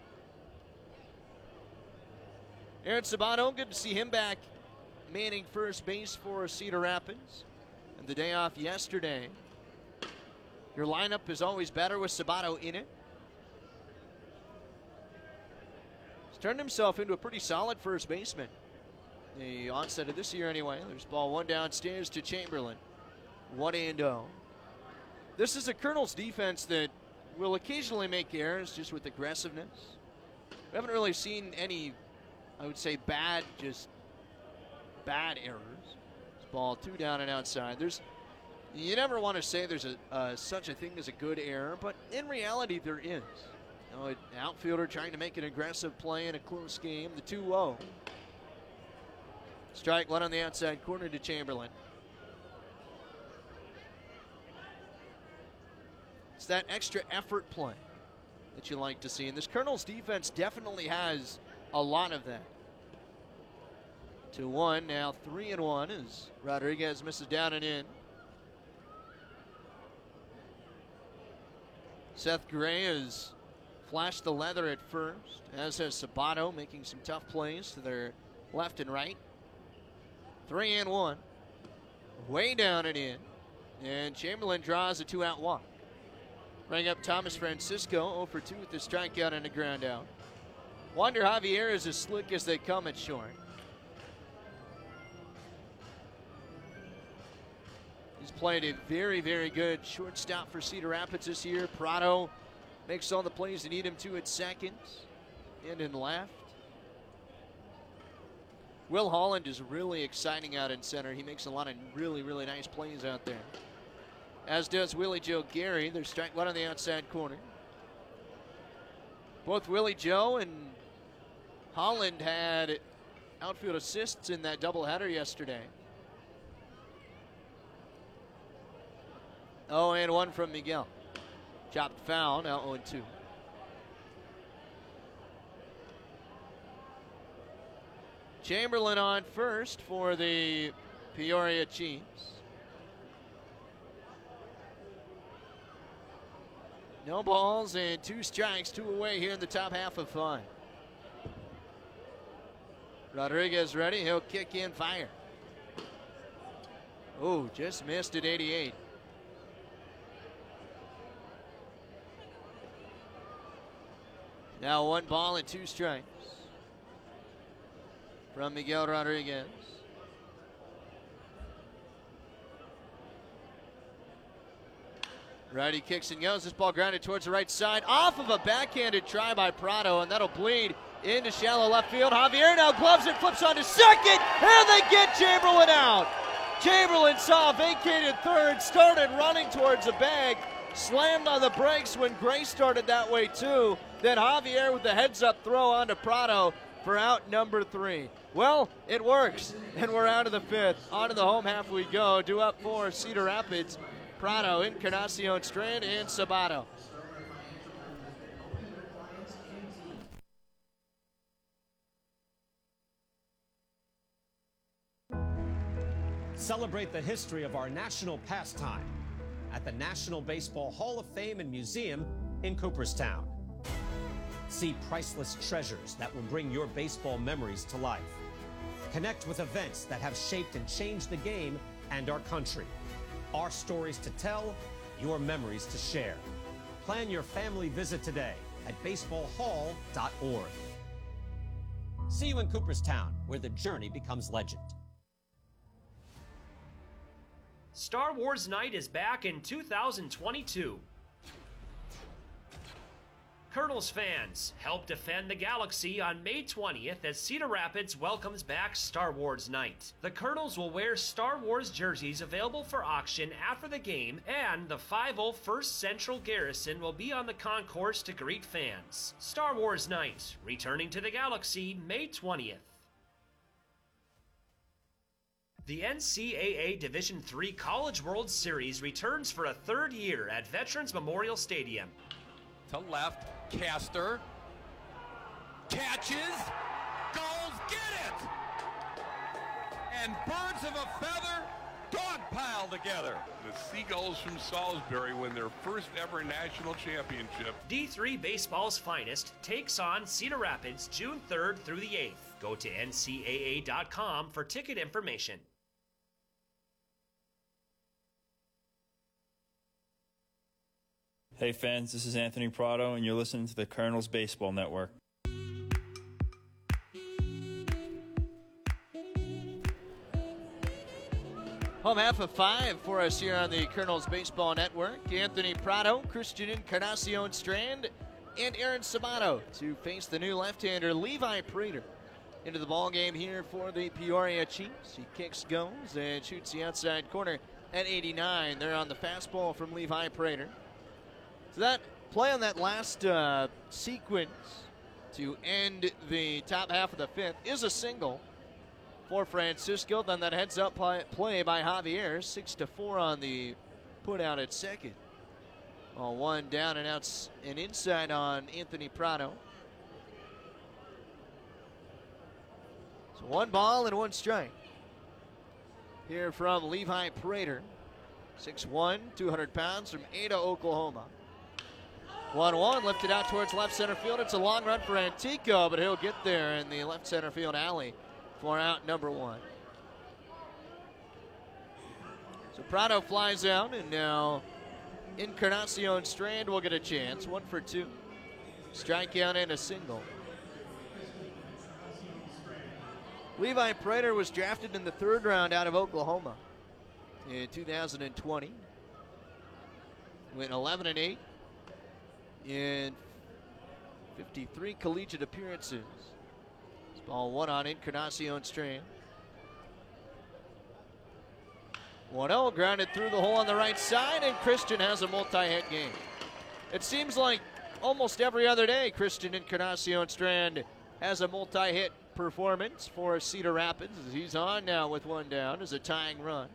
Aaron Sabato, good to see him back manning first base for Cedar Rapids. And the day off yesterday. Your lineup is always better with Sabato in it. He's turned himself into a pretty solid first baseman. The onset of this year anyway. There's ball one downstairs to Chamberlain. One and oh. This is a Colonels defense that will occasionally make errors just with aggressiveness. We haven't really seen any, I would say, bad, just bad errors. This ball two down and outside. There's, you never want to say there's a uh, such a thing as a good error, but in reality there is. You know, an outfielder trying to make an aggressive play in a close game. The two oh. Strike one on the outside corner to Chamberlain. It's that extra effort play that you like to see. And this Colonels defense definitely has a lot of that. two one, now three and one as Rodriguez misses down and in. Seth Gray has flashed the leather at first, as has Sabato, making some tough plays to their left and right. Three and one. Way down and in. And Chamberlain draws a two-out walk. Bring up Thomas Francisco, oh for two with the strikeout and a ground out. Wander Javier is as slick as they come at short. He's played a very, very good shortstop for Cedar Rapids this year. Prado makes all the plays they need him to at second and in left. Will Holland is really exciting out in center. He makes a lot of really, really nice plays out there. As does Willie Joe Gary. There's strike one on the outside corner. Both Willie Joe and Holland had outfield assists in that doubleheader yesterday. oh and one from Miguel. Chopped foul, now oh and two. Chamberlain on first for the Peoria Chiefs. No balls and two strikes, two away here in the top half of five. Rodriguez ready, he'll kick in, fire. Oh, just missed at eighty-eight. Now one ball and two strikes from Miguel Rodriguez. Righty kicks and goes. This ball grounded towards the right side. Off of a backhanded try by Prado, and that'll bleed into shallow left field. Javier now gloves it, flips on to second, and they get Chamberlain out. Chamberlain saw a vacated third, started running towards the bag, slammed on the brakes when Gray started that way too. Then Javier with the heads-up throw onto Prado for out number three. Well, it works, and we're out of the fifth. On to the home half we go. Due up for Cedar Rapids, Prado, Encarnacion Strand, and Sabato. Celebrate the history of our national pastime at the National Baseball Hall of Fame and Museum in Cooperstown. See priceless treasures that will bring your baseball memories to life. Connect with events that have shaped and changed the game and our country. Our stories to tell, your memories to share. Plan your family visit today at baseball hall dot org. See you in Cooperstown, where the journey becomes legend. Star Wars Night is back in two thousand twenty-two. Colonels fans, help defend the galaxy on May twentieth as Cedar Rapids welcomes back Star Wars Night. The Colonels will wear Star Wars jerseys available for auction after the game, and the five oh first Central Garrison will be on the concourse to greet fans. Star Wars Night, returning to the galaxy May twentieth. The N C double A Division three College World Series returns for a third year at Veterans Memorial Stadium. To left, Castor. Catches. Goals, get it! And birds of a feather dogpile together. The Seagulls from Salisbury win their first ever national championship. D three Baseball's finest takes on Cedar Rapids June third through the eighth. Go to N C double A dot com for ticket information. Hey fans, this is Anthony Prado, and you're listening to the Colonels Baseball Network. Home half of five for us here on the Colonels Baseball Network. Anthony Prado, Christian Encarnacion Strand, and Aaron Sabato to face the new left-hander Levi Prater into the ball game here for the Peoria Chiefs. He kicks, goes, and shoots the outside corner at eighty-nine. They're on the fastball from Levi Prater. So that play on that last uh, sequence to end the top half of the fifth is a single for Francisco. Then that heads up play, play by Javier, six to four on the put out at second. Well, one down and outs and inside on Anthony Prado. So one ball and one strike here from Levi Prater, six one, two hundred pounds, from Ada, Oklahoma. one one lifted out towards left center field. It's a long run for Antico, but he'll get there in the left center field alley for out number one. So Prado flies out, and now Encarnacion Strand will get a chance. One for two. Strikeout and a single. Levi Prater was drafted in the third round out of Oklahoma in two thousand twenty. Went eleven and eight. In fifty-three collegiate appearances. This ball one on Encarnacion Strand. one oh grounded through the hole on the right side, and Christian has a multi-hit game. It seems like almost every other day Christian Encarnacion Strand has a multi-hit performance for Cedar Rapids, as he's on now with one down as a tying run.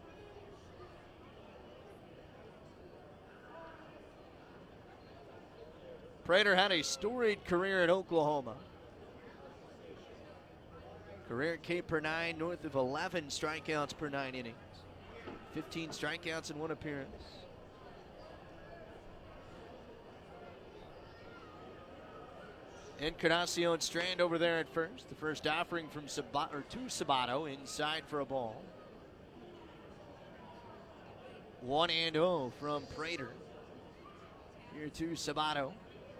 Prater had a storied career in Oklahoma. Career K per nine, north of eleven strikeouts per nine innings. fifteen strikeouts in one appearance. Encarnacion Strand over there at first. The first offering from Sabato, or to Sabato, inside for a ball. one and oh from Prater. Here to Sabato.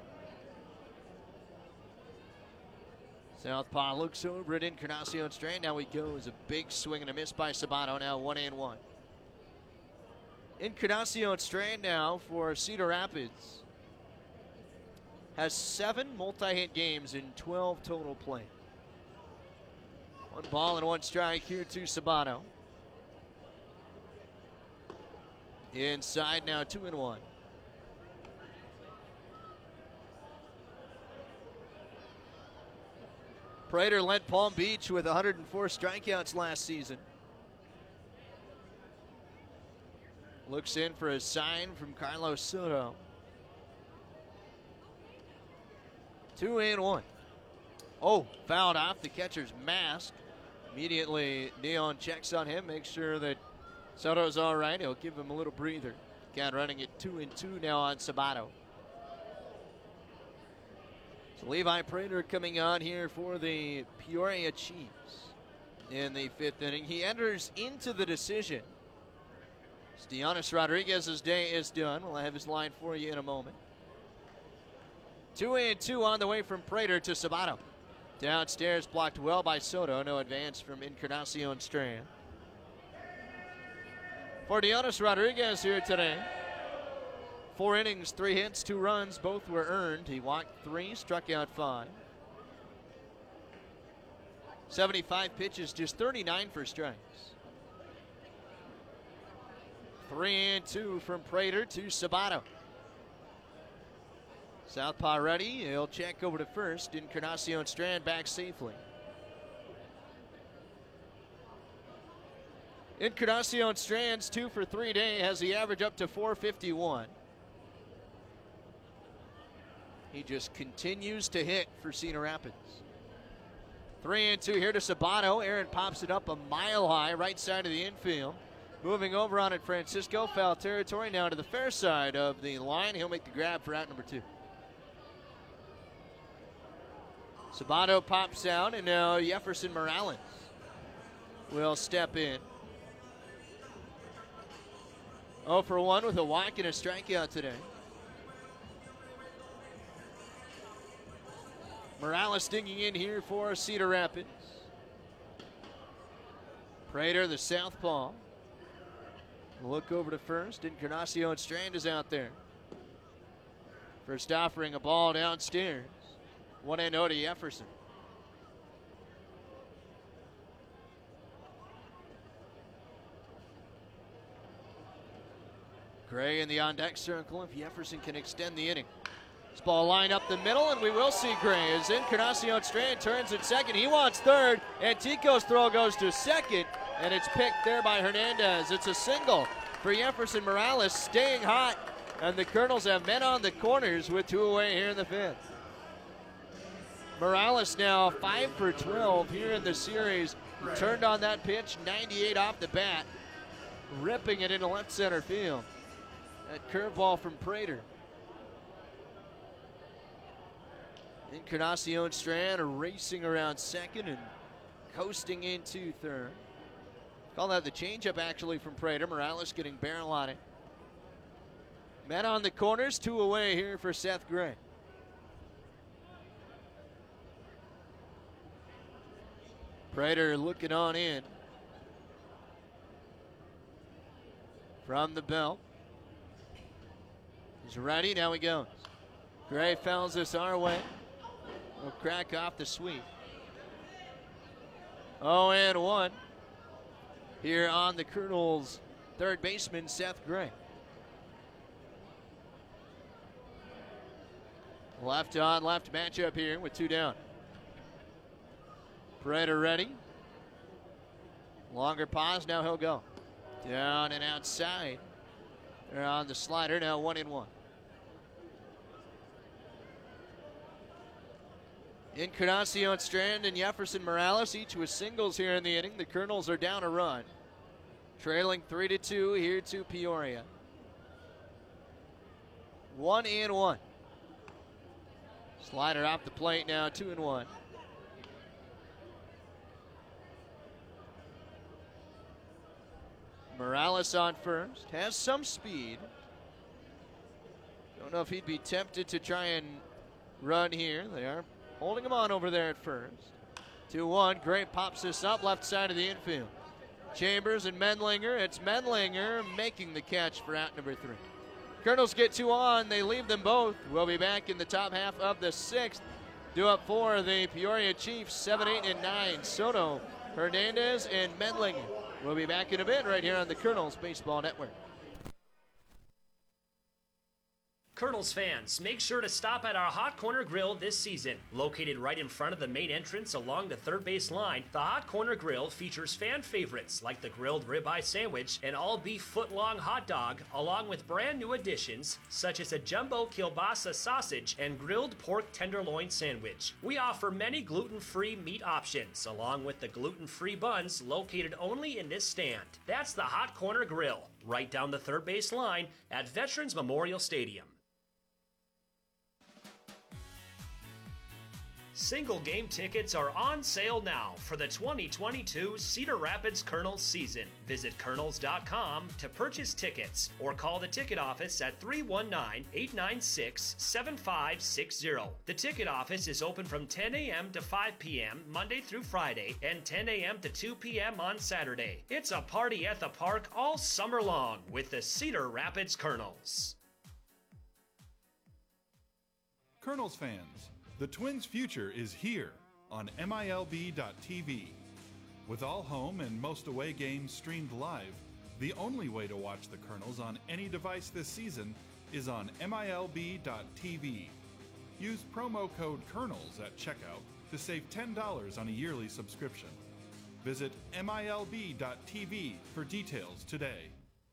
Southpaw looks over at Encarnacion Strand. Now he goes. A big swing and a miss by Sabato. Now one and one. Encarnacion Strand now for Cedar Rapids has seven multi-hit games in twelve total play. One ball and one strike here to Sabato. Inside now, two and one. Prater led Palm Beach with one hundred four strikeouts last season. Looks in for a sign from Carlos Soto. Two and one. Oh, fouled off the catcher's mask. Immediately, Neon checks on him, makes sure that Soto's all right. He'll give him a little breather. Count running at two and two now on Sabato. So Levi Prater coming on here for the Peoria Chiefs in the fifth inning. He enters into the decision. Steanis Rodriguez's day is done. We'll have his line for you in a moment. Two and two on the way from Prater to Sabato. Downstairs blocked well by Soto. No advance from Encarnacion Strand. For Steanis Rodriguez here today. Four innings, three hits, two runs. Both were earned. He walked three, struck out five. seventy-five pitches, just thirty-nine for strikes. Three and two from Prater to Sabato. Southpaw ready. He'll check over to first. Encarnacion Strand back safely. Encarnacion Strand's two for three day has the average up to four fifty-one. He just continues to hit for Cedar Rapids. Three and two here to Sabato. Aaron pops it up a mile high, right side of the infield. Moving over on it, Francisco. Foul territory now to the fair side of the line. He'll make the grab for out number two. Sabato pops out, and now Jefferson Morales will step in. oh for one with a walk and a strikeout today. Morales digging in here for Cedar Rapids. Prater, the southpaw. Look over to first. Encarnacion Strand is out there. First offering a ball downstairs. one and oh to Jefferson. Gray in the on-deck circle if Jefferson can extend the inning. This ball line up the middle, and we will see Gray as Encarnacion Strand turns at second. He wants third, and Tico's throw goes to second, and it's picked there by Hernandez. It's a single for Jefferson Morales, staying hot, and the Colonels have men on the corners with two away here in the fifth. Morales now five for twelve here in the series. He turned on that pitch, ninety-eight off the bat, ripping it into left center field. That curveball from Prater. Encarnacion Strand racing around second and coasting into third. Call that the changeup actually from Prater. Morales getting barrel on it. Men on the corners, two away here for Seth Gray. Prater looking on in. From the belt. He's ready, now he goes. Gray fouls this our way. Will crack off the sweep. oh and one here on the Colonels' third baseman, Seth Gray. Left on left matchup here with two down. Prater ready. Longer pause, now he'll go. Down and outside. They're on the slider, now one and one. Encarnacion Strand and Jefferson Morales, each with singles here in the inning. The Colonels are down a run. Trailing three to two here to Peoria. One and one. Slider off the plate now, two and one. Morales on first, has some speed. Don't know if he'd be tempted to try and run here. They are holding him on over there at first. two one, Gray pops this up left side of the infield. Chambers and Mendlinger. It's Mendlinger making the catch for out number three. Colonels get two on. They leave them both. We'll be back in the top half of the sixth. Due up for the Peoria Chiefs, seven, eight, and nine. Soto, Hernandez, and Mendlinger. We'll be back in a bit right here on the Colonels Baseball Network. Colonels fans, make sure to stop at our Hot Corner Grill this season. Located right in front of the main entrance along the third base line, the Hot Corner Grill features fan favorites like the grilled ribeye sandwich and all-beef foot-long hot dog, along with brand new additions such as a jumbo kielbasa sausage and grilled pork tenderloin sandwich. We offer many gluten-free meat options, along with the gluten-free buns located only in this stand. That's the Hot Corner Grill, right down the third base line at Veterans Memorial Stadium. Single game tickets are on sale now for the twenty twenty-two Cedar Rapids Colonels season. Visit Colonels dot com to purchase tickets or call the ticket office at three one nine, eight nine six, seven five six zero. The ticket office is open from ten a.m. to five p.m. Monday through Friday and ten a.m. to two p.m. on Saturday. It's a party at the park all summer long with the Cedar Rapids Colonels. Colonels fans, the Twins' future is here on M I L B dot T V. With all home and most away games streamed live, the only way to watch the Colonels on any device this season is on M I L B dot T V. Use promo code Colonels at checkout to save ten dollars on a yearly subscription. Visit M I L B dot T V for details today.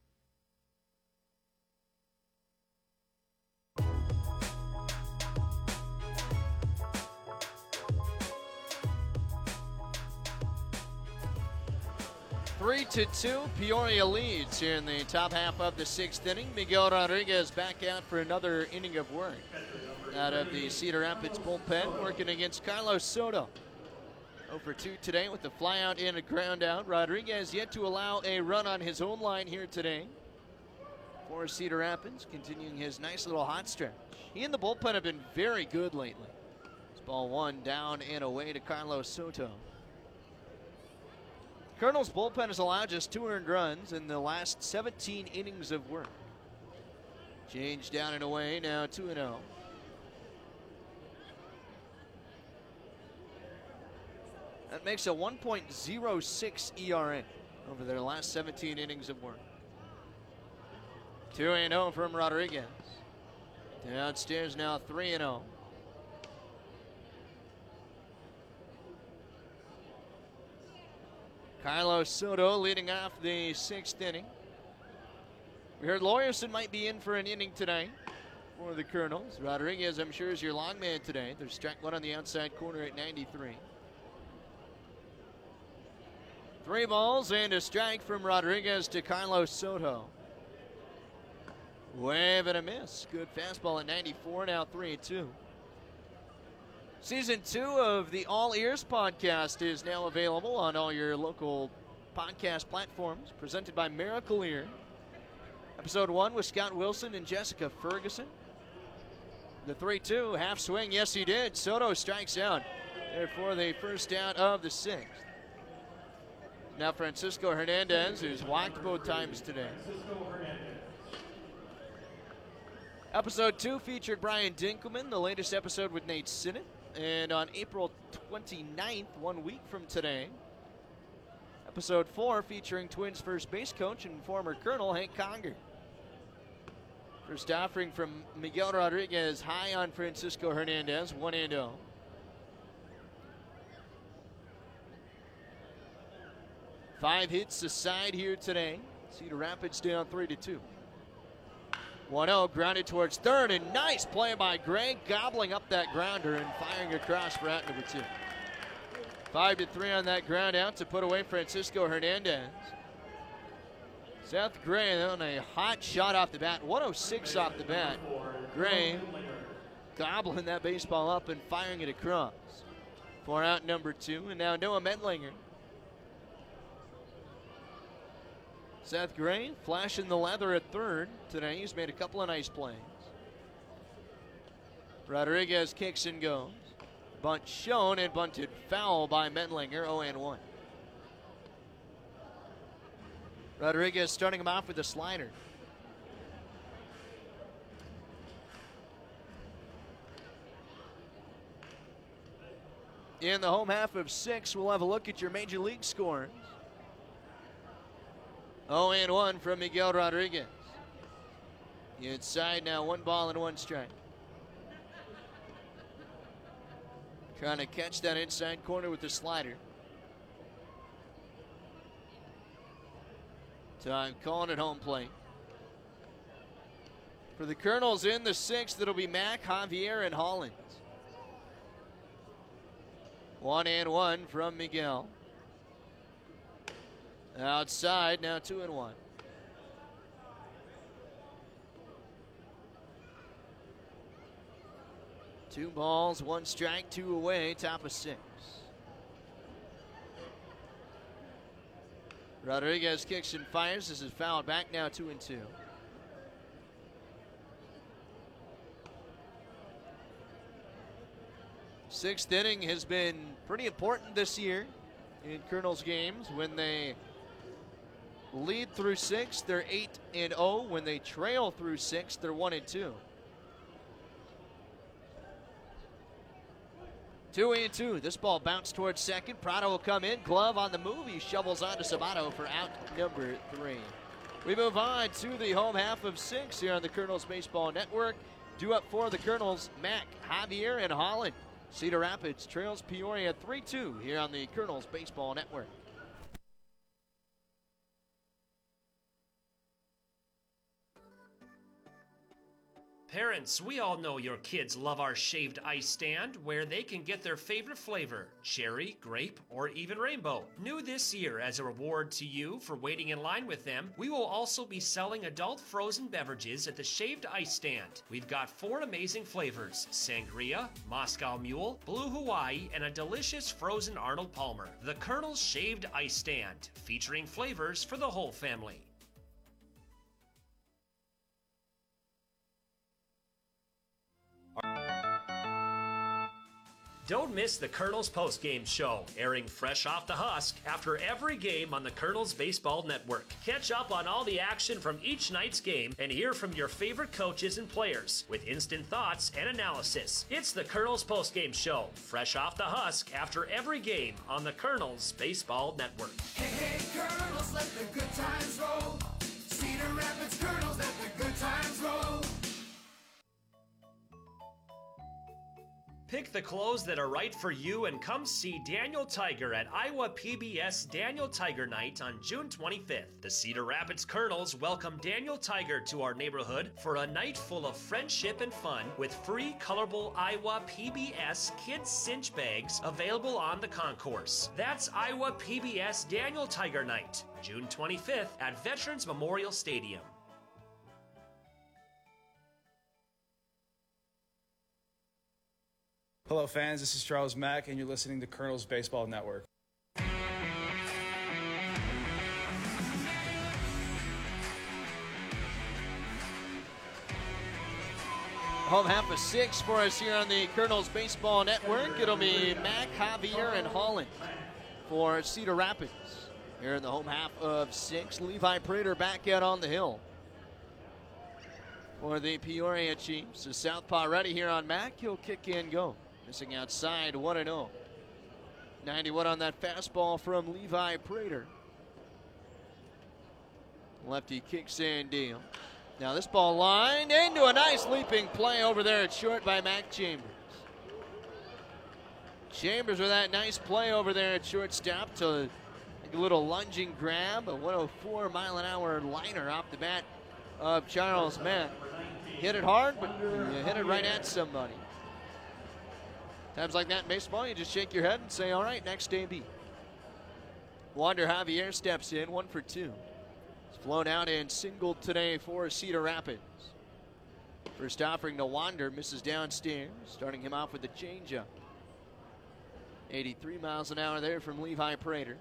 Three to two, Peoria leads here in the top half of the sixth inning. Miguel Rodriguez back out for another inning of work out of the Cedar Rapids bullpen, working against Carlos Soto. oh for two today with the flyout and a ground out. Rodriguez yet to allow a run on his own line here today for Cedar Rapids, continuing his nice little hot stretch. He and the bullpen have been very good lately. It's ball one down and away to Carlos Soto. Colonels bullpen has allowed just two earned runs in the last seventeen innings of work. Change down and away, now two and oh. That makes a one point oh six E R A over their last seventeen innings of work. two and oh from Rodriguez. Downstairs now three and oh. Carlos Soto leading off the sixth inning. We heard Lawyerson might be in for an inning tonight for the Colonels. Rodriguez, I'm sure, is your long man today. There's strike one on the outside corner at ninety-three. Three balls and a strike from Rodriguez to Carlos Soto. Wave and a miss. Good fastball at ninety-four, now three and two. Season two of the All Ears podcast is now available on all your local podcast platforms, presented by Miracle Ear. Episode one with Scott Wilson and Jessica Ferguson. The three two, half swing, yes he did. Soto strikes out there for the first out of the sixth. Now Francisco Hernandez, who's walked both times today. Episode two featured Brian Dinkelman, the latest episode with Nate Sinnott. And on April twenty-ninth, one week from today, episode four featuring Twins first base coach and former Colonel Hank Conger. First offering from Miguel Rodriguez, high on Francisco Hernandez, one and oh. Five hits aside here today. Cedar Rapids down three to two. one oh grounded towards third, and nice play by Greg, gobbling up that grounder and firing across for out number two. Five to three on that ground out to put away Francisco Hernandez. Seth Gray on a hot shot off the bat, one oh six off the bat. Gray gobbling that baseball up and firing it across for out number two, and now Noah Medlinger. Seth Gray flashing the leather at third today. He's made a couple of nice plays. Rodriguez kicks and goes. Bunt shown and bunted foul by Medlinger, oh and one. Rodriguez starting him off with a slider. In the home half of six, we'll have a look at your major league scores. oh and one from Miguel Rodriguez. Inside now, one ball and one strike. Trying to catch that inside corner with the slider. Time calling it home plate. For the Colonels in the sixth, it'll be Mack, Javier, and Holland. One and one from Miguel. Outside, now two and one. Two balls, one strike, two away, top of six. Rodriguez kicks and fires. This is fouled back now, two and two. Sixth inning has been pretty important this year in Colonels games. When they lead through six, they're eight and oh. When they trail through six, they're one and two. Two and two. This ball bounced towards second. Prado will come in. Glove on the move. He shovels on to Sabato for out number three. We move on to the home half of six here on the Colonels Baseball Network. Due up for the Colonels, Mack, Javier, and Holland. Cedar Rapids trails Peoria three two here on the Colonels Baseball Network. Parents, we all know your kids love our shaved ice stand, where they can get their favorite flavor, cherry, grape, or even rainbow. New this year, as a reward to you for waiting in line with them, we will also be selling adult frozen beverages at the shaved ice stand. We've got four amazing flavors: sangria, Moscow Mule, Blue Hawaii, and a delicious frozen Arnold Palmer. The Colonel's Shaved Ice Stand, featuring flavors for the whole family. Don't miss the Colonels postgame show, airing fresh off the husk after every game on the Colonels Baseball Network. Catch up on all the action from each night's game and hear from your favorite coaches and players with instant thoughts and analysis. It's the Colonels postgame show, fresh off the husk after every game on the Colonels Baseball Network. Hey, hey, Colonels, let the good times roll. Cedar Rapids Colonels, let the good times roll. Pick the clothes that are right for you and come see Daniel Tiger at Iowa P B S Daniel Tiger Night on June twenty-fifth. The Cedar Rapids Colonels welcome Daniel Tiger to our neighborhood for a night full of friendship and fun with free colorable Iowa P B S Kids Cinch bags available on the concourse. That's Iowa P B S Daniel Tiger Night, June twenty-fifth at Veterans Memorial Stadium. Hello, fans. This is Charles Mack, and you're listening to Colonels Baseball Network. Home half of six for us here on the Colonels Baseball Network. It'll be Mack, Javier, and Holland for Cedar Rapids. Here in the home half of six, Levi Prater back out on the hill for the Peoria Chiefs. The southpaw ready here on Mack. He'll kick and go. Missing outside, one and oh. ninety-one on that fastball from Levi Prater. Lefty kicks and deal. Now this ball lined into a nice leaping play over there at short by Mac Chambers. Chambers with that nice play over there at shortstop to a little lunging grab, a one oh four mile an hour liner off the bat of Charles Mack. Hit it hard, but you hit it right at somebody. Times like that in baseball, you just shake your head and say, all right, next A B. Wander Javier steps in, one for two. He's flown out and singled today for Cedar Rapids. First offering to Wander, misses downstairs, starting him off with the changeup. eighty-three miles an hour there from Levi Prater.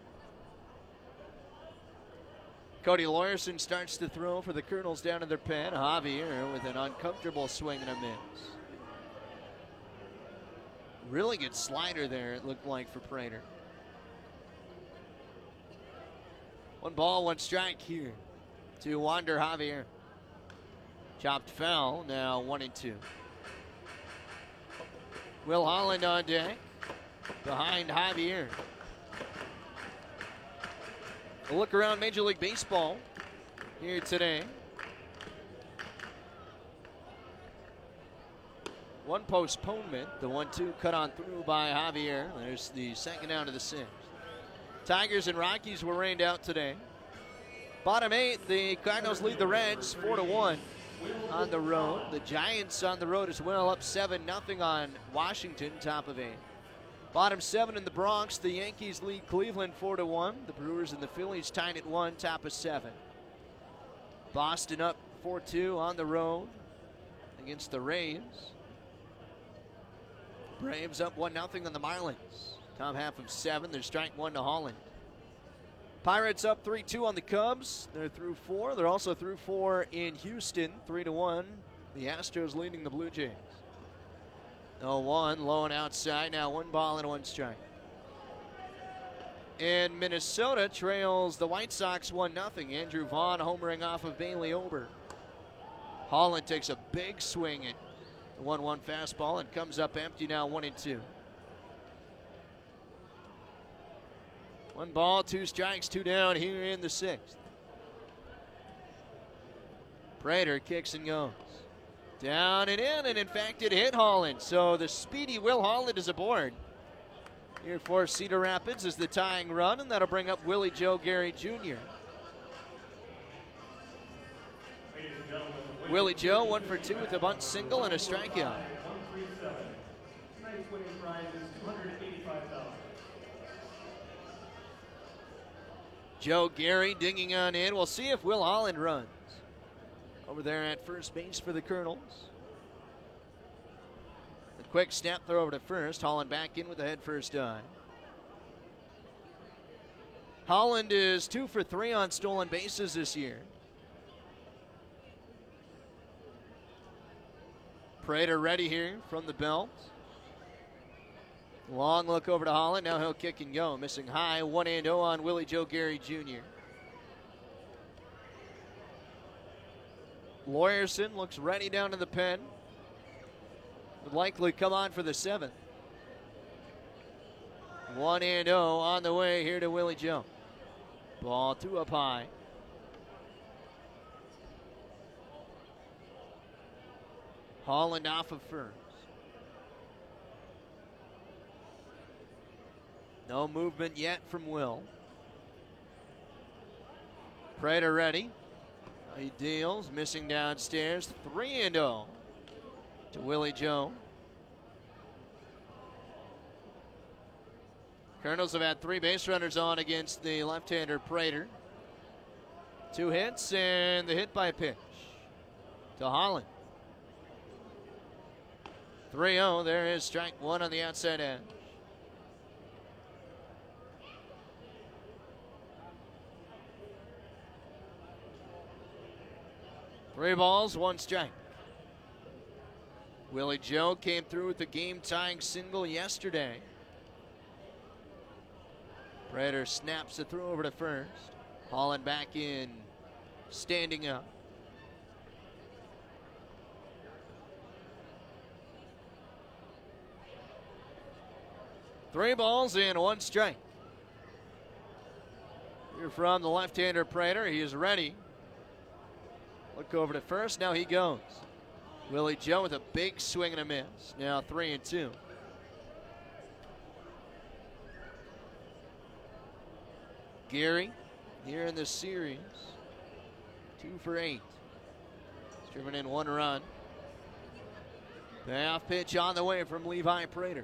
Cody Lawyerson starts to throw for the Colonels down in their pen. Javier with an uncomfortable swing and a miss. Really good slider there, it looked like, for Prater. One ball, one strike here to Wander Javier. Chopped foul, now one and two. Will Holland on deck behind Javier. A look around Major League Baseball here today. One postponement. The one two cut on through by Javier. There's the second out of the sixth. Tigers and Rockies were rained out today. Bottom eight, the Cardinals lead the Reds four to one on the road. The Giants on the road as well, up seven nothing on Washington, top of eight. Bottom seven in the Bronx, the Yankees lead Cleveland four to one. The Brewers and the Phillies tied at one, top of seven. Boston up four two on the road against the Rays. Braves up one nothing on the Marlins. Top half of seven, they're strike one to Holland. Pirates up three two on the Cubs. They're through four. They're also through four in Houston, three to one. The Astros leading the Blue Jays. oh one, low and outside. Now one ball and one strike. And Minnesota trails the White Sox one nothing. Andrew Vaughn homering off of Bailey Ober. Holland takes a big swing at the one one fastball and comes up empty now, one and two. One ball, two strikes, two down here in the sixth. Prater kicks and goes. Down and in, and in fact it hit Holland. So the speedy Will Holland is aboard here for Cedar Rapids as the tying run, and that'll bring up Willie Joe Gary Junior Willie Joe, one for two with a bunt single and a strikeout. Tonight's winning prize is two hundred eighty-five dollars. Joe Gary dinging on in. We'll see if Will Holland runs over there at first base for the Colonels. A quick snap throw over to first. Holland back in with a head first dive. Holland is two for three on stolen bases this year. Prater ready here from the belt. Long look over to Holland. Now he'll kick and go. Missing high. one and oh on Willie Joe Gary Junior Lawyerson looks ready down in the pen. Would likely come on for the seventh. one and oh on the way here to Willie Joe. Ball two up high. Holland off of first. No movement yet from Will. Prater ready. He deals, missing downstairs. three and oh to Willie Joe. Colonels have had three base runners on against the left-hander Prater. Two hits and the hit by pitch to Holland. three oh, there is strike one on the outside edge. Three balls, one strike. Willie Joe came through with the game-tying single yesterday. Prater snaps the throw over to first. Holland back in, standing up. Three balls and one strike. Here from the left-hander Prater. He is ready. Look over to first. Now he goes. Willie Joe with a big swing and a miss. Now three and two. Gary here in this series. Two for eight. He's driven in one run. Payoff pitch on the way from Levi Prater.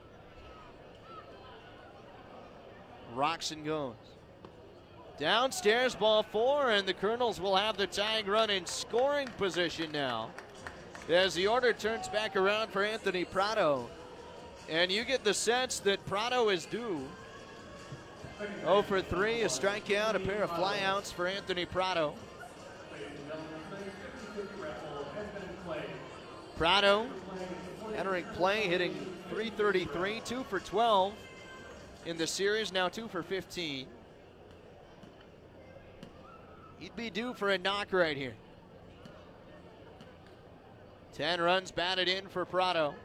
Rocks and goes. Downstairs, ball four, and the Colonels will have the tying run in scoring position now as the order turns back around for Anthony Prado. And you get the sense that Prado is due. oh for three, a strikeout, a pair of flyouts for Anthony Prado. Prado entering play, hitting three thirty-three, two for twelve in the series, now two for fifteen. He'd be due for a knock right here. Ten runs batted in for Prado.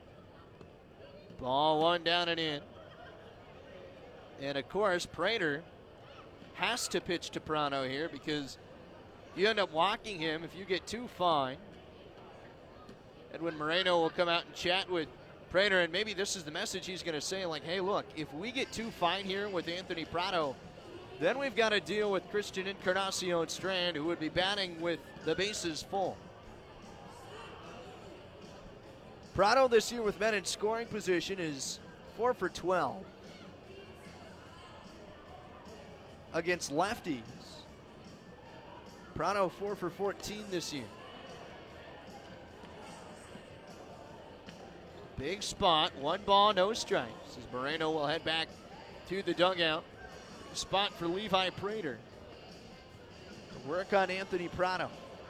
Ball one down and in. And of course, Prater has to pitch to Prado here because you end up walking him if you get two fine. Edwin Moreno will come out and chat with Prater, and maybe this is the message he's going to say, like, hey, look, if we get too fine here with Anthony Prado, then we've got to deal with Christian Encarnacion Strand, who would be batting with the bases full. Prado this year with men in scoring position is four for twelve against lefties. Prado four for fourteen this year. Big spot, one ball, no strikes, as Moreno will head back to the dugout. Big spot for Levi Prater to work on Anthony Prado.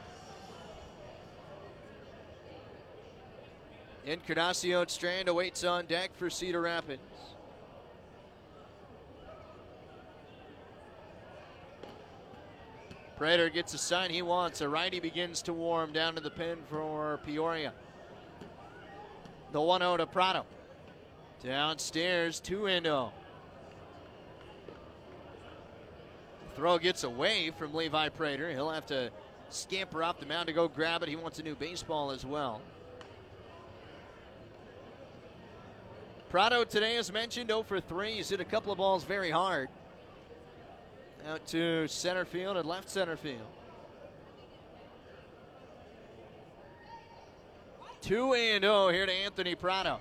Encarnacion Strand awaits on deck for Cedar Rapids. Prater gets a sign he wants. A righty begins to warm down to the pen for Peoria. The one oh to Prado. Downstairs, two and oh. Throw gets away from Levi Prater. He'll have to scamper off the mound to go grab it. He wants a new baseball as well. Prado today, as mentioned, oh for three. He's hit a couple of balls very hard. Out to center field and left center field. two and oh here to Anthony Prado.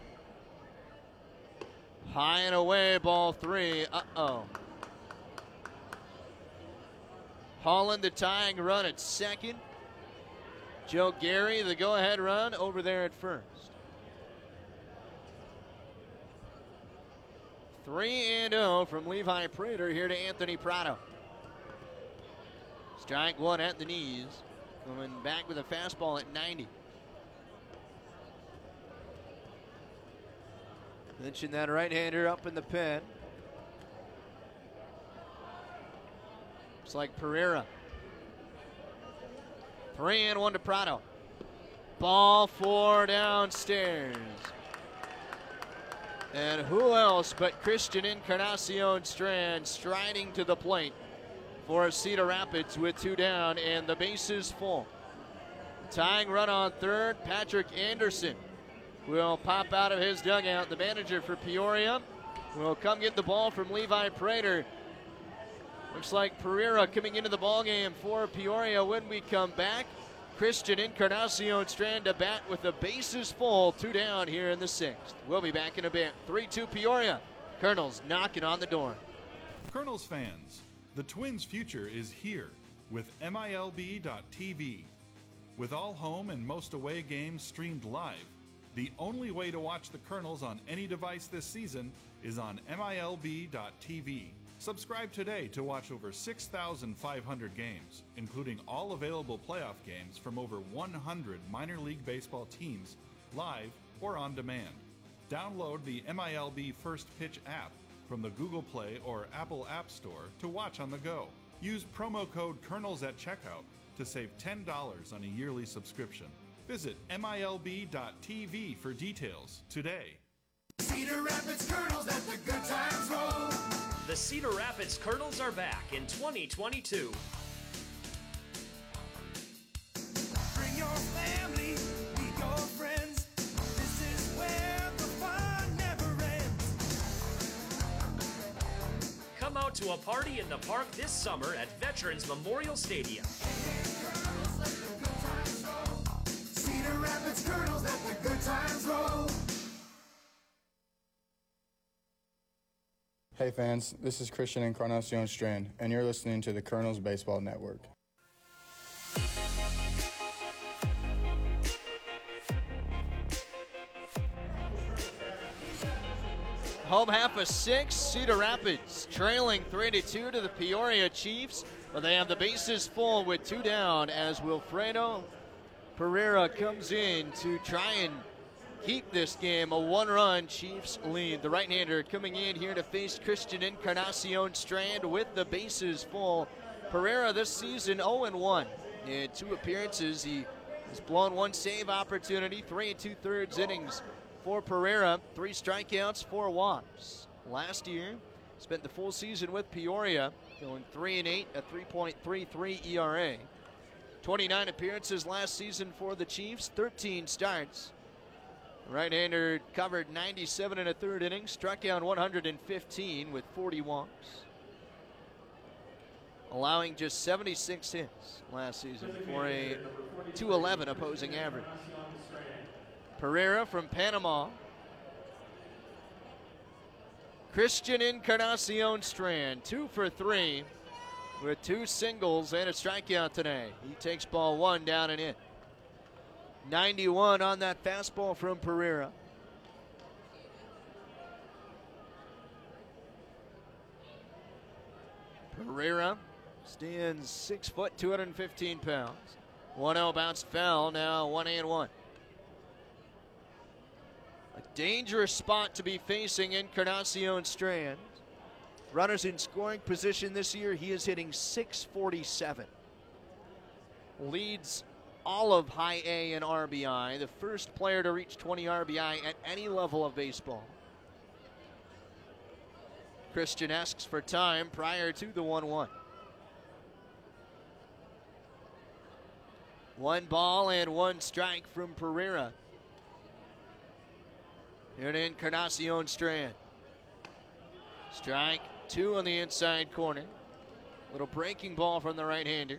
High and away, ball three. Uh-oh. Holland, the tying run at second. Joe Gary, the go-ahead run over there at first. three and oh from Levi Prater here to Anthony Prado. Strike one at the knees. Coming back with a fastball at ninety. Mentioned that right-hander up in the pen. Looks like Pereira. Three and one to Prado. Ball four downstairs. And who else but Christian Encarnacion Strand striding to the plate for Cedar Rapids with two down and the bases full. Tying run on third, Patrick Anderson will pop out of his dugout. The manager for Peoria will come get the ball from Levi Prater. Looks like Pereira coming into the ballgame for Peoria when we come back. Christian Encarnacion Strand to bat with the bases full, two down here in the sixth. We'll be back in a bit. three two Peoria. Colonels knocking on the door. Colonels fans, the Twins' future is here with M I L B dot T V. With all home and most away games streamed live, the only way to watch the Colonels on any device this season is on M I L B dot T V. Subscribe today to watch over six thousand five hundred games, including all available playoff games from over one hundred minor league baseball teams, live or on demand. Download the M I L B First Pitch app from the Google Play or Apple App Store to watch on the go. Use promo code Colonels at checkout to save ten dollars on a yearly subscription. Visit M I L B dot T V for details today. Cedar Rapids Colonels, let the good times roll. The Cedar Rapids Colonels are back in twenty twenty-two. Bring your family, meet your friends. This is where the fun never ends. Come out to a party in the park this summer at Veterans Memorial Stadium. Colonels, let the good times roll. Cedar Rapids Colonels, let the good times roll. Hey fans, this is Christian Encarnacion Strand, and you're listening to the Colonels Baseball Network. Home half of six, Cedar Rapids trailing three to two to the Peoria Chiefs, but they have the bases full with two down as Wilfredo Pereira comes in to try and keep this game a one-run Chiefs lead. The right-hander coming in here to face Christian Encarnacion Strand with the bases full. Pereira this season oh and one. In two appearances, he has blown one save opportunity, three and two-thirds innings for Pereira, three strikeouts, four walks. Last year, spent the full season with Peoria, going three and eight, a three point three three E R A. twenty-nine appearances last season for the Chiefs, thirteen starts. Right-hander covered ninety-seven and a third innings, struck out one hundred fifteen with forty walks, allowing just seventy-six hits last season for a two eleven opposing average. Pereira from Panama. Christian Encarnacion Strand, two for three with two singles and a strikeout today. He takes ball one down and in. ninety-one on that fastball from Pereira. Pereira stands six foot, two hundred fifteen pounds. one oh bounced foul, now one and one. A dangerous spot to be facing Encarnacion Strand. Runners in scoring position this year, he is hitting six forty-seven. Leads all of high A in R B I, the first player to reach twenty R B I at any level of baseball. Christian asks for time prior to the one one. One ball and one strike from Pereira. Here to Encarnacion Strand. Strike two on the inside corner. Little breaking ball from the right-hander.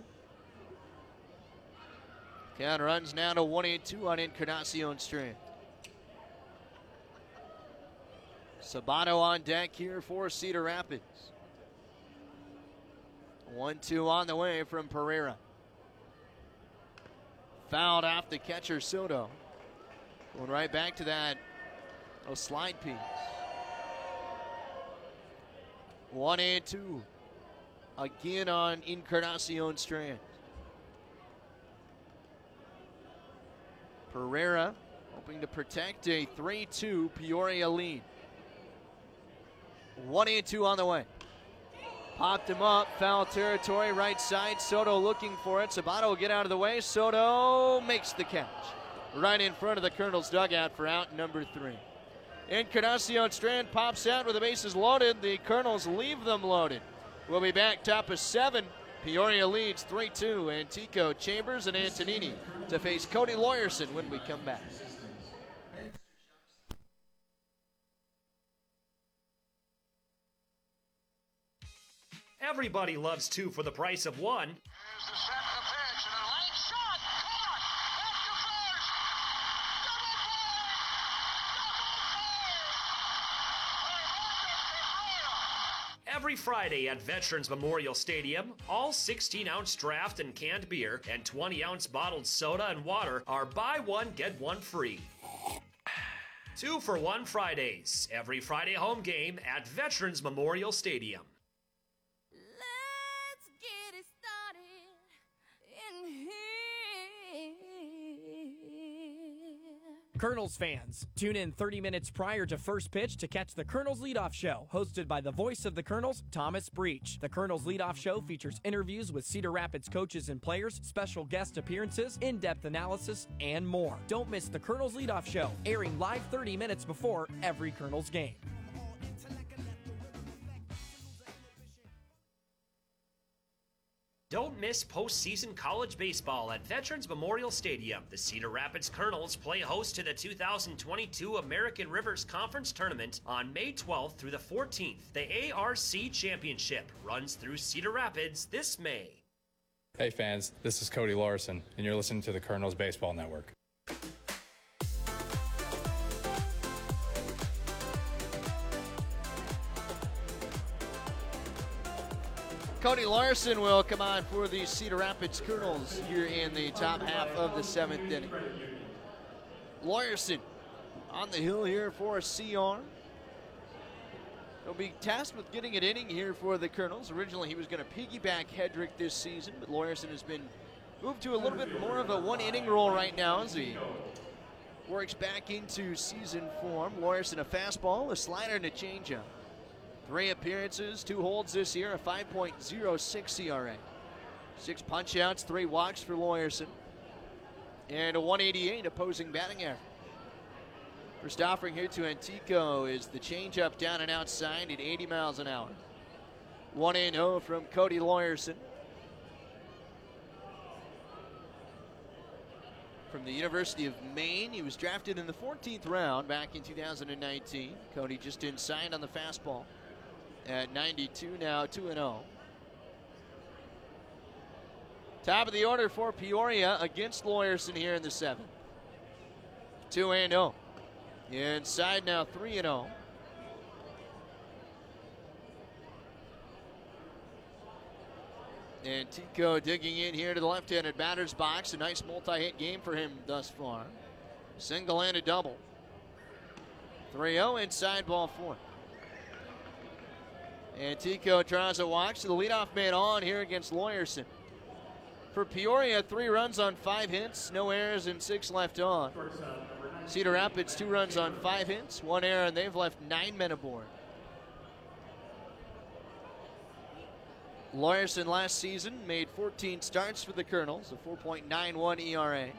Count runs now to one and two on Encarnacion Strand. Sabato on deck here for Cedar Rapids. one two on the way from Pereira. Fouled off the catcher Soto. Going right back to that oh, slide piece. One and two. Again on Encarnacion Strand. Pereira hoping to protect a three two Peoria lead. One and two on the way. Popped him up, foul territory, right side. Soto looking for it. Sabato will get out of the way. Soto makes the catch. Right in front of the Colonel's dugout for out number three. Encarnacion Strand pops out with the bases loaded. The Colonels leave them loaded. We'll be back top of seven. Peoria leads three two. Antico, Chambers, and Antonini to face Cody Lawyerson when we come back. Everybody loves two for the price of one. Every Friday at Veterans Memorial Stadium, all sixteen ounce draft and canned beer and twenty ounce bottled soda and water are buy one, get one free. Two for one Fridays. Every Friday home game at Veterans Memorial Stadium. Let's get it started in here. Colonels fans, tune in thirty minutes prior to first pitch to catch the Colonels Leadoff Show, hosted by the voice of the Colonels, Thomas Breach. The Colonels Leadoff Show features interviews with Cedar Rapids coaches and players, special guest appearances, in-depth analysis, and more. Don't miss the Colonels Leadoff Show, airing live thirty minutes before every Colonels game. Don't miss postseason college baseball at Veterans Memorial Stadium. The Cedar Rapids Colonels play host to the two thousand twenty-two American Rivers Conference Tournament on May twelfth through the fourteenth. The A R C Championship runs through Cedar Rapids this May. Hey fans, this is Cody Larson, and you're listening to the Colonels Baseball Network. Cody Larson will come on for the Cedar Rapids Colonels here in the top half of the seventh inning. Lawyerson on the hill here for C R. He'll be tasked with getting an inning here for the Colonels. Originally, he was going to piggyback Hedrick this season, but Lawyerson has been moved to a little bit more of a one-inning role right now as he works back into season form. Lawyerson a fastball, a slider, and a changeup. Three appearances, two holds this year, a five point oh six C R A. Six punch-outs, three walks for Lawyerson, and a one eighty-eight opposing batting average. First offering here to Antico is the changeup down and outside at eighty miles an hour. one and oh from Cody Lawyerson. from the University of Maine. He was drafted in the fourteenth round back in two thousand nineteen. Cody just inside on the fastball at ninety-two now, two and oh. Top of the order for Peoria against Lawyerson here in the seventh. two and oh. Inside now, three and oh. And Tico digging in here to the left-handed batter's box. A nice multi-hit game for him thus far. Single and a double. three oh inside, ball four. And Tico draws a walk, so the leadoff man on here against Lawyerson. For Peoria, three runs on five hits, no errors, and six left on. Cedar Rapids, two runs on five hits, one error, and they've left nine men aboard. Lawyerson last season made fourteen starts for the Colonels, a four point nine one E R A.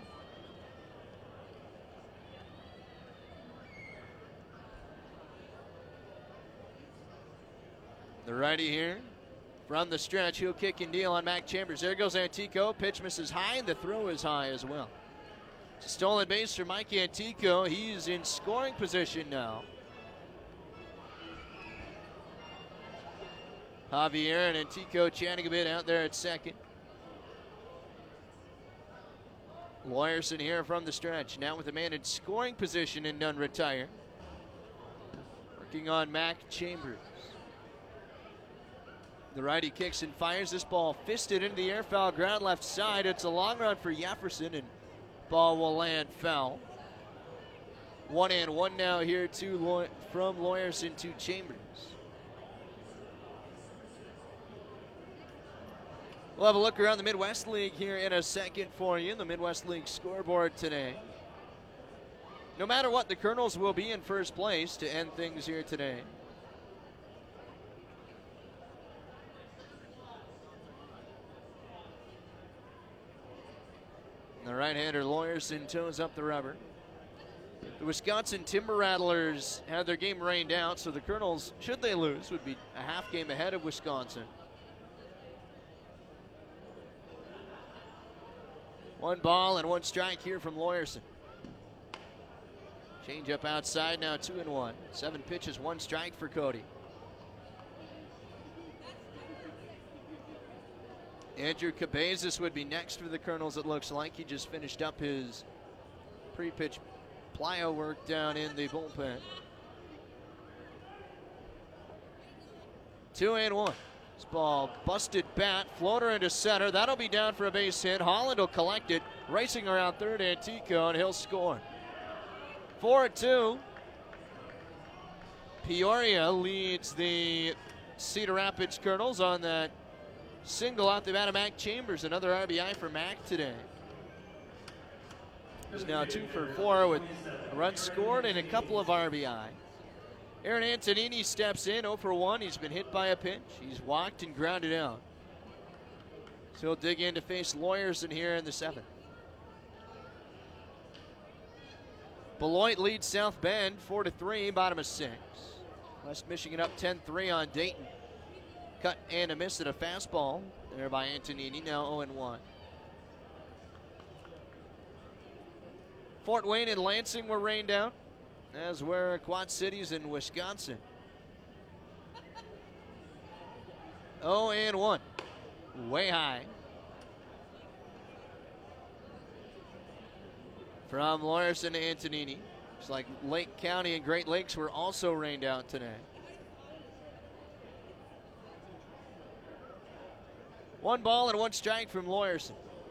The righty here from the stretch, he'll kick and deal on Mac Chambers. There goes Antico. Pitch misses high, and the throw is high as well. It's a stolen base for Mike Antico. He's in scoring position now. Javier and Antico chatting a bit out there at second. Lawyerson here from the stretch. Now with a man in scoring position and none retire. Working on Mac Chambers. The righty kicks and fires. This ball fisted into the air, foul ground left side. It's a long run for Jefferson, and ball will land foul. One and one now here to Loy- from Lawyerson to Chambers. We'll have a look around the Midwest League here in a second for you. The Midwest League scoreboard today. No matter what, the Colonels will be in first place to end things here today. The right-hander Lawyerson toes up the rubber. The Wisconsin Timber Rattlers had their game rained out, so the Colonels, should they lose, would be a half game ahead of Wisconsin. One ball and one strike here from Lawyerson. Change up outside now, two and one. Seven pitches, one strike for Cody. Andrew Cabezas would be next for the Colonels, it looks like. He just finished up his pre-pitch plyo work down in the bullpen. Two and one. This ball busted bat, floater into center. That'll be down for a base hit. Holland will collect it. Racing around third, Antico, and he'll score. Four two. Peoria leads the Cedar Rapids Colonels on that single out the bat of Mac Chambers. Another R B I for Mac today. He's now two for four with a run scored and a couple of R B I. Aaron Antonini steps in, oh for one. He's been hit by a pitch. He's walked and grounded out. So he'll dig in to face Lawyerson here in the seventh. Beloit leads South Bend four to three, bottom of six. West Michigan up ten three on Dayton. Cut and a miss at a fastball there by Antonini, now oh and one. Fort Wayne and Lansing were rained out, as were Quad Cities and Wisconsin. oh and one. Way high. From Lawyerson to Antonini. Looks like Lake County and Great Lakes were also rained out today. One ball and one strike from Lawyerson.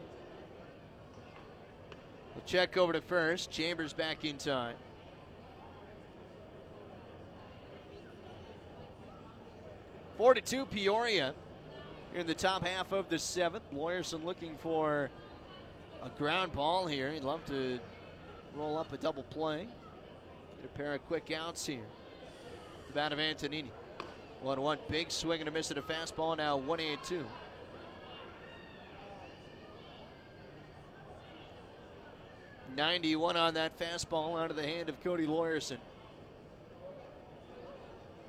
We'll check over to first. Chambers back in time. Four to two Peoria here in the top half of the seventh. Lawyerson looking for a ground ball here. He'd love to roll up a double play. Get a pair of quick outs here. The bat of Antonini. one one, big swing and a miss at a fastball. Now one and two. ninety-one on that fastball out of the hand of Cody Lawyerson.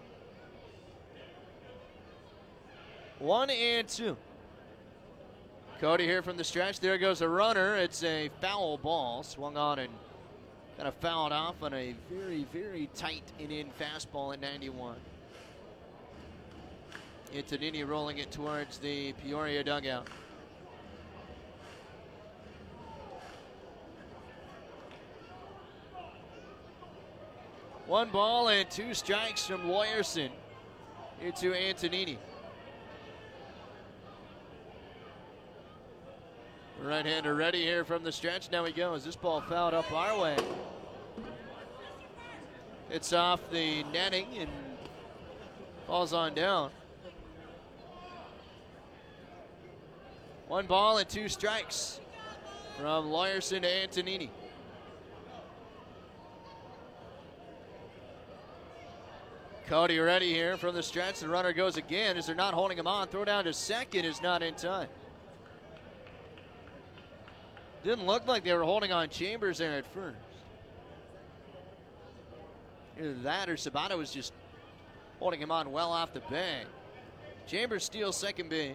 One and two. Cody here from the stretch. There goes a runner. It's a foul ball. Swung on and kind of fouled off on a very, very tight and in fastball at ninety-one. Antonini rolling it towards the Peoria dugout. One ball and two strikes from Lawyerson into Antonini. Right-hander ready here from the stretch. Now he goes. This ball fouled up our way. It's off the netting and falls on down. One ball and two strikes from Lawyerson to Antonini. Cody ready here from the stretch. The runner goes again as they're not holding him on. Throw down to second is not in time. Didn't look like they were holding on Chambers there at first. Either that or Sabato was just holding him on well off the bag. Chambers steals second base.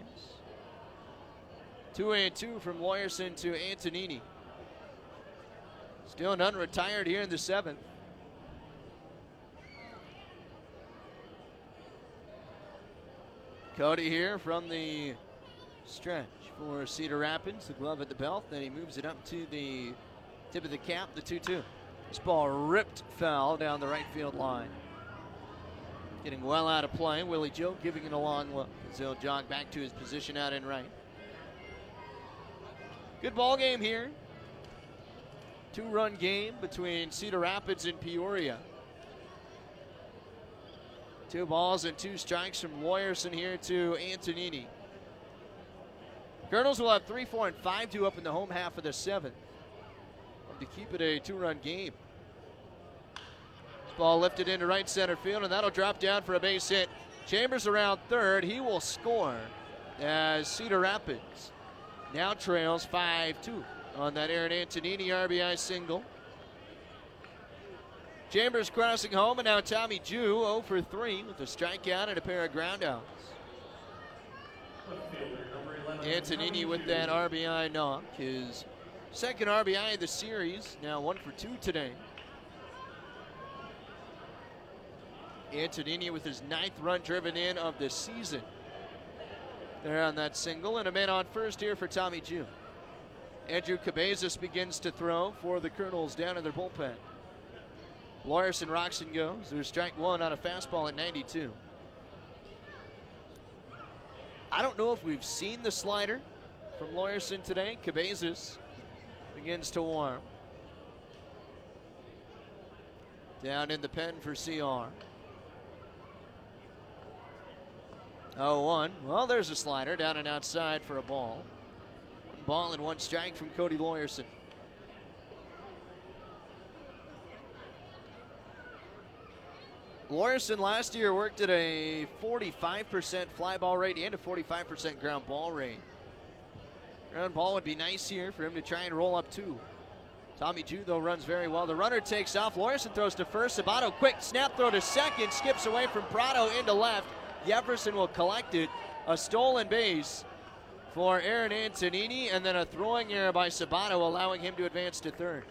Two and two from Lawyerson to Antonini. Still none retired here in the seventh. Cody here from the stretch for Cedar Rapids. The glove at the belt. Then he moves it up to the tip of the cap, the two two. This ball ripped foul down the right field line. Getting well out of play. Willie Joe giving it a long look as he'll jog back to his position out in right. Good ball game here. Two-run game between Cedar Rapids and Peoria. Two balls and two strikes from Lawyerson here to Antonini. Colonels will have three, four, and five due up in the home half of the seventh to keep it a two-run game. This ball lifted into right center field, and that'll drop down for a base hit. Chambers around third. He will score as Cedar Rapids now trails five two on that Aaron Antonini R B I single. Chambers crossing home, and now Tommy Jew oh for three with a strikeout and a pair of groundouts. Antonini with that R B I knock, his second R B I of the series, now one for two today. Antonini with his ninth run driven in of the season. There on that single, and a man on first here for Tommy Jew. Andrew Cabezas begins to throw for the Colonels down in their bullpen. Lawyerson rocks and goes. There's strike one on a fastball at ninety-two. I don't know if we've seen the slider from Lawyerson today. Cabezas begins to warm. Down in the pen for C R. oh one. Well, there's a slider down and outside for a ball. One ball and one strike from Cody Lawyerson. Lawyerson last year worked at a forty-five percent fly ball rate and a forty-five percent ground ball rate. Ground ball would be nice here for him to try and roll up two. Tommy Jew, though, runs very well. The runner takes off. Lawyerson throws to first. Sabato, quick snap throw to second. Skips away from Prado into left. Jefferson will collect it. A stolen base for Aaron Antonini, and then a throwing error by Sabato, allowing him to advance to third.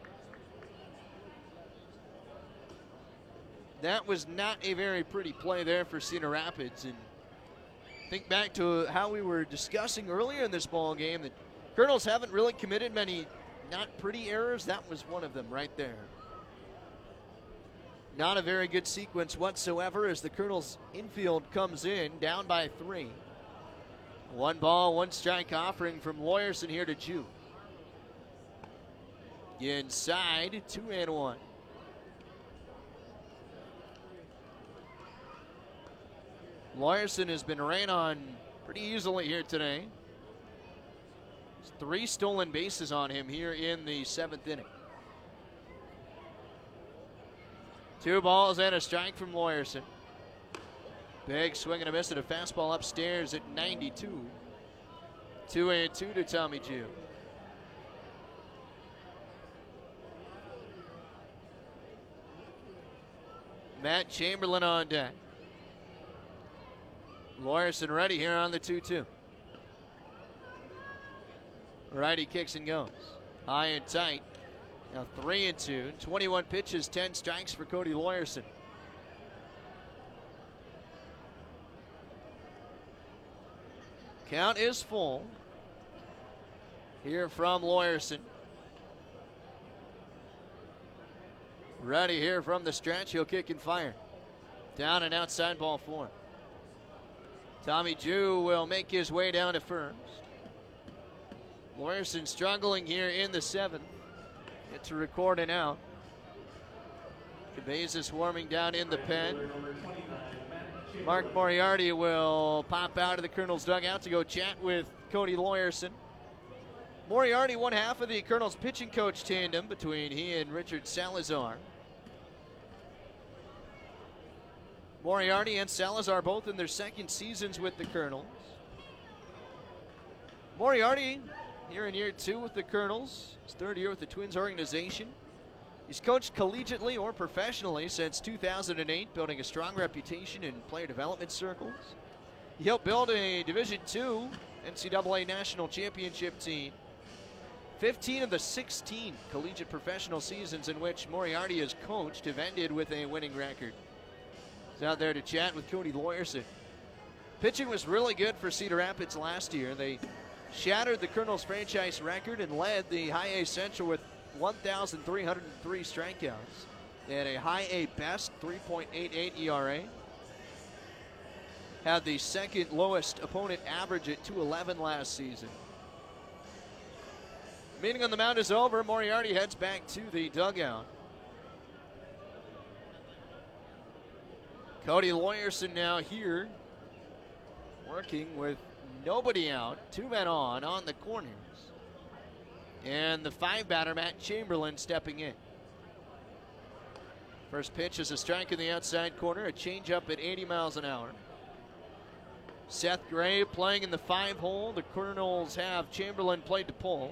That was not a very pretty play there for Cedar Rapids. And think back to how we were discussing earlier in this ball game that Colonels haven't really committed many not pretty errors. That was one of them right there. Not a very good sequence whatsoever as the Colonels infield comes in down by three. One ball, one strike offering from Lawyerson here to Jew. Inside, two and one. Lawyerson has been ran on pretty easily here today. There's three stolen bases on him here in the seventh inning. Two balls and a strike from Lawyerson. Big swing and a miss at a fastball upstairs at ninety-two. Two and two to Tommy Jew. Matt Chamberlain on deck. Lawyerson ready here on the two two. Righty kicks and goes. High and tight. Now three and two. twenty-one pitches, ten strikes for Cody Lawyerson. Count is full. Here from Lawyerson. Ready here from the stretch. He'll kick and fire. Down and outside, ball four. Tommy Jew will make his way down to first. Lawyerson struggling here in the seventh. It's a record and out. Cabezas warming down in the pen. Mark Moriarty will pop out of the Colonels dugout to go chat with Cody Lawyerson. Moriarty, one half of the Colonels pitching coach tandem between he and Richard Salazar. Moriarty and Salazar both in their second seasons with the Colonels. Moriarty here in year two with the Colonels, his third year with the Twins organization. He's coached collegiately or professionally since two thousand eight, building a strong reputation in player development circles. He helped build a Division two N C double A national championship team. fifteen of the sixteen collegiate professional seasons in which Moriarty has coached have ended with a winning record. He's out there to chat with Cody Lawyerson. Pitching was really good for Cedar Rapids last year. They shattered the Colonels franchise record and led the High A Central with one thousand three hundred three strikeouts. They had a High A best three point eight eight E R A. Had the second lowest opponent average at two eleven last season. Meeting on the mound is over. Moriarty heads back to the dugout. Cody Lawyerson now here, working with nobody out, two men on, on the corners. And the five batter, Matt Chamberlain, stepping in. First pitch is a strike in the outside corner, a changeup at eighty miles an hour. Seth Gray playing in the five hole. The Colonels have Chamberlain played to pull.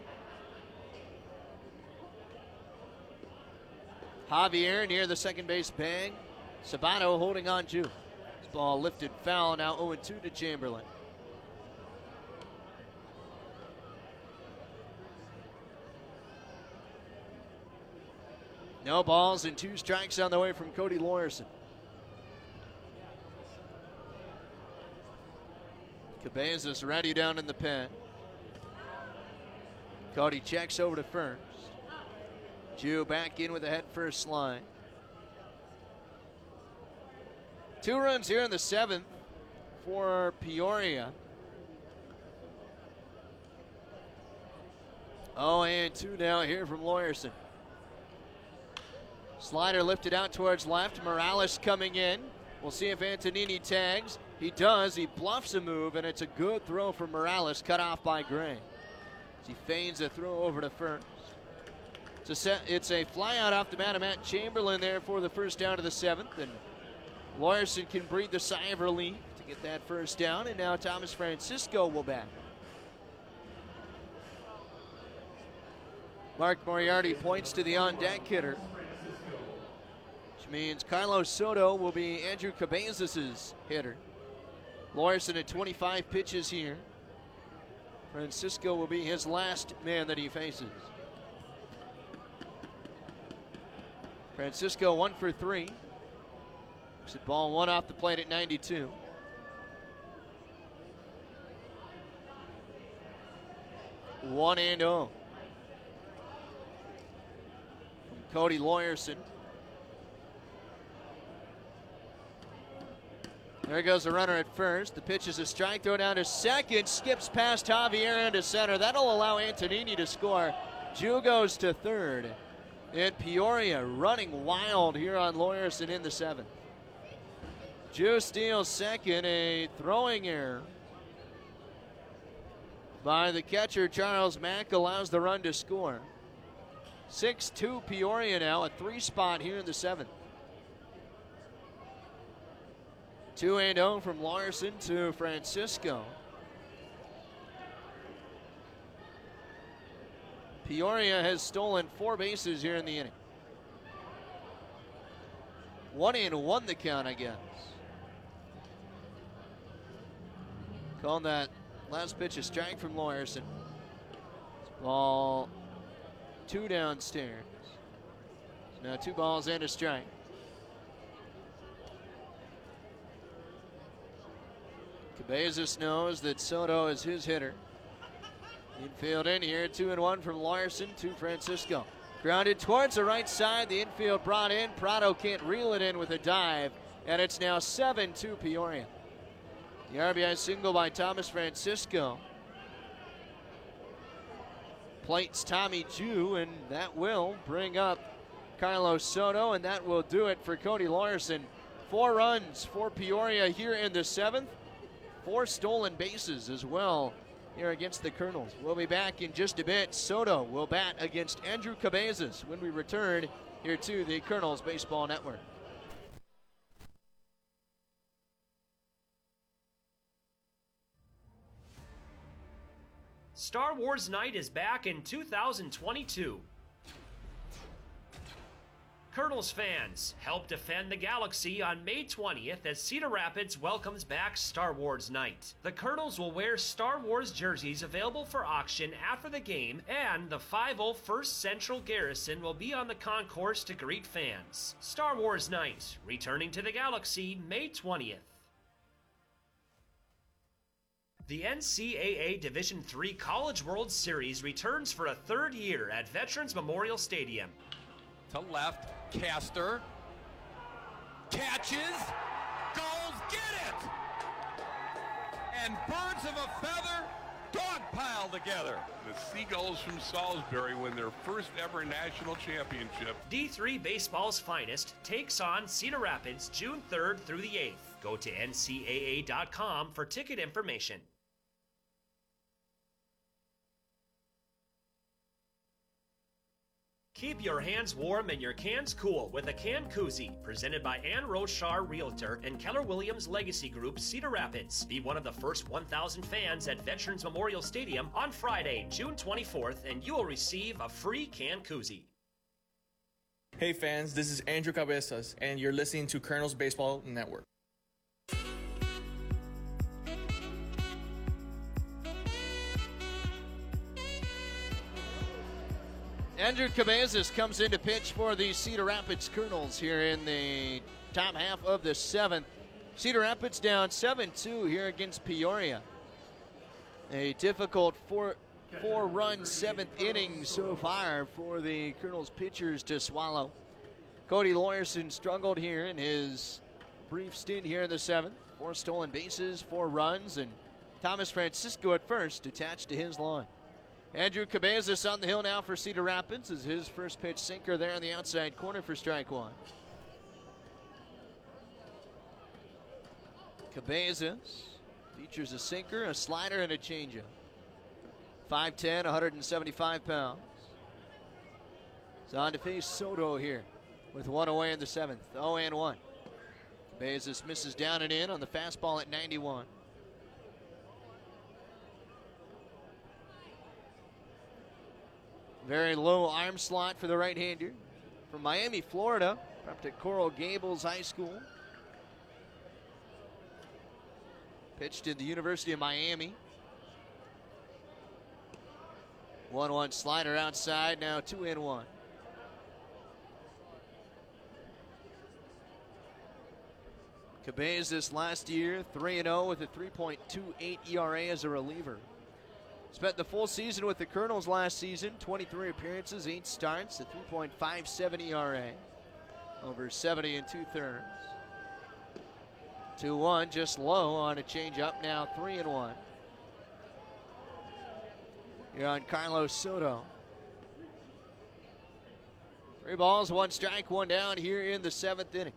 Javier near the second base bag. Sabato holding on to. This ball lifted foul, now oh and two to Chamberlain. No balls and two strikes on the way from Cody Lawyerson. Cabezas ready down in the pen. Cody checks over to first. Jew back in with a head first slide. Two runs here in the seventh for Peoria. Oh, and two now here from Lawyerson. Slider lifted out towards left. Morales coming in. We'll see if Antonini tags. He does. He bluffs a move, and it's a good throw from Morales, cut off by Gray. As he feigns a throw over to first. It's a, set, it's a fly out off the bat of Matt Chamberlain there for the first down of the seventh. And Lawyerson can breathe a sigh of relief to get that first down. And now Thomas Francisco will bat. Mark Moriarty points to the on-deck hitter, which means Carlos Soto will be Andrew Cabezas' hitter. Lawyerson at twenty-five pitches here. Francisco will be his last man that he faces. Francisco one for three. Looks at ball one off the plate at ninety-two. One and oh. From Cody Lawyerson. There goes the runner at first. The pitch is a strike, throw down to second. Skips past Javier into center. That'll allow Antonini to score. Jew goes to third. And Peoria running wild here on Lawyerson in the seventh. Jew steals second. A throwing error by the catcher, Charles Mack, allows the run to score. six two Peoria now, a three spot here in the seventh. two and oh from Lawyerson to Francisco. Peoria has stolen four bases here in the inning. One and one the count, I guess. Calling that last pitch a strike from Lawyerson. Ball two downstairs. So now two balls and a strike. Cabezas knows that Soto is his hitter. Infield in here, two and one from Larson to Francisco. Grounded towards the right side, the infield brought in. Prado can't reel it in with a dive, and it's now seven two Peoria. The R B I single by Thomas Francisco. Plates Tommy Jew, and that will bring up Carlos Soto, and that will do it for Cody Larson. Four runs for Peoria here in the seventh. Four stolen bases as well here against the Colonels. We'll be back in just a bit. Soto will bat against Andrew Cabezas when we return here to the Colonels Baseball Network. Star Wars Night is back in two thousand twenty-two. Colonels fans, help defend the galaxy on May twentieth as Cedar Rapids welcomes back Star Wars Night. The Colonels will wear Star Wars jerseys available for auction after the game, and the five oh first Central Garrison will be on the concourse to greet fans. Star Wars Night, returning to the galaxy May twentieth. The N C double A Division three College World Series returns for a third year at Veterans Memorial Stadium. To left, Castor. Catches. Goals, get it! And birds of a feather dogpile together. The Seagulls from Salisbury win their first ever national championship. D three Baseball's finest takes on Cedar Rapids June third through the eighth. Go to N C A A dot com for ticket information. Keep your hands warm and your cans cool with a can koozie, presented by Ann Rochar Realtor and Keller Williams Legacy Group, Cedar Rapids. Be one of the first one thousand fans at Veterans Memorial Stadium on Friday, June twenty-fourth, and you will receive a free can koozie. Hey fans, this is Andrew Cabezas, and you're listening to Colonels Baseball Network. Andrew Cabezas comes in to pitch for the Cedar Rapids Colonels here in the top half of the seventh. Cedar Rapids down seven two here against Peoria. A difficult four, four-run seventh inning so far for the Colonels pitchers to swallow. Cody Larson struggled here in his brief stint here in the seventh. Four stolen bases, four runs, and Thomas Francisco at first attached to his line. Andrew Cabezas on the hill now for Cedar Rapids as his first pitch sinker there on the outside corner for strike one. Cabezas features a sinker, a slider, and a changeup. five ten, one hundred seventy-five pounds. It's on to face Soto here with one away in the seventh. oh and one. Cabezas misses down and in on the fastball at ninety-one. Very low arm slot for the right-hander. From Miami, Florida, up to Coral Gables High School. Pitched at the University of Miami. one one slider outside, now two and one. Cabezas last year, three and oh with a three point two eight E R A as a reliever. Spent the full season with the Colonels last season, twenty-three appearances, eight starts, a three point five seven E R A. Over seventy and two-thirds. two one, just low on a changeup, now three and one. Here on Carlos Soto. Three balls, one strike, one down here in the seventh inning.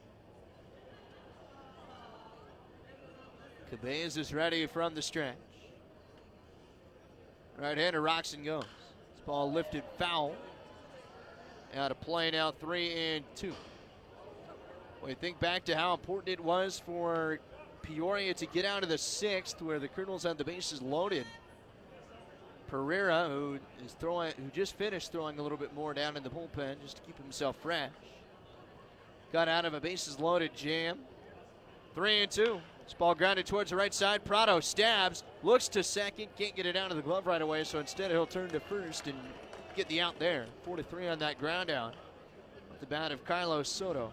Cabezas is ready from the stretch. Right-hander rocks and goes. This ball lifted foul. Out of play now, three and two. We think back to how important it was for Peoria to get out of the sixth, where the Colonels had the bases loaded. Pereira, who is throwing, who just finished throwing a little bit more down in the bullpen just to keep himself fresh, got out of a bases loaded jam. Three and two. This ball grounded towards the right side. Prado stabs, looks to second, can't get it out of the glove right away, so instead he'll turn to first and get the out there. four to three on that ground out with the bat of Carlos Soto.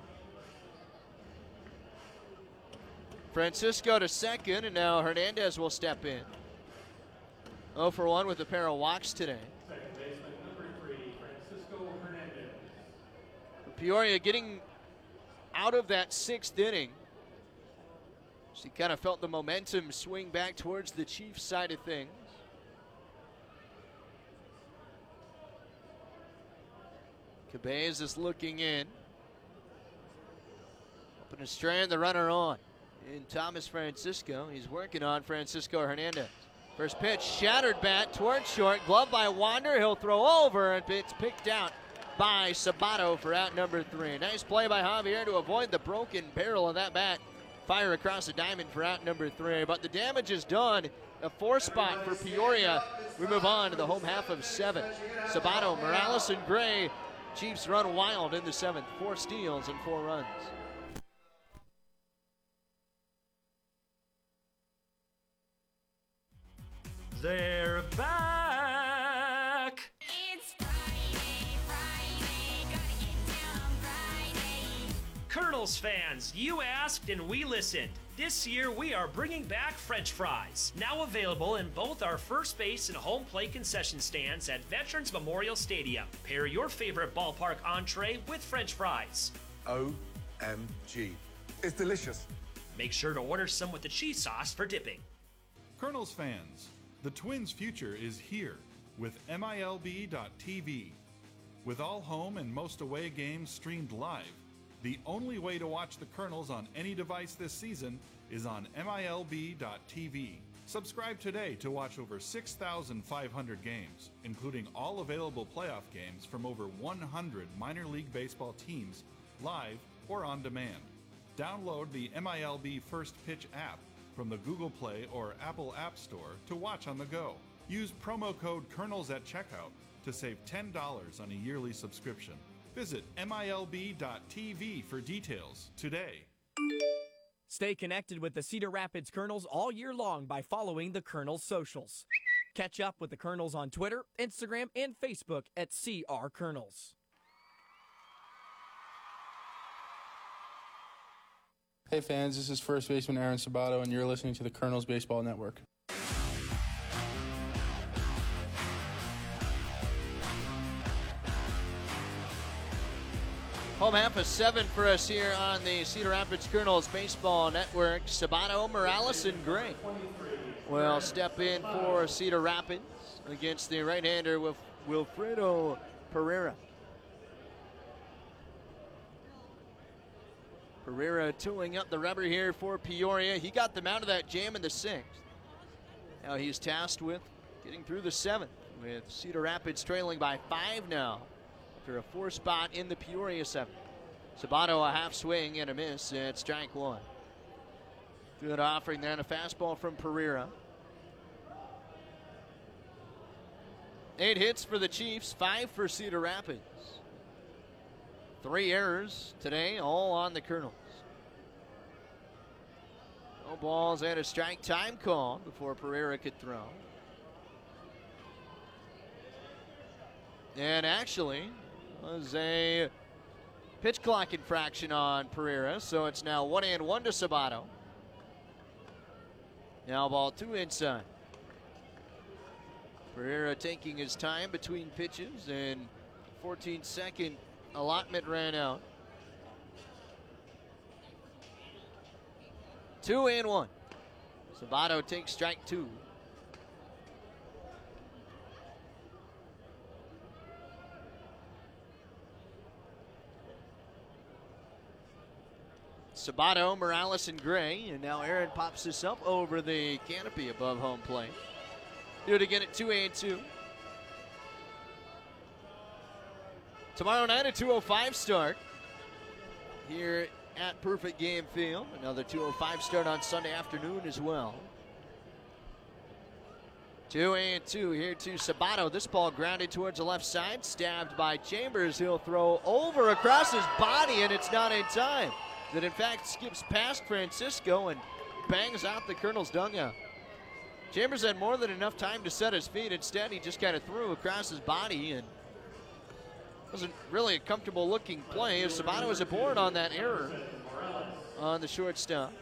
Francisco to second, and now Hernandez will step in. oh for one with a pair of walks today. Second baseman number three, Francisco Hernandez. Peoria getting out of that sixth inning. She kind of felt the momentum swing back towards the Chiefs side of things. Cabez is looking in. Hoping to strand the runner on. In Thomas Francisco. He's working on Francisco Hernandez. First pitch, shattered bat towards short. Glove by Wander. He'll throw over, and it's picked out by Sabato for out number three. Nice play by Javier to avoid the broken barrel of that bat. Fire across the diamond for out number three. But the damage is done. A four spot for Peoria. We move on to the home half of seven. Sabato, Morales, and Gray. Chiefs run wild in the seventh. Four steals and four runs. They're back. It's Friday, Friday, gotta get down Friday. Colonels fans, you asked and we listened. This year we are bringing back French fries. Now available in both our first base and home plate concession stands at Veterans Memorial Stadium. Pair your favorite ballpark entree with French fries. O M G. It's delicious. Make sure to order some with the cheese sauce for dipping. Colonels fans, the Twins' future is here with M I L B dot T V. With all home and most away games streamed live, the only way to watch the Colonels on any device this season is on M I L B dot T V. Subscribe today to watch over six thousand five hundred games, including all available playoff games from over one hundred minor league baseball teams, live or on demand. Download the M I L B First Pitch app from the Google Play or Apple App Store to watch on the go. Use promo code Colonels at checkout to save ten dollars on a yearly subscription. Visit M I L B dot T V for details today. Stay connected with the Cedar Rapids Colonels all year long by following the Colonels socials. Catch up with the Colonels on Twitter, Instagram, and Facebook at C R Colonels. Hey fans, this is first baseman Aaron Sabato, and you're listening to the Colonels Baseball Network. Home half of seven for us here on the Cedar Rapids Colonels Baseball Network. Sabato, Morales, and Gray will step in for Cedar Rapids against the right-hander with Wilfredo Pereira. Pereira tooling up the rubber here for Peoria. He got them out of that jam in the sixth. Now he's tasked with getting through the seventh, with Cedar Rapids trailing by five now after a four spot in the Peoria seventh. Sabato a half swing and a miss at strike one. Good offering there, and a fastball from Pereira. Eight hits for the Chiefs, five for Cedar Rapids. Three errors today, all on the Colonels. No balls and a strike time call before Pereira could throw. And actually, was a pitch clock infraction on Pereira, so it's now one and one to Sabato. Now ball two inside. Pereira taking his time between pitches, and fourteen second allotment ran out. Two and one. Sabato takes strike two. Sabato, Morales, and Gray, and now Aaron pops this up over the canopy above home plate. Do it again at two and two. Tomorrow night, a two oh five start here at Perfect Game Field. Another two oh five start on Sunday afternoon as well. Two and two here to Sabato. This ball grounded towards the left side, stabbed by Chambers. He'll throw over across his body, and it's not in time. That in fact skips past Francisco and bangs out the Colonel's dugout. Chambers had more than enough time to set his feet. Instead, he just kind of threw across his body, and wasn't really a comfortable looking play. Sabato was aboard on that error on the shortstop.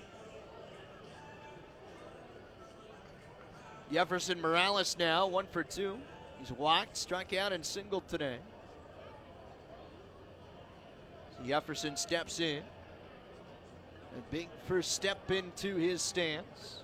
Jefferson Morales now, one for two. He's walked, struck out, and singled today. So Jefferson steps in. A big first step into his stance.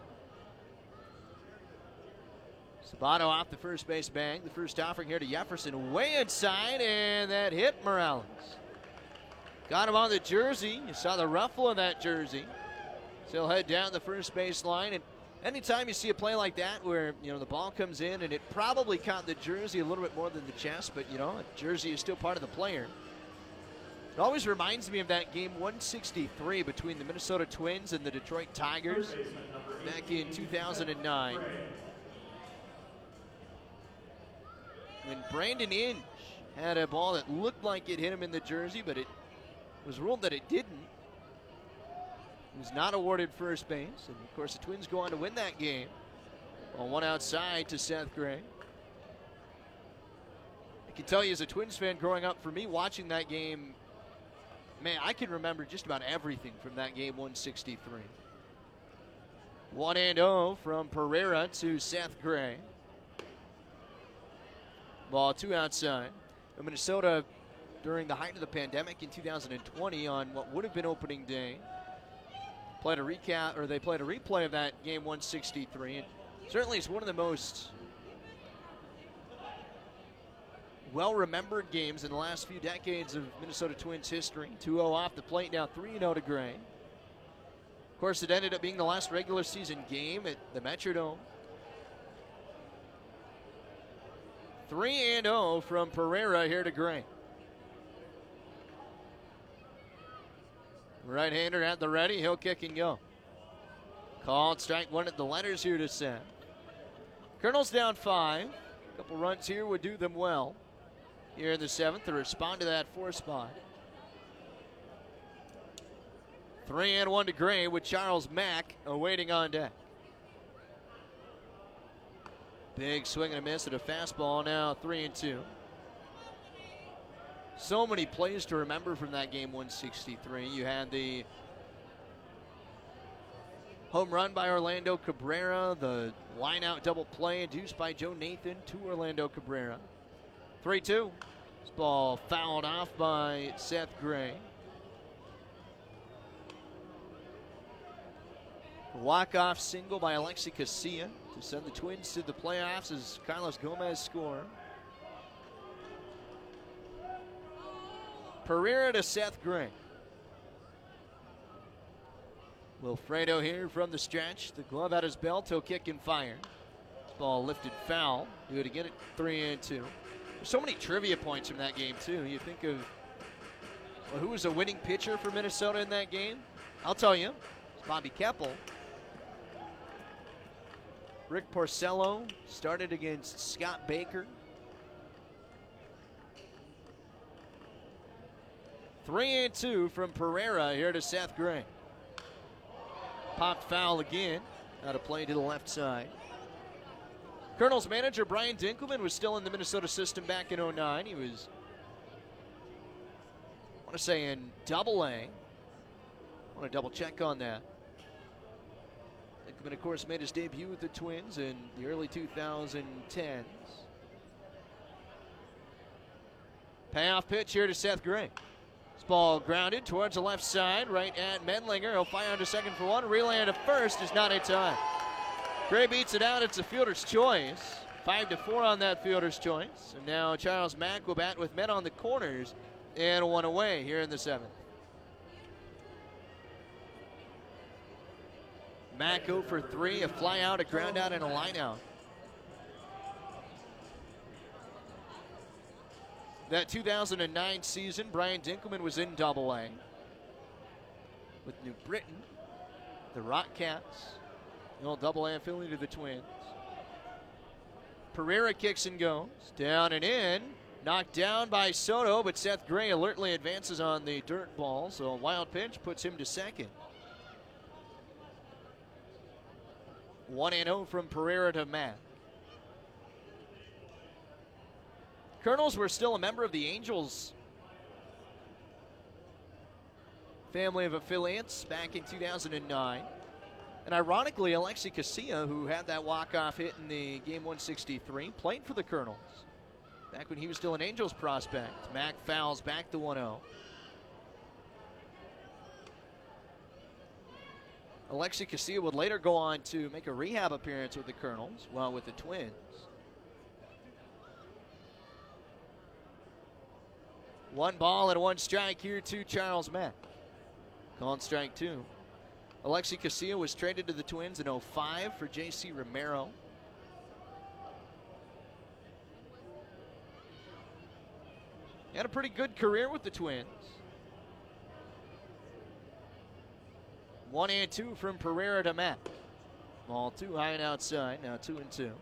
Sabato off the first base bang. The first offering here to Jefferson, way inside, and that hit Morales. Got him on the jersey. You saw the ruffle of that jersey. So he'll head down the first base line. And anytime you see a play like that where, you know, the ball comes in and it probably caught the jersey a little bit more than the chest, but, you know, a jersey is still part of the player. It always reminds me of that game one sixty-three between the Minnesota Twins and the Detroit Tigers back in two thousand nine. When Brandon Inge had a ball that looked like it hit him in the jersey, but it was ruled that it didn't. He was not awarded first base, and of course the Twins go on to win that game. Well, one outside to Seth Gray. I can tell you as a Twins fan growing up, for me watching that game, man, I can remember just about everything from that game one sixty-three. one and oh from Pereira to Seth Gray. Ball two outside. Minnesota, during the height of the pandemic in two thousand twenty, on what would have been opening day, played a recap, or they played a replay of that game one sixty-three. And certainly it's one of the most well-remembered games in the last few decades of Minnesota Twins history. two oh off the plate now, three oh to Gray. Of course, it ended up being the last regular season game at the Metrodome. three and oh from Pereira here to Gray. Right-hander at the ready. He'll kick and go. Called strike one at the letters here to Seth. Colonels down five. A couple runs here would do them well here in the seventh to respond to that four spot. Three and one to Gray with Charles Mack awaiting on deck. Big swing and a miss at a fastball, now three and two. So many plays to remember from that game one sixty-three. You had the home run by Orlando Cabrera, the line-out double play induced by Joe Nathan to Orlando Cabrera. three two. This ball fouled off by Seth Gray. Walk-off single by Alexi Casilla to send the Twins to the playoffs as Carlos Gomez score. Pereira to Seth Gray. Wilfredo here from the stretch. The glove at his belt. He'll kick and fire. This ball lifted foul. Do it again at three and two. There's so many trivia points from that game, too. You think of, well, who was a winning pitcher for Minnesota in that game? I'll tell you. It's Bobby Keppel. Rick Porcello started against Scott Baker. Three and two from Pereira here to Seth Gray. Popped foul again. Out of play to the left side. Colonels manager Brian Dinkelman was still in the Minnesota system back in oh nine. He was, I want to say, in double A. I want to double check on that. Dinkelman, of course, made his debut with the Twins in the early two thousand tens. Payoff pitch here to Seth Gray. This ball grounded towards the left side, right at Medlinger. He'll fire onto second for one. Relay to first is not in time. Gray beats it out. It's a fielder's choice. Five to four on that fielder's choice. And now Charles Mack will bat with men on the corners and one away here in the seventh. Mack oh for three, a fly out, a ground out, and a line out. That two thousand nine season, Brian Dinkelman was in double A with New Britain, the Rockcats, the old double A affiliate of the Twins. Pereira kicks and goes, down and in, knocked down by Soto, but Seth Gray alertly advances on the dirt ball, so a wild pitch puts him to second. one and oh from Pereira to Matt. Colonels were still a member of the Angels family of affiliates back in two thousand nine. And ironically, Alexi Casilla, who had that walk-off hit in the game one sixty-three, played for the Colonels back when he was still an Angels prospect. Mack fouls back to one oh. Alexi Casilla would later go on to make a rehab appearance with the Colonels, while with the Twins. One ball and one strike here to Charles Mack. Called strike two. Alexi Casilla was traded to the Twins in oh five for J C Romero. He had a pretty good career with the Twins. One and two from Pereira to Matt. Ball two high and outside, now two and two.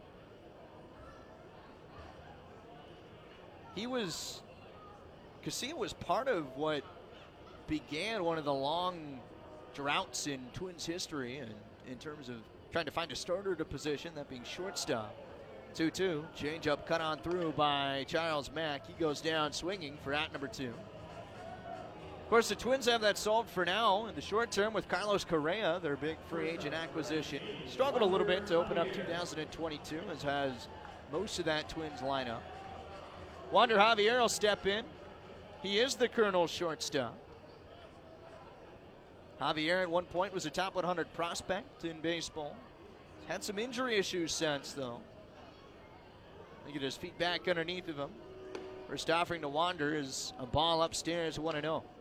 He was, Casilla was part of what began one of the long droughts in Twins history, and in terms of trying to find a starter to position, that being shortstop. two two, change up cut on through by Charles Mack. He goes down swinging for out number two. Of course, the Twins have that solved for now in the short term with Carlos Correa, their big free agent acquisition. Struggled a little bit to open up two thousand twenty-two, as has most of that Twins lineup. Wander Javier will step in. He is the Colonel's shortstop. Javier at one point was a top one hundred prospect in baseball. Had some injury issues since, though. Get his feet back underneath of him. First offering to Wander is a ball upstairs, one and oh.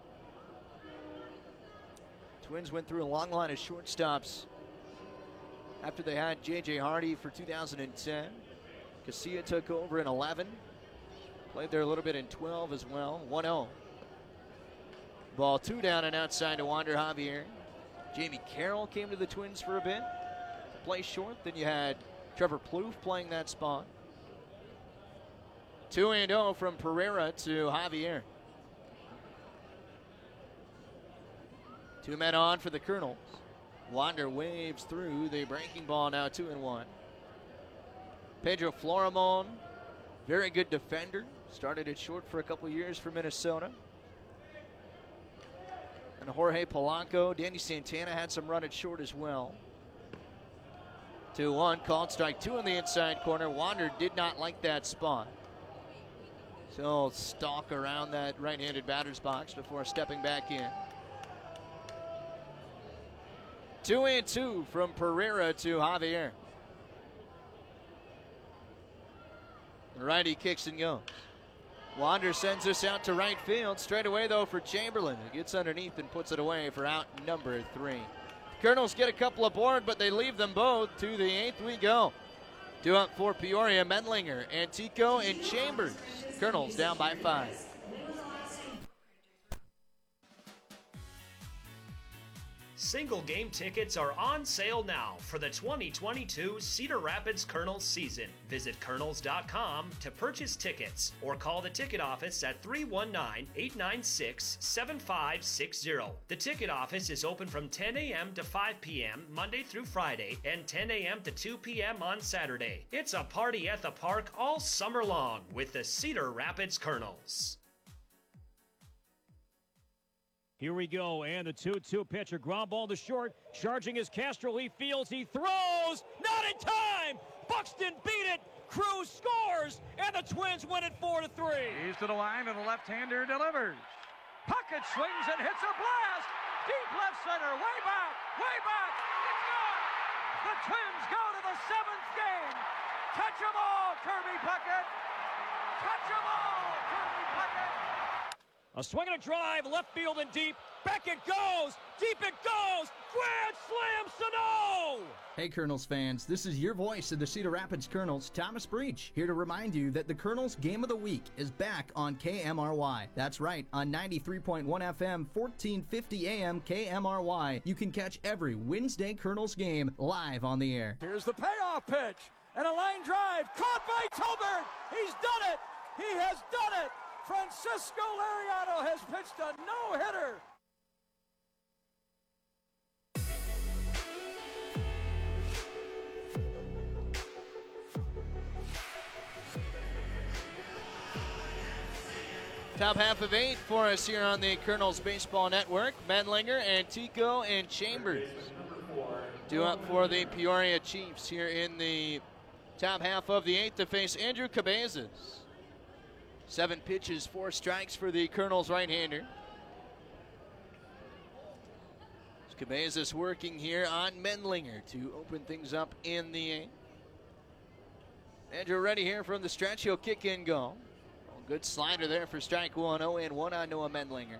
Twins went through a long line of shortstops after they had J J Hardy for two thousand ten. Casilla took over in eleven. Played there a little bit in twelve as well. one oh. Ball two down and outside to Wander Javier. Jamie Carroll came to the Twins for a bit. Play short. Then you had Trevor Plouffe playing that spot. two and oh from Pereira to Javier. Two men on for the Colonels. Wander waves through the breaking ball, now two and one. Pedro Florimon, very good defender. Started at short for a couple years for Minnesota. And Jorge Polanco, Danny Santana had some run at short as well. two one, called strike two in the inside corner. Wander did not like that spot. So he'll stalk around that right-handed batter's box before stepping back in. Two and two from Pereira to Javier. The righty kicks and goes. Wander sends this out to right field. Straight away, though, for Chamberlain. He gets underneath and puts it away for out number three. The Colonels get a couple aboard, but they leave them both. To the eighth we go. Two up for Peoria, Mendlinger, Antico, and Chambers. Colonels down by five. Single game tickets are on sale now for the twenty twenty-two Cedar Rapids Colonels season. Visit Colonels dot com to purchase tickets or call the ticket office at three one nine, eight nine six, seven five six zero. The ticket office is open from ten a.m. to five p.m. Monday through Friday and ten a.m. to two p.m. on Saturday. It's a party at the park all summer long with the Cedar Rapids Colonels. Here we go, and the two two pitcher, ground ball to short, charging his Castro, he fields, he throws, not in time! Buxton beat it, Cruz scores, and the Twins win it four to three. He's to the line, and the left-hander delivers. Puckett swings and hits a blast! Deep left center, way back, way back, it's gone! The Twins go to the seventh game! Touch 'em all, Kirby Puckett! Touch 'em all, Kirby Puckett! A swing and a drive, left field and deep. Back it goes. Deep it goes. Grand slam, Sano! Hey, Colonels fans, this is your voice of the Cedar Rapids Colonels, Thomas Breach, here to remind you that the Colonels Game of the Week is back on K M R Y. That's right, on ninety-three point one F M, fourteen fifty A M K M R Y. You can catch every Wednesday Colonels game live on the air. Here's the payoff pitch, and a line drive, caught by Tolbert. He's done it. He has done it. Francisco Lariano has pitched a no-hitter. Top half of eight for us here on the Colonels Baseball Network. Medlinger, Antico, and Chambers due up for the Peoria Chiefs here in the top half of the eighth to face Andrew Cabezas. Seven pitches, four strikes for the Colonels right-hander. Cabezas working here on Medlinger to open things up in the eighth. Andrew ready here from the stretch. He'll kick and go. Oh, good slider there for strike one. oh and one on Noah Medlinger.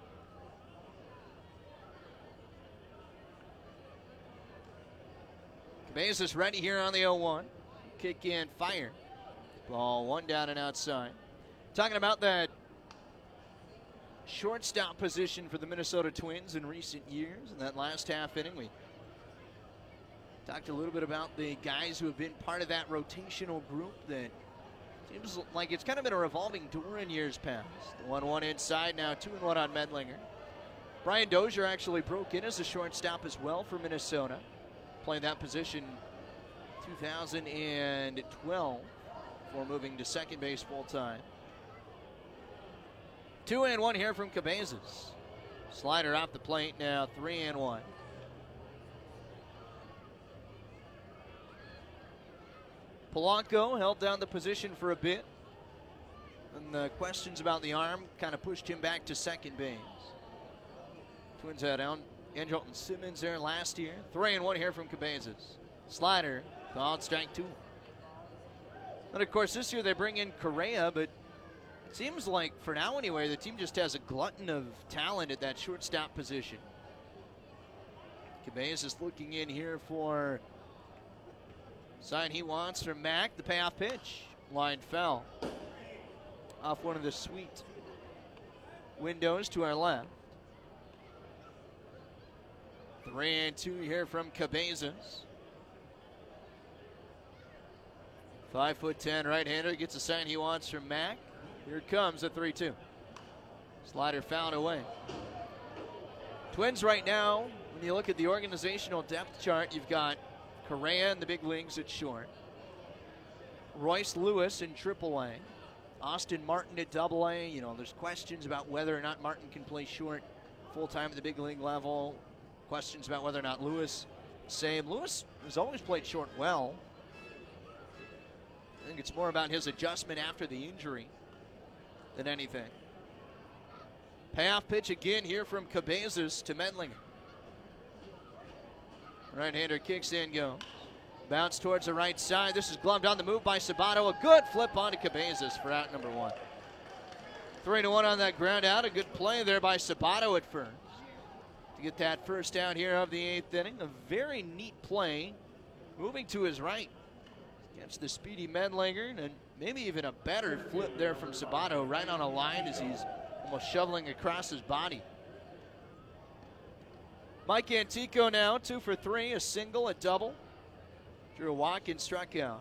Cabezas ready here on the oh one. Kick and fire. Ball one down and outside. Talking about that shortstop position for the Minnesota Twins in recent years. In that last half inning, we talked a little bit about the guys who have been part of that rotational group that seems like it's kind of been a revolving door in years past. The one one inside, now two and one on Medlinger. Brian Dozier actually broke in as a shortstop as well for Minnesota. Played that position two thousand twelve before moving to second base full time. Two and one here from Cabezas. Slider off the plate now, three and one. Polanco held down the position for a bit. And the questions about the arm kind of pushed him back to second base. Twins had Andrelton Simmons there last year. Three and one here from Cabezas. Slider, called strike two. And of course this year they bring in Correa, but it seems like, for now anyway, the team just has a glutton of talent at that shortstop position. Cabezas is looking in here for sign he wants from Mack. The payoff pitch. Line fell off one of the sweet windows to our left. Three and two here from Cabezas. Five foot ten right-hander gets a sign he wants from Mack. Here comes a three two. Slider fouled away. Twins right now, when you look at the organizational depth chart, you've got Correa in the big leagues at short. Royce Lewis in triple A. Austin Martin at double A. You know, there's questions about whether or not Martin can play short full-time at the big league level. Questions about whether or not Lewis, same. Lewis has always played short well. I think it's more about his adjustment after the injury than anything. Payoff pitch again here from Cabezas to Medlinger. Right-hander kicks in, goes. Bounce towards the right side. This is gloved on the move by Sabato. A good flip onto Cabezas for out number one. Three to one on that ground out. A good play there by Sabato at first to get that first down here of the eighth inning. A very neat play. Moving to his right. Gets the speedy Medlinger, and maybe even a better flip there from Sabato right on a line as he's almost shoveling across his body. Mike Antico now, two for three, a single, a double. Drew a walk and struck out.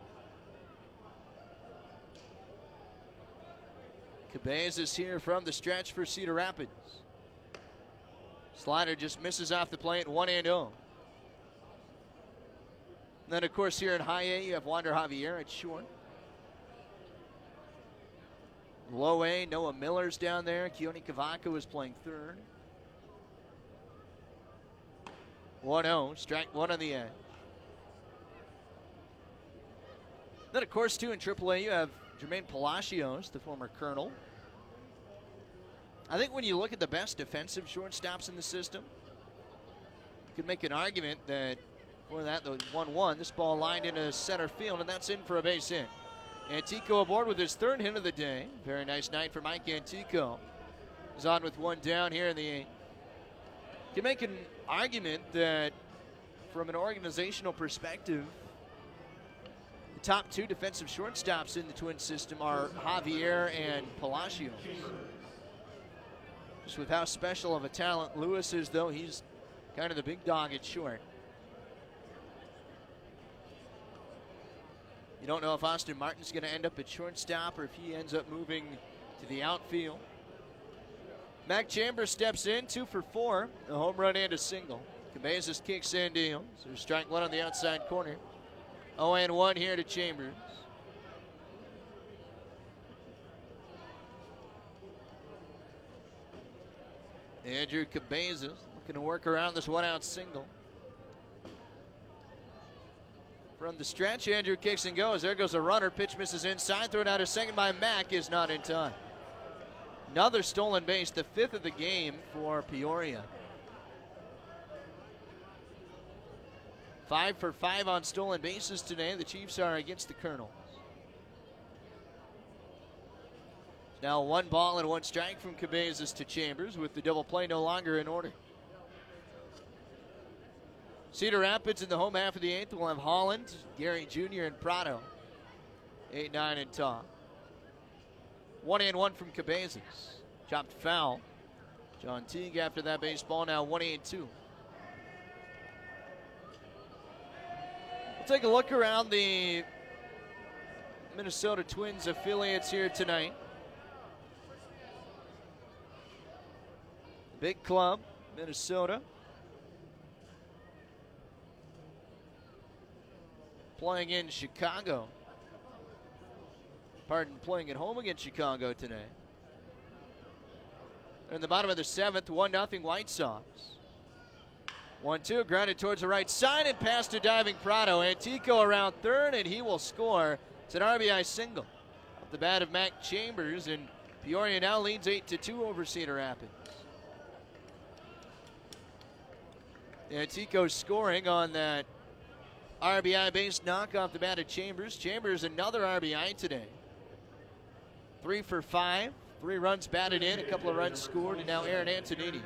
Cabezas here from the stretch for Cedar Rapids. Slider just misses off the plate, one and oh. Then, of course, here in high A, you have Wander Javier at short. Low A, Noah Miller's down there. Keone Cavaca is playing third. one oh, strike one on the edge. Then, of course, too, in triple A, you have Jermaine Palacios, the former Colonel. I think when you look at the best defensive shortstops in the system, you could make an argument that for that, the one one, this ball lined into center field, and that's in for a base hit. Antico aboard with his third hit of the day. Very nice night for Mike Antico. He's on with one down here in the eighth. You can make an argument that from an organizational perspective, the top two defensive shortstops in the Twins system are Javier and Palacios. Just with how special of a talent Lewis is, though, he's kind of the big dog at short. You don't know if Austin Martin's going to end up at shortstop or if he ends up moving to the outfield. Mac Chambers steps in, two for four, a home run and a single. Cabezas kicks in, deals. There's strike one on the outside corner. oh and one here to Chambers. Andrew Cabezas looking to work around this one-out single. From the stretch, Andrew kicks and goes. There goes a runner. Pitch misses inside. Thrown out a second by Mack is not in time. Another stolen base, the fifth of the game for Peoria. Five for five on stolen bases today. The Chiefs are against the Colonels. Now one ball and one strike from Cabezas to Chambers with the double play no longer in order. Cedar Rapids in the home half of the eighth will have Holland, Gary Junior, and Prado. eight nine and top. One and one from Cabezas. Chopped foul. John Teague after that baseball, now one and two. We'll take a look around the Minnesota Twins affiliates here tonight. Big club, Minnesota. Playing in Chicago. Pardon, playing at home against Chicago today. They're in the bottom of the seventh, one nothing White Sox. one two, grounded towards the right side and past to diving Prado. Antico around third, and he will score. It's an R B I single. Off the bat of Mac Chambers, and Peoria now leads eight to two over Cedar Rapids. Antico scoring on that R B I base knock off the bat of Chambers. Chambers another R B I today. Three for five. Three runs batted in, a couple of runs scored, and now Aaron Antonini.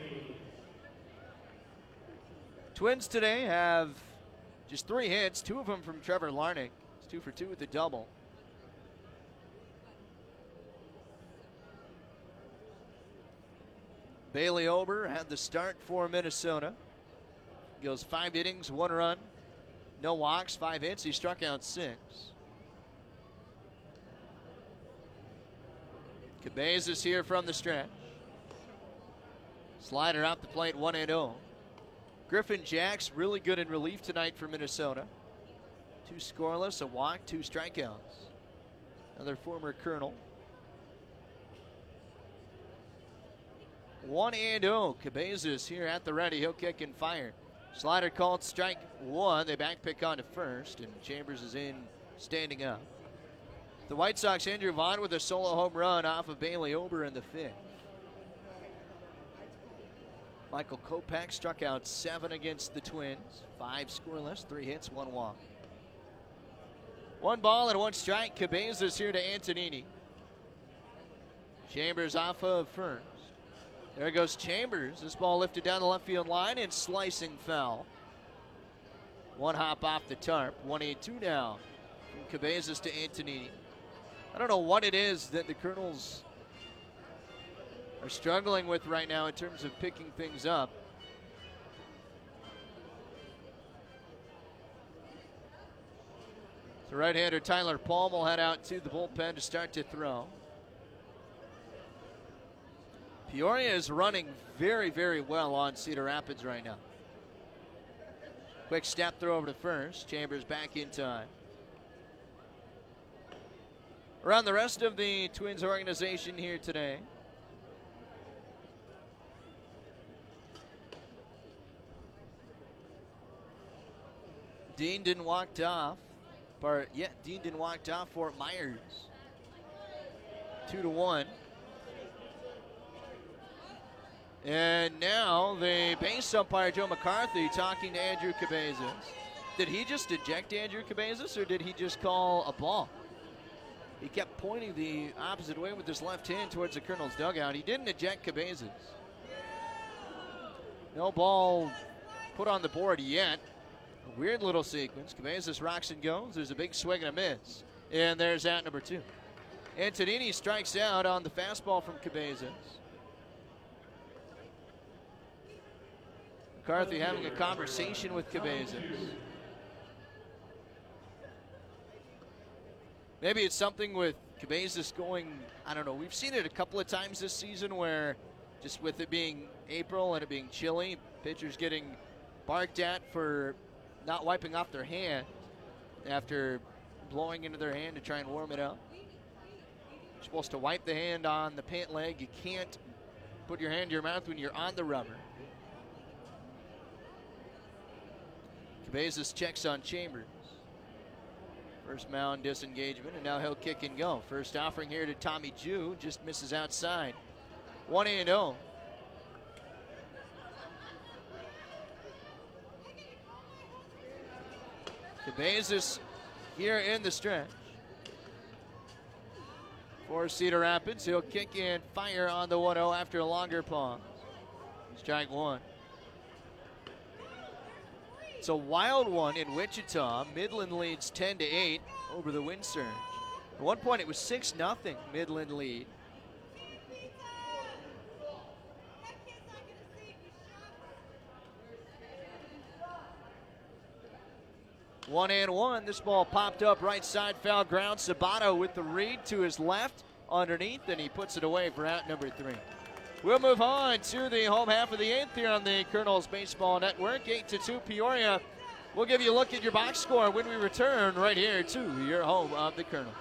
Twins today have just three hits, two of them from Trevor Larnick. It's two for two with the double. Bailey Ober had the start for Minnesota. Goes five innings, one run, no walks, five hits. He struck out six. Cabezas here from the stretch. Slider out the plate, one and oh. Griffin Jacks really good in relief tonight for Minnesota. Two scoreless, a walk, two strikeouts. Another former Colonel. one and oh. Cabezas here at the ready. He'll kick and fire. Slider called strike one. They back pick on to first, and Chambers is in standing up. The White Sox, Andrew Vaughn with a solo home run off of Bailey Ober in the fifth. Michael Kopech struck out seven against the Twins. Five scoreless, three hits, one walk. One ball and one strike. Cabezas here to Antonini. Chambers off of first. There goes Chambers. This ball lifted down the left field line and slicing foul. One hop off the tarp. one eight two now from Cabezas to Antonini. I don't know what it is that the Colonels are struggling with right now in terms of picking things up. So right-hander Tyler Palm will head out to the bullpen to start to throw. Peoria is running very, very well on Cedar Rapids right now. Quick step throw over to first. Chambers back in time. Around the rest of the Twins organization here today. Dean didn't walk off. But yeah, Dean didn't walk off for Myers. Two to one. And now the base umpire, Joe McCarthy, talking to Andrew Cabezas. Did he just eject Andrew Cabezas, or did he just call a ball? He kept pointing the opposite way with his left hand towards the Colonel's dugout. He didn't eject Cabezas. No ball put on the board yet. A weird little sequence. Cabezas rocks and goes. There's a big swing and a miss. And there's out number two. Antonini strikes out on the fastball from Cabezas. McCarthy having a conversation with Cabezas. Maybe it's something with Cabezas going, I don't know, we've seen it a couple of times this season where just with it being April and it being chilly, pitchers getting barked at for not wiping off their hand after blowing into their hand to try and warm it up. You're supposed to wipe the hand on the pant leg. You can't put your hand to your mouth when you're on the rubber. Cabezas checks on Chambers. First mound disengagement, and now he'll kick and go. First offering here to Tommy Jew, just misses outside. one and oh. Cabezas here in the stretch. For Cedar Rapids, he'll kick and fire on the one oh after a longer pause. Strike one. It's a wild one in Wichita. Midland leads ten to eight over the Wind Surge. At one point it was six nothing Midland lead. One and one. This ball popped up right side, foul ground. Sabato with the read to his left underneath, and he puts it away for out number three. We'll move on to the home half of the eighth here on the Colonels Baseball Network. eight to two Peoria. We'll give you a look at your box score when we return right here to your home of the Colonels.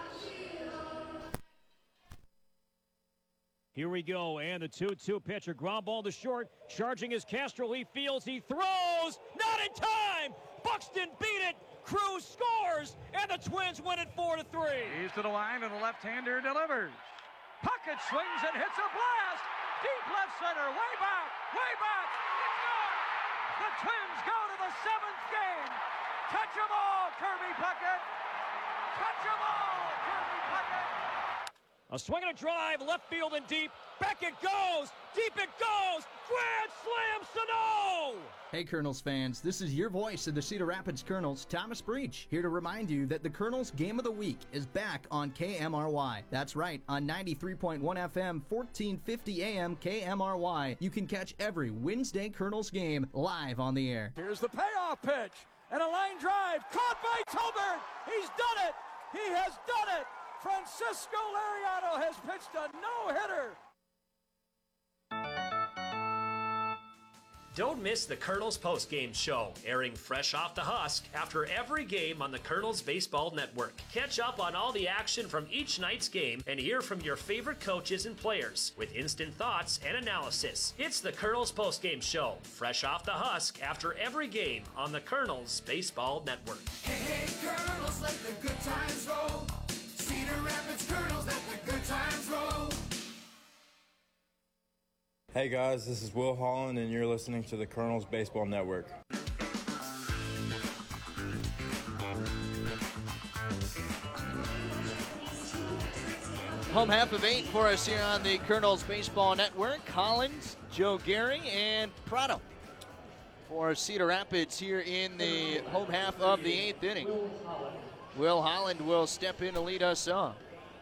Here we go, and the two two pitcher. Ground ball to short. Charging is Castro. He fields. He throws. Not in time. Buxton beat it. Cruz scores, and the Twins win it four to three. He's to the line, and the left-hander delivers. Puckett swings and hits a blast. Deep left center, way back, way back. It's gone. The Twins go to the seventh game. Touch 'em all, Kirby Puckett. Touch 'em all, Kirby Puckett. A swing and a drive, left field and deep. Back it goes. Deep it goes. Grand slam, Sano! Hey, Colonels fans, this is your voice of the Cedar Rapids Colonels, Thomas Breach, here to remind you that the Colonels Game of the Week is back on K M R Y. That's right, on ninety-three point one F M, fourteen fifty A M K M R Y. You can catch every Wednesday Colonels game live on the air. Here's the payoff pitch, and a line drive, caught by Tolbert. He's done it. He has done it. Francisco Lariano has pitched a no-hitter. Don't miss the Colonels postgame show, airing fresh off the husk after every game on the Colonels Baseball Network. Catch up on all the action from each night's game and hear from your favorite coaches and players with instant thoughts and analysis. It's the Colonels postgame show, fresh off the husk after every game on the Colonels Baseball Network. Hey, hey, Colonels, let the good times roll. Cedar Rapids Colonels, let the good times roll. Hey guys, this is Will Holland, and you're listening to the Colonels Baseball Network. Home half of eight for us here on the Colonels Baseball Network. Collins, Joe Gary, and Prado for Cedar Rapids here in the home half of the eighth inning. Will Holland will step in to lead us off.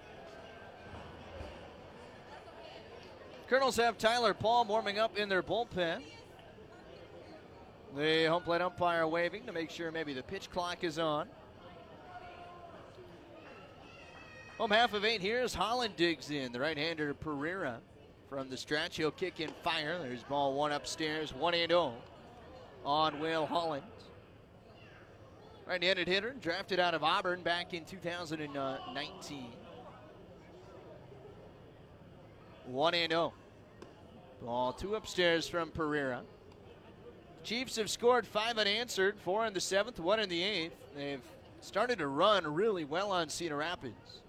Colonels have Tyler Palm warming up in their bullpen. The home plate umpire waving to make sure maybe the pitch clock is on. Home half of eight here as Holland digs in. The right-hander Pereira from the stretch. He'll kick in fire. There's ball one upstairs, one and oh on Will Holland. Right-handed hitter, drafted out of Auburn back in two thousand nineteen. one and oh. Ball two upstairs from Pereira. Chiefs have scored five unanswered, four in the seventh, one in the eighth. They've started to run really well on Cedar Rapids.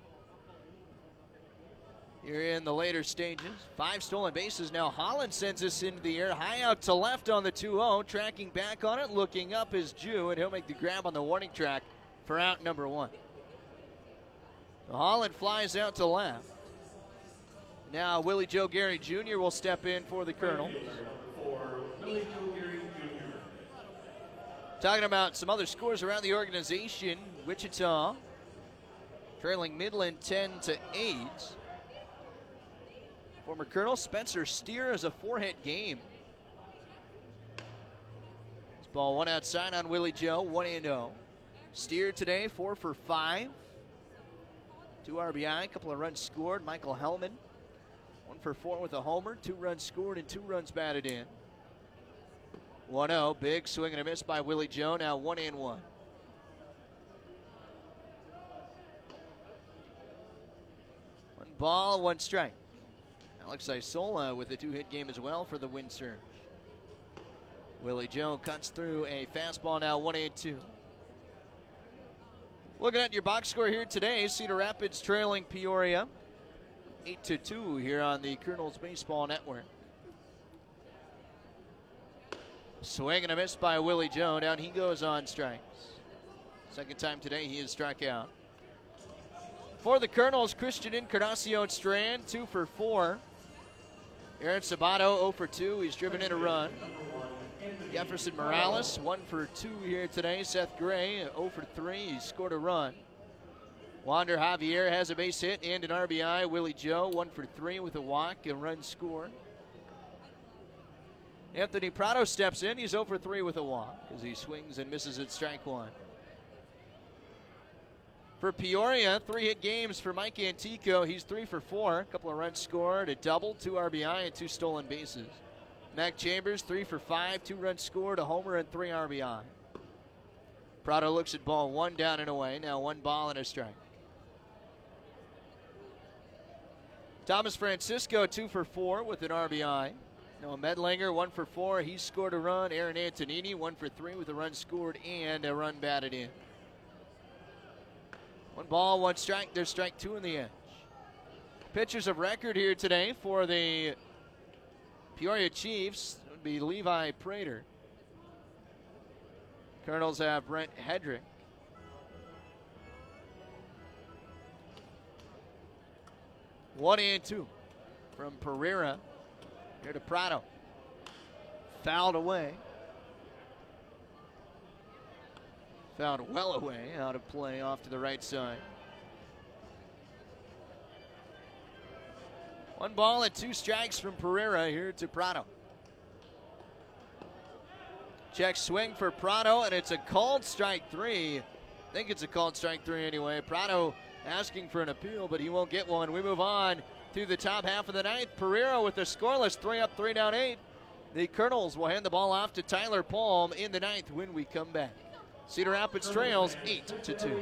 Here in the later stages, five stolen bases. Now Holland sends us into the air, high out to left on the two oh, tracking back on it, looking up is Jew, and he'll make the grab on the warning track for out number one. So Holland flies out to left. Now Willie Joe Gary Junior will step in for the Colonel. For Willie Joe Gary Junior Talking about some other scores around the organization. Wichita trailing Midland ten to eight. Former Colonel Spencer Steer has a four-hit game. This ball one outside on Willie Joe, one and oh. Steer today, four for five. Two R B I, a couple of runs scored. Michael Hellman, one for four with a homer, two runs scored and two runs batted in. one oh, big swing and a miss by Willie Joe, now one and one. One ball, one strike. Now Alex Isola with a two-hit game as well for the Wind Surge. Willie Joe cuts through a fastball now, one and two. Looking at your box score here today, Cedar Rapids trailing Peoria eight to two here on the Colonels Baseball Network. Swing and a miss by Willie Joe. Down he goes on strikes. Second time today he has struck out. For the Colonels, Christian Encarnacion Strand, two for four. Aaron Sabato, zero for two. He's driven in a run. Jefferson Morales, one for two here today. Seth Gray, zero for three. He scored a run. Wander Javier has a base hit and an R B I. Willie Joe, one for three with a walk, a run scored. Anthony Prado steps in. He's zero for three with a walk as he swings and misses at strike one. For Peoria, three-hit games for Mike Antico. He's three for four. A couple of runs scored, a double, two R B I, and two stolen bases. Mac Chambers, three for five, two runs scored, a homer, and three R B I. Prado looks at ball one, down and away. Now one ball and a strike. Thomas Francisco, two for four with an R B I. Noah Medlinger, one for four. He scored a run. Aaron Antonini, one for three with a run scored and a run batted in. One ball, one strike. There's strike two in the edge. Pitchers of record here today for the Peoria Chiefs would be Levi Prater. Colonels have Brent Hedrick. One and two from Pereira. Here to Prado. Fouled away. Fouled well away, out of play off to the right side. One ball and two strikes from Pereira here to Prado. Check swing for Prado, and it's a called strike three. I think it's a called strike three anyway. Prado asking for an appeal, but he won't get one. We move on to the top half of the ninth. Pereira with a scoreless three up, three down, eight. The Colonels will hand the ball off to Tyler Palm in the ninth when we come back. Cedar Rapids trails eight to two.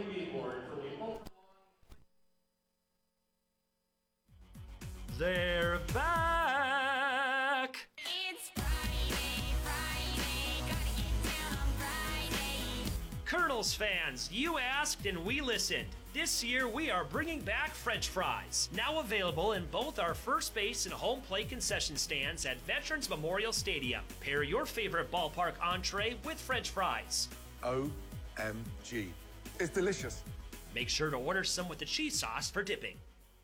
They're back. It's Friday, Friday, gotta get down on Friday. Colonels fans, you asked and we listened. This year we are bringing back French fries. Now available in both our first base and home plate concession stands at Veterans Memorial Stadium. Pair your favorite ballpark entree with French fries. O M G. It's delicious. Make sure to order some with the cheese sauce for dipping.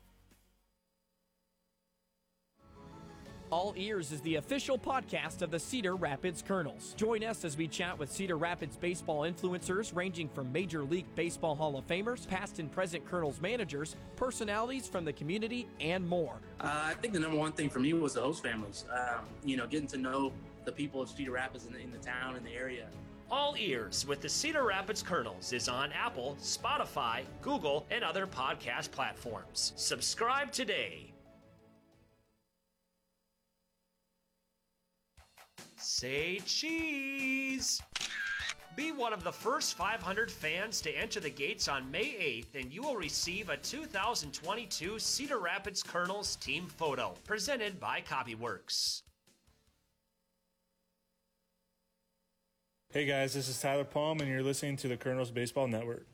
All Ears is the official podcast of the Cedar Rapids Colonels. Join us as we chat with Cedar Rapids baseball influencers ranging from Major League Baseball Hall of Famers, past and present Colonels managers, personalities from the community, and more. Uh, I think the number one thing for me was the host families. Um, you know, getting to know the people of Cedar Rapids in the, in the town and the area. All Ears with the Cedar Rapids Colonels is on Apple, Spotify, Google, and other podcast platforms. Subscribe today. Say cheese! Be one of the first five hundred fans to enter the gates on May eighth, and you will receive a two thousand twenty-two Cedar Rapids Colonels team photo, presented by Copyworks. Hey guys, this is Tyler Palm, and you're listening to the Colonels Baseball Network.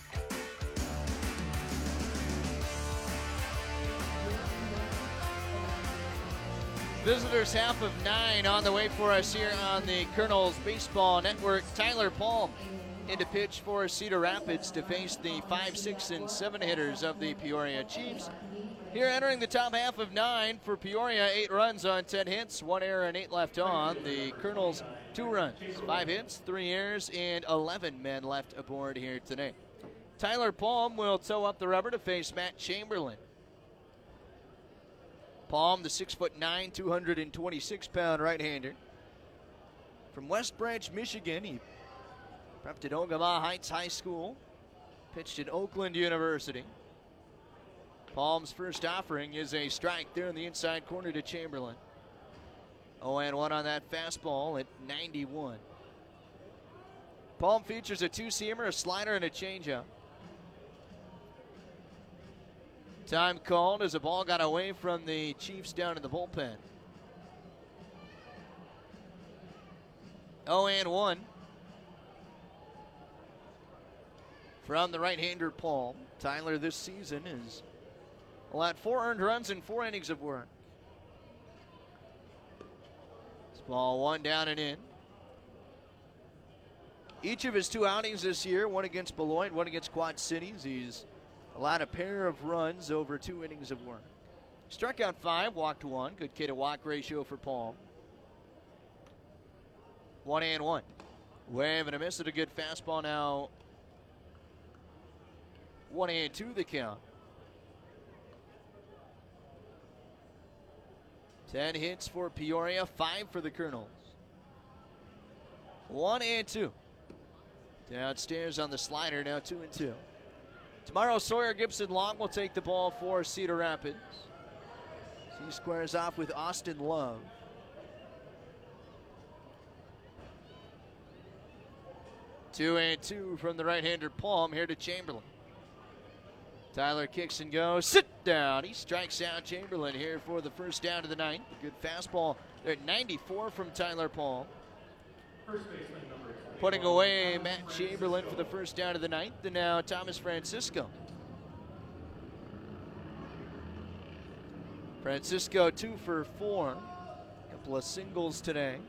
Visitors half of nine on the way for us here on the Colonels Baseball Network. Tyler Palm into pitch for Cedar Rapids to face the five, six, and seven hitters of the Peoria Chiefs. Here entering the top half of nine for Peoria, eight runs on ten hits, one error and eight left on. The Colonels, two runs, five hits, three errors, and eleven men left aboard here today. Tyler Palm will toe up the rubber to face Matt Chamberlain. Palm, the six foot nine, two hundred twenty-six pound right-hander. From West Branch, Michigan, he prepped at Ogama Heights High School, pitched at Oakland University. Palm's first offering is a strike there in the inside corner to Chamberlain. oh and one on that fastball at ninety-one. Palm features a two-seamer, a slider, and a changeup. Time called as the ball got away from the Chiefs down in the bullpen. oh and one from the right-hander Palm. Tyler this season has allowed four earned runs in four innings of work. This ball one down and in. Each of his two outings this year, one against Beloit, one against Quad Cities, he's allowed a pair of runs over two innings of work. Struck out five, walked one. Good K to walk ratio for Palm. One and one. Wave and a miss at a good fastball now. One and two the count. Ten hits for Peoria, five for the Colonels. One and two. Downstairs on the slider, now two and two. Tomorrow, Sawyer Gibson Long will take the ball for Cedar Rapids. He squares off with Austin Love. Two and two from the right-hander Palm here to Chamberlain. Tyler kicks and goes. Sit down. He strikes out Chamberlain here for the first down of the ninth. A good fastball there at ninety-four from Tyler Palm. First baseman number twenty-one. Putting away Matt Chamberlain for the first down of the ninth. And now Thomas Francisco. Francisco two for four. A couple of singles today.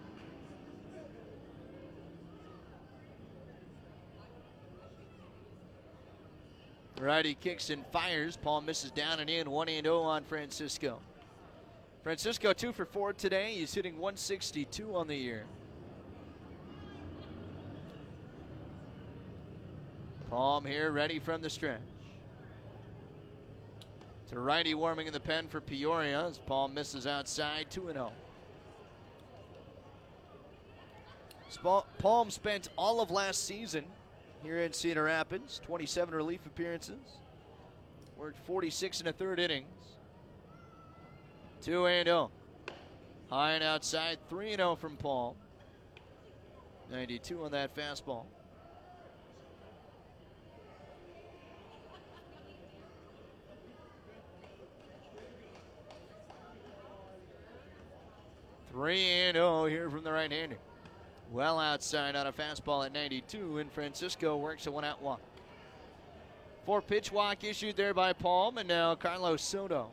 Righty kicks and fires. Palm misses down and in. one and oh on Francisco. Francisco two for four today. He's hitting one sixty-two on the year. Palm here ready from the stretch. To righty warming in the pen for Peoria as Palm misses outside two and oh. Palm spent all of last season here in Cedar Rapids, twenty-seven relief appearances. Worked forty-six and a third innings. two and oh. High and outside, three and oh from Palm. ninety-two on that fastball. three and oh here from the right-hander. Well outside on a fastball at ninety-two, and Francisco works a one-out walk. Four pitch walk issued there by Palm, and now Carlos Soto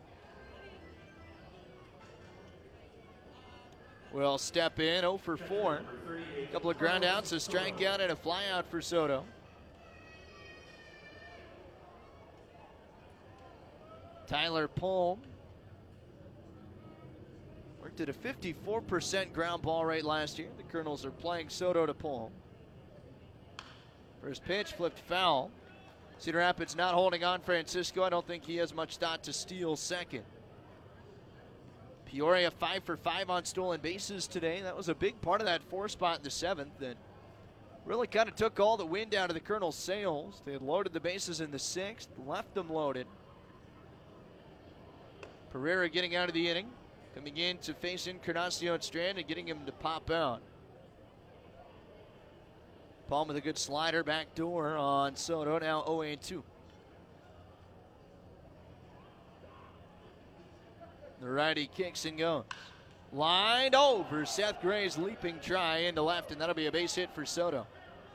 will step in. oh for four. A couple of ground outs, a strikeout, and a flyout for Soto. Tyler Palm worked at a fifty-four percent ground ball rate last year. The Colonels are playing Soto to Palm. First pitch flipped foul. Cedar Rapids not holding on Francisco. I don't think he has much thought to steal second. Peoria five for five on stolen bases today. That was a big part of that four spot in the seventh that really kind of took all the wind out of the Colonels' sails. They had loaded the bases in the sixth, left them loaded. Pereira getting out of the inning. Coming in to face Encarnacion Strand and getting him to pop out. Palm with a good slider back door on Soto, now oh and two. The righty kicks and goes. Lined over. Seth Gray's leaping try into left, and that'll be a base hit for Soto.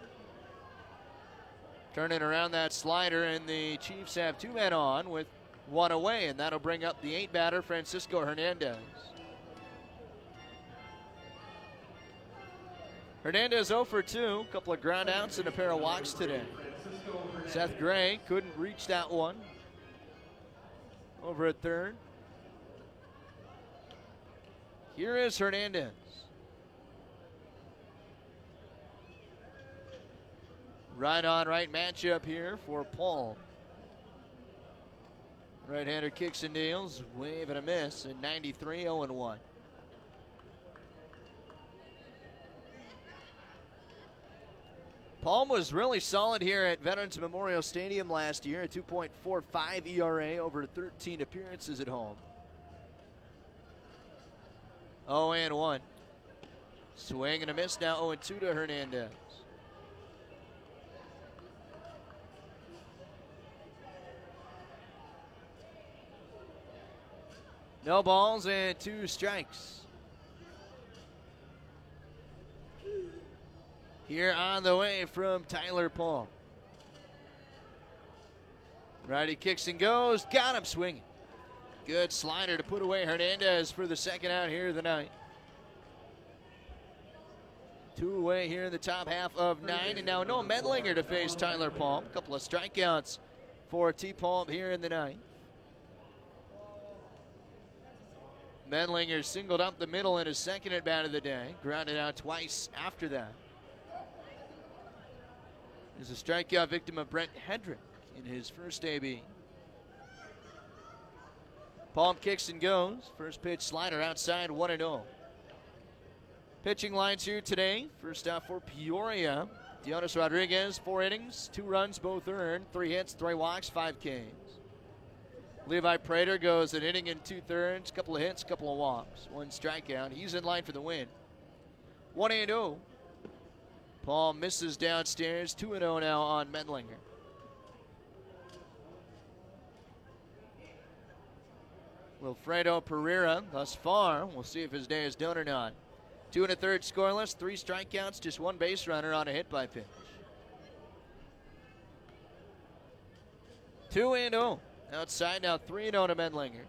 Turning around that slider, and the Chiefs have two men on with one away, and that'll bring up the eight batter, Francisco Hernandez. Hernandez oh for two, a couple of ground outs and a pair of walks today. Seth Gray couldn't reach that one. Over at third. Here is Hernandez. Right on right matchup here for Palm. Right-hander kicks and deals, wave and a miss, and ninety-three oh and one. Palm was really solid here at Veterans Memorial Stadium last year, a two point four five E R A over thirteen appearances at home. oh and one. Swing and a miss, now oh and two to Hernandez. No balls and two strikes. Here on the way from Tyler Palm. Righty kicks and goes. Got him swinging. Good slider to put away Hernandez for the second out here of the night. Two away here in the top half of nine. And now no Medlinger to face Tyler Palm. A couple of strikeouts for T. Palm here in the ninth. Medlinger singled up the middle in his second at bat of the day. Grounded out twice after that. Is a strikeout victim of Brent Hendrick in his first A B. Palm kicks and goes. First pitch slider outside, one and oh. Pitching lines here today. First out for Peoria. Dionis Rodriguez, four innings, two runs, both earned, three hits, three walks, five Ks. Levi Prater goes an inning and two thirds, couple of hits, couple of walks, one strikeout. He's in line for the win. one and oh. Paul misses downstairs, two and oh now on Medlinger. Wilfredo Pereira, thus far, we'll see if his day is done or not. Two and a third scoreless, three strikeouts, just one base runner on a hit by pitch. two and oh. Outside now, three and oh to Medlinger.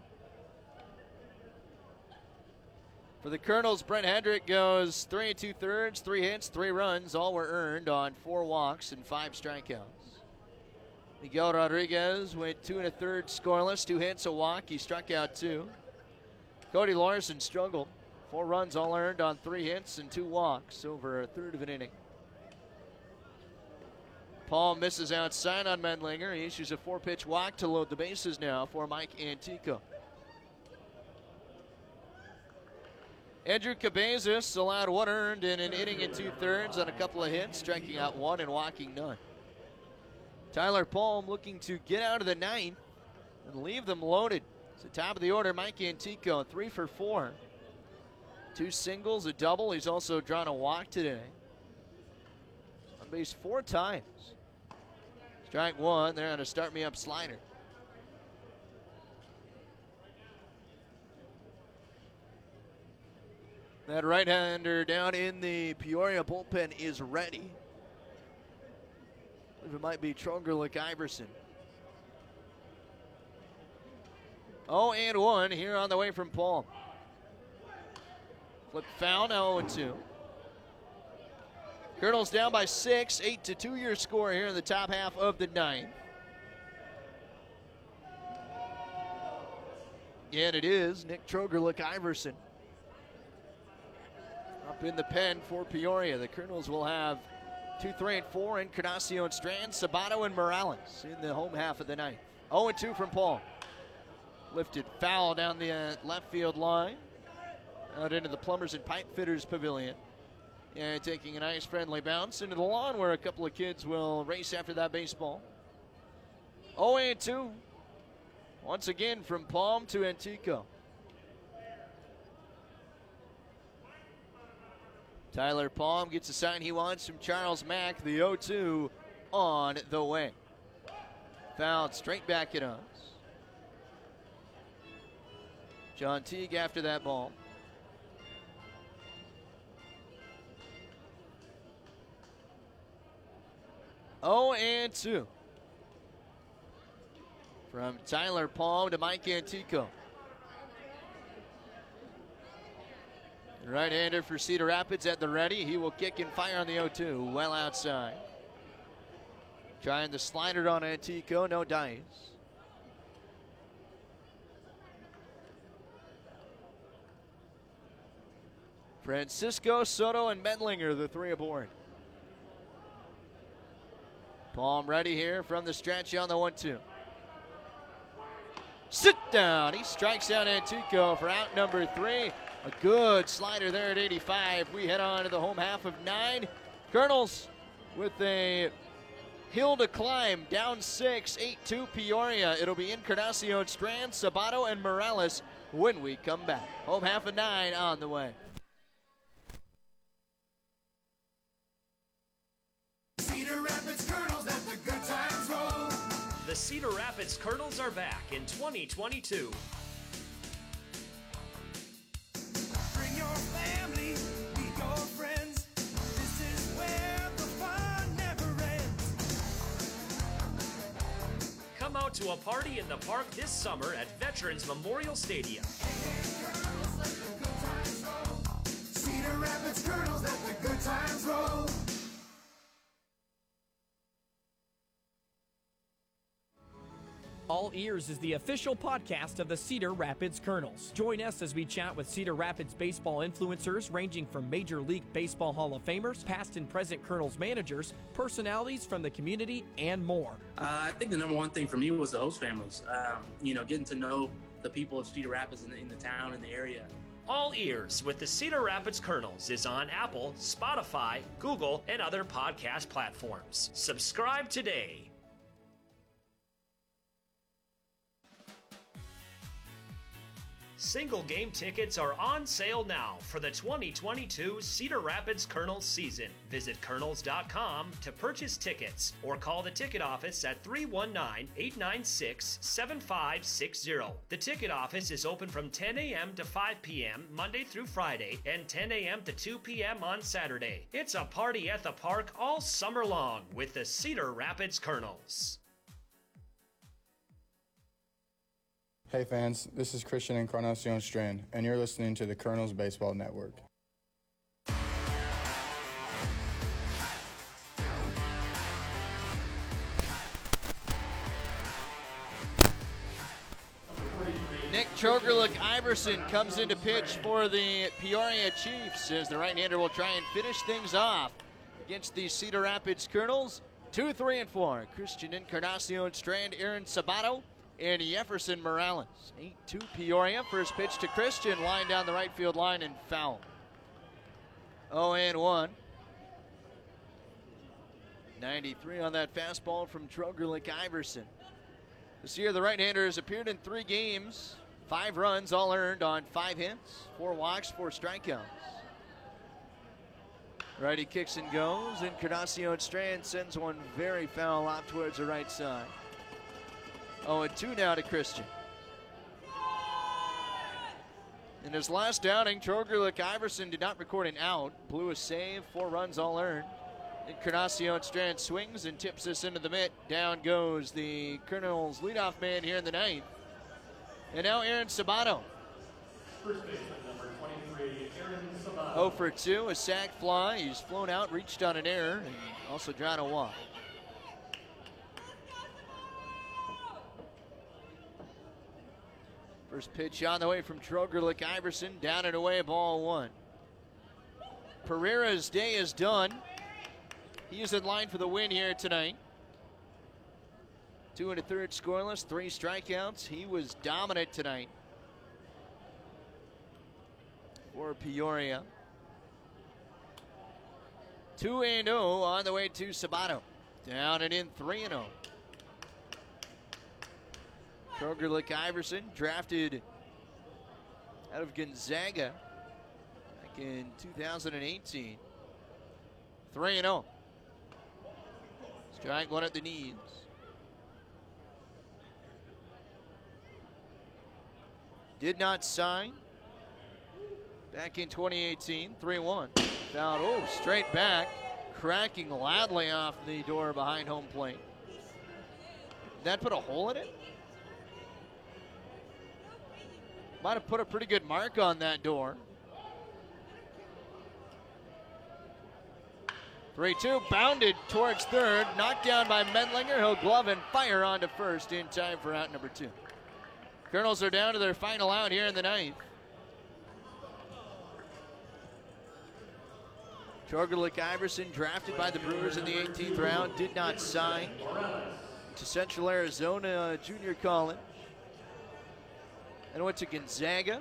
For the Colonels, Brent Hendrick goes three and two thirds, three hits, three runs. All were earned on four walks and five strikeouts. Miguel Rodriguez went two and a third scoreless, two hits, a walk. He struck out two. Cody Larson struggled. Four runs all earned on three hits and two walks over a third of an inning. Paul misses outside on Medlinger. He issues a four-pitch walk to load the bases now for Mike Antico. Andrew Cabezas allowed one earned in an inning and two-thirds on a couple of hits, striking out one and walking none. Tyler Palm looking to get out of the ninth and leave them loaded. It's the top of the order, Mike Antico, three for four. Two singles, a double. He's also drawn a walk today. On base four times. Strike one. They're on a start me up slider. That right-hander down in the Peoria bullpen is ready. I believe it might be Trogerlick Iverson. oh and one here on the way from Palm. Flip foul, now oh and two. Colonels down by six, eight to two your score here in the top half of the ninth. And it is Nick Trogerlick Iverson up in the pen for Peoria. The Colonels will have two, three, and four. Encarnacion Strand, Sabato, and Morales in the home half of the ninth. oh and two from Paul. Lifted foul down the uh, left field line. Out into the Plumbers and Pipe Fitters Pavilion. And taking a nice friendly bounce into the lawn where a couple of kids will race after that baseball. oh and two. Once again from Palm to Antico. Tyler Palm gets a sign he wants from Charles Mack. The oh two on the way. Fouled straight back at us. John Teague after that ball. oh and two. From Tyler Palm to Mike Antico. Right-hander for Cedar Rapids at the ready. He will kick and fire on the oh two. Well outside. Trying the slider on Antico. No dice. Francisco, Soto, and Medlinger, the three aboard. Palm ready here from the stretch on the one two. Sit down. He strikes out Antico for out number three. A good slider there at eighty-five. We head on to the home half of nine. Colonels with a hill to climb. Down six, eight two Peoria. It'll be Encarnacion Strand, Sabato, and Morales when we come back. Home half of nine on the way. Cedar Rapids Colonels, let the good times roll. The Cedar Rapids Colonels are back in twenty twenty-two. out to a party in the park this summer at Veterans Memorial Stadium. Cedar Rapids Colonels, let the good times roll. All Ears is the official podcast of the Cedar Rapids Colonels. Join us as we chat with Cedar Rapids baseball influencers ranging from Major League Baseball Hall of Famers, past and present Colonels managers, personalities from the community, and more. Uh, I think the number one thing for me was the host families. Um, you know, getting to know the people of Cedar Rapids in the, in the town and the area. All Ears with the Cedar Rapids Colonels is on Apple, Spotify, Google, and other podcast platforms. Subscribe today. Single game tickets are on sale now for the twenty twenty-two Cedar Rapids Colonels season. Visit Colonels dot com to purchase tickets or call the ticket office at three one nine, eight nine six, seven five six zero. The ticket office is open from ten a.m. to five p.m. Monday through Friday and ten a.m. to two p.m. on Saturday. It's a party at the park all summer long with the Cedar Rapids Colonels. Hey fans, this is Christian Encarnacion Strand, and you're listening to the Colonels Baseball Network. Nick Chogerlick Iverson comes in to pitch for the Peoria Chiefs as the right-hander will try and finish things off against the Cedar Rapids Colonels. Two, three, and four. Christian Encarnacion Strand, Aaron Sabato, and Jefferson Morales. eight two Peoria. First pitch to Christian. Line down the right field line and foul. oh and one. ninety-three on that fastball from Chogerlick Iverson. This year, the right-hander has appeared in three games. Five runs, all earned on five hits. Four walks, four strikeouts. Righty kicks and goes. Encarnacion Strand sends one very foul out towards the right side. oh and two now to Christian. In his last outing, Chogerlick Iverson did not record an out. Blew a save, four runs all earned. Encarnacion Strand swings and tips this into the mitt. Down goes the Colonels leadoff man here in the ninth. And now Aaron Sabato. First baseman number twenty-three, Aaron Sabato. oh for two, a sac fly. He's flown out, reached on an error, and also drawn a walk. First pitch on the way from Chogerlick Iverson, down and away, ball one. Pereira's day is done. He is in line for the win here tonight. Two and a third scoreless, three strikeouts. He was dominant tonight for Peoria. two and oh on the way to Sabato. Down and in three and oh. Chogerlick Iverson, drafted out of Gonzaga back in two thousand eighteen. three and oh. Strike one at the knees. Did not sign back in twenty eighteen. three one. Foul, oh, straight back. Cracking loudly off the door behind home plate. Did that put a hole in it? Might have put a pretty good mark on that door. three two, bounded towards third, knocked down by Medlinger. He'll glove and fire onto first in time for out number two. Colonels are down to their final out here in the ninth. Chogerlick Iverson, drafted by the Brewers in the eighteenth round, did not sign to Central Arizona Junior College. And went to Gonzaga.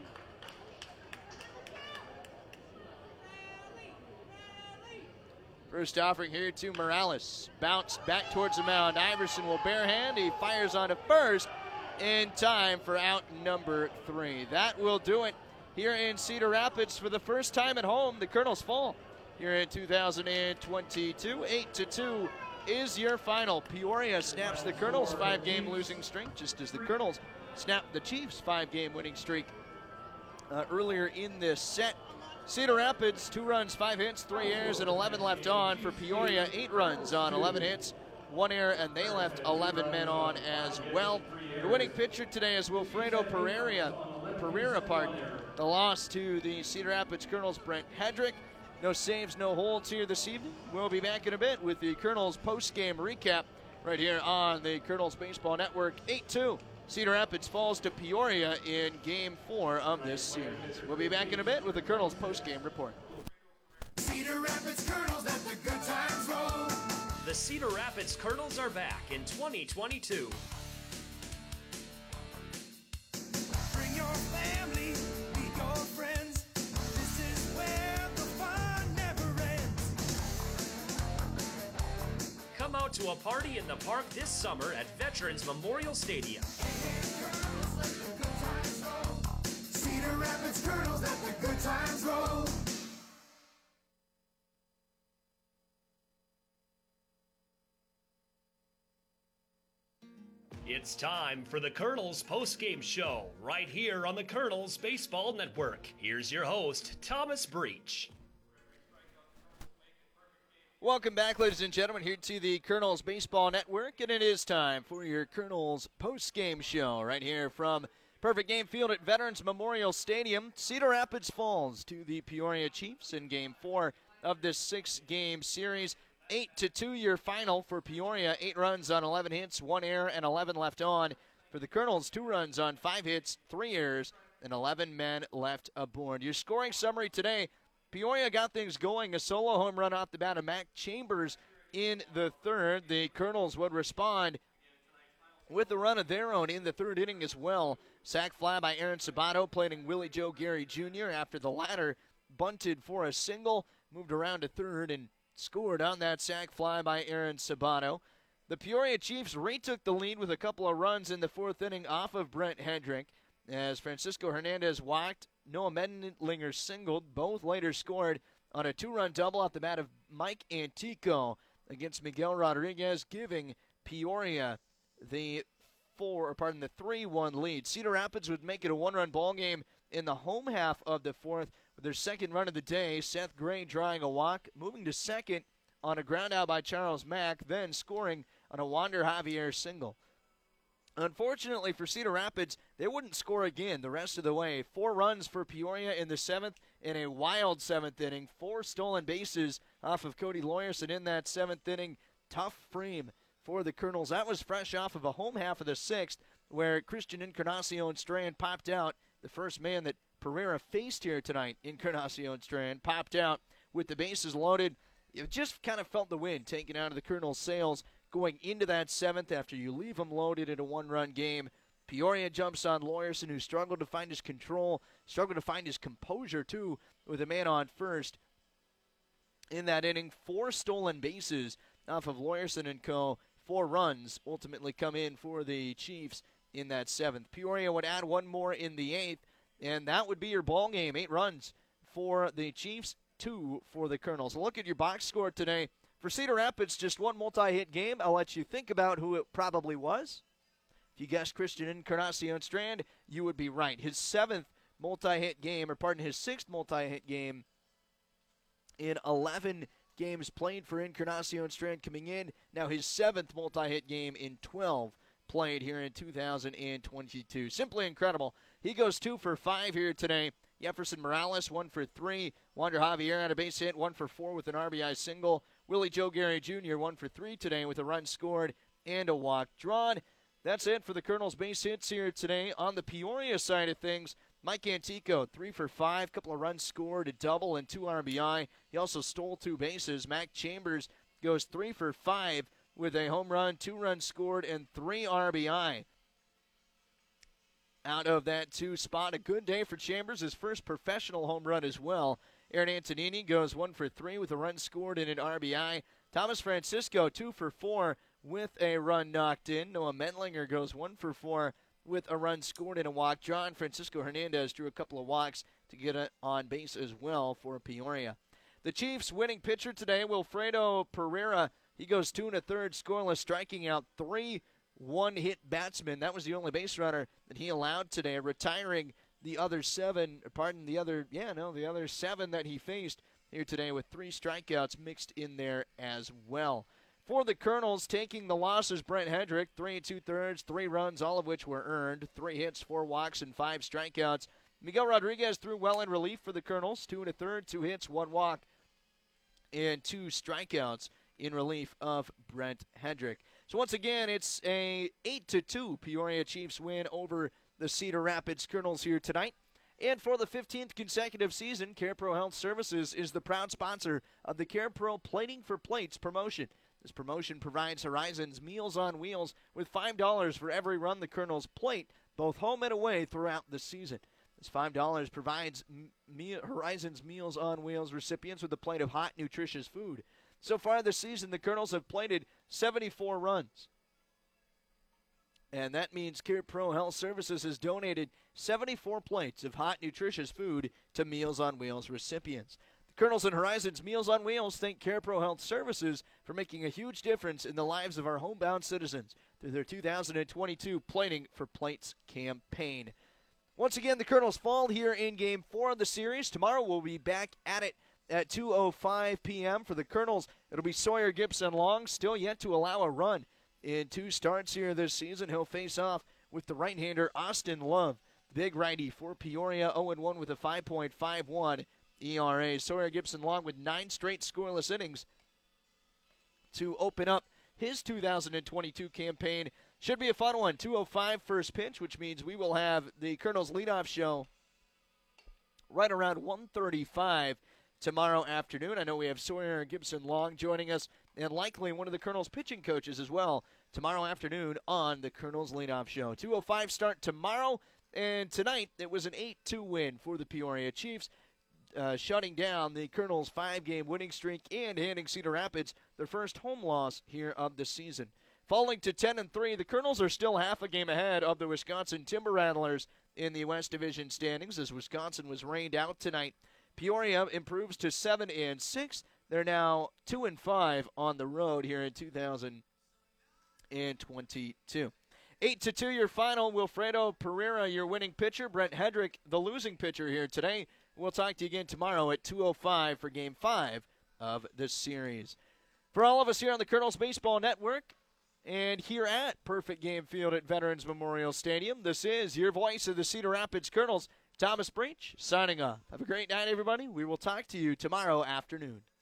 First offering here to Morales. Bounced back towards the mound. Iverson will barehand. He fires onto first in time for out number three. That will do it here in Cedar Rapids for the first time at home. The Colonels fall here in two thousand twenty-two. eight to two is your final. Peoria snaps the Colonels' five-game losing streak, just as the Colonels snapped the Chiefs' five-game winning streak uh, earlier in this set. Cedar Rapids, two runs, five hits, three errors, and eleven left on. For Peoria, eight runs on eleven hits, one error, and they left eleven men on as well. The winning pitcher today is Wilfredo Pereira. Pereira, pardon. The loss to the Cedar Rapids Colonels, Brent Hedrick. No saves, no holds here this evening. We'll be back in a bit with the Colonels post-game recap right here on the Colonels Baseball Network. eight two. Cedar Rapids falls to Peoria in Game four of this series. We'll be back in a bit with the Colonels post-game report. Cedar Rapids Colonels, let the good times roll. The Cedar Rapids Colonels are back in twenty twenty-two. Bring your family, meet your friends. This is where the fun never ends. Come out to a party in the park this summer at Veterans Memorial Stadium. Cedar Rapids Colonels, let the good times roll. It's time for the Colonels postgame show right here on the Colonels Baseball Network. Here's your host, Thomas Breach. Welcome back, ladies and gentlemen, here to the Colonels Baseball Network, and it is time for your Colonels post-game show right here from Perfect Game Field at Veterans Memorial Stadium. Cedar Rapids falls to the Peoria Chiefs in Game four of this six-game series. eight to two your final for Peoria. Eight runs on eleven hits, one error, and eleven left on. For the Colonels, two runs on five hits, three errors, and eleven men left aboard. Your scoring summary today: Peoria got things going. A solo home run off the bat of Mac Chambers in the third. The Colonels would respond with a run of their own in the third inning as well. Sac fly by Aaron Sabato, playing Willie Joe Gary Junior after the latter bunted for a single, moved around to third, and scored on that sac fly by Aaron Sabato. The Peoria Chiefs retook the lead with a couple of runs in the fourth inning off of Brent Hedrick as Francisco Hernandez walked. Noah Mendlinger singled. Both later scored on a two-run double off the bat of Mike Antico against Miguel Rodriguez, giving Peoria the four, or pardon, the three one lead. Cedar Rapids would make it a one-run ball game in the home half of the fourth with their second run of the day. Seth Gray drawing a walk, moving to second on a ground out by Charles Mack, then scoring on a Wander Javier single. Unfortunately for Cedar Rapids, they wouldn't score again the rest of the way. Four runs for Peoria in the seventh in a wild seventh inning. Four stolen bases off of Cody Lawyerson in that seventh inning. Tough frame for the Colonels. That was fresh off of a home half of the sixth where Christian Encarnacion Strand popped out. The first man that Pereira faced here tonight, Encarnacion Strand, popped out with the bases loaded. You just kind of felt the wind taken out of the Colonels' sails going into that seventh after you leave them loaded in a one-run game. Peoria jumps on Lawyerson, who struggled to find his control, struggled to find his composure, too, with a man on first in that inning. Four stolen bases off of Lawyerson and co. Four runs ultimately come in for the Chiefs in that seventh. Peoria would add one more in the eighth, and that would be your ball game. Eight runs for the Chiefs, two for the Colonels. A look at your box score today. For Cedar Rapids, just one multi-hit game. I'll let you think about who it probably was. If you guessed Christian Encarnacion Strand, you would be right. His seventh multi-hit game, or pardon, his sixth multi-hit game in eleven games played for Encarnacion Strand coming in. Now his seventh multi-hit game in twelve played here in two thousand twenty-two. Simply incredible. He goes two for five here today. Jefferson Morales, one for three. Wander Javier had a base hit, one for four with an R B I single. Willie Joe Gary Junior, one for three today with a run scored and a walk drawn. That's it for the Colonels' base hits here today. On the Peoria side of things, Mike Antico, three for five, couple of runs scored, a double, and two R B I. He also stole two bases. Mac Chambers goes three for five with a home run, two runs scored, and three R B I. Out of that two spot, a good day for Chambers, his first professional home run as well. Aaron Antonini goes one for three with a run scored and an R B I. Thomas Francisco, two for four with a run knocked in. Noah Mentlinger goes one for four with a run scored and a walk drawn. Francisco Hernandez drew a couple of walks to get it on base as well for Peoria. The Chiefs' winning pitcher today, Wilfredo Pereira, he goes two and a third scoreless, striking out three one-hit batsmen. That was the only base runner that he allowed today, retiring the other seven, pardon, the other, yeah, no, the other seven that he faced here today with three strikeouts mixed in there as well. For the Colonels, taking the losses, Brent Hedrick, three and two-thirds, three runs, all of which were earned, three hits, four walks, and five strikeouts. Miguel Rodriguez threw well in relief for the Colonels, two and a third, two hits, one walk, and two strikeouts in relief of Brent Hedrick. So once again, it's a eight to two Peoria Chiefs win over the Cedar Rapids Colonels here tonight. And for the fifteenth consecutive season, CarePro Health Services is the proud sponsor of the CarePro Plating for Plates promotion. This promotion provides Horizons Meals on Wheels with five dollars for every run the Colonels plate, both home and away, throughout the season. This five dollars provides me- Horizons Meals on Wheels recipients with a plate of hot, nutritious food. So far this season, the Colonels have plated seventy-four runs. And that means CarePro Health Services has donated seventy-four plates of hot, nutritious food to Meals on Wheels recipients. Colonels and Horizons Meals on Wheels thank CarePro Health Services for making a huge difference in the lives of our homebound citizens through their two thousand twenty-two Plating for Plates campaign. Once again, the Colonels fall here in Game four of the series. Tomorrow we'll be back at it at two oh five p.m. For the Colonels, it'll be Sawyer Gibson Long, still yet to allow a run in two starts here this season. He'll face off with the right-hander Austin Love, big righty for Peoria, oh and one with a five point five one E R A. Sawyer Gibson Long with nine straight scoreless innings to open up his two thousand twenty-two campaign. Should be a fun one. two oh five first pitch, which means we will have the Colonels leadoff show right around one thirty-five tomorrow afternoon. I know we have Sawyer Gibson Long joining us, and likely one of the Colonels pitching coaches as well tomorrow afternoon on the Colonels leadoff show. two oh five start tomorrow, and tonight it was an eight two win for the Peoria Chiefs. Uh, shutting down the Colonels' five-game winning streak and handing Cedar Rapids their first home loss here of the season. Falling to ten and three, the Colonels are still half a game ahead of the Wisconsin Timber Rattlers in the West Division standings as Wisconsin was rained out tonight. Peoria improves to seven and six. They're now two and five on the road here in two thousand twenty-two. eight to two your final. Wilfredo Pereira, your winning pitcher. Brent Hedrick, the losing pitcher here today. We'll talk to you again tomorrow at two oh five for Game five of this series. For all of us here on the Colonels Baseball Network and here at Perfect Game Field at Veterans Memorial Stadium, this is your voice of the Cedar Rapids Colonels, Thomas Breach, signing off. Have a great night, everybody. We will talk to you tomorrow afternoon.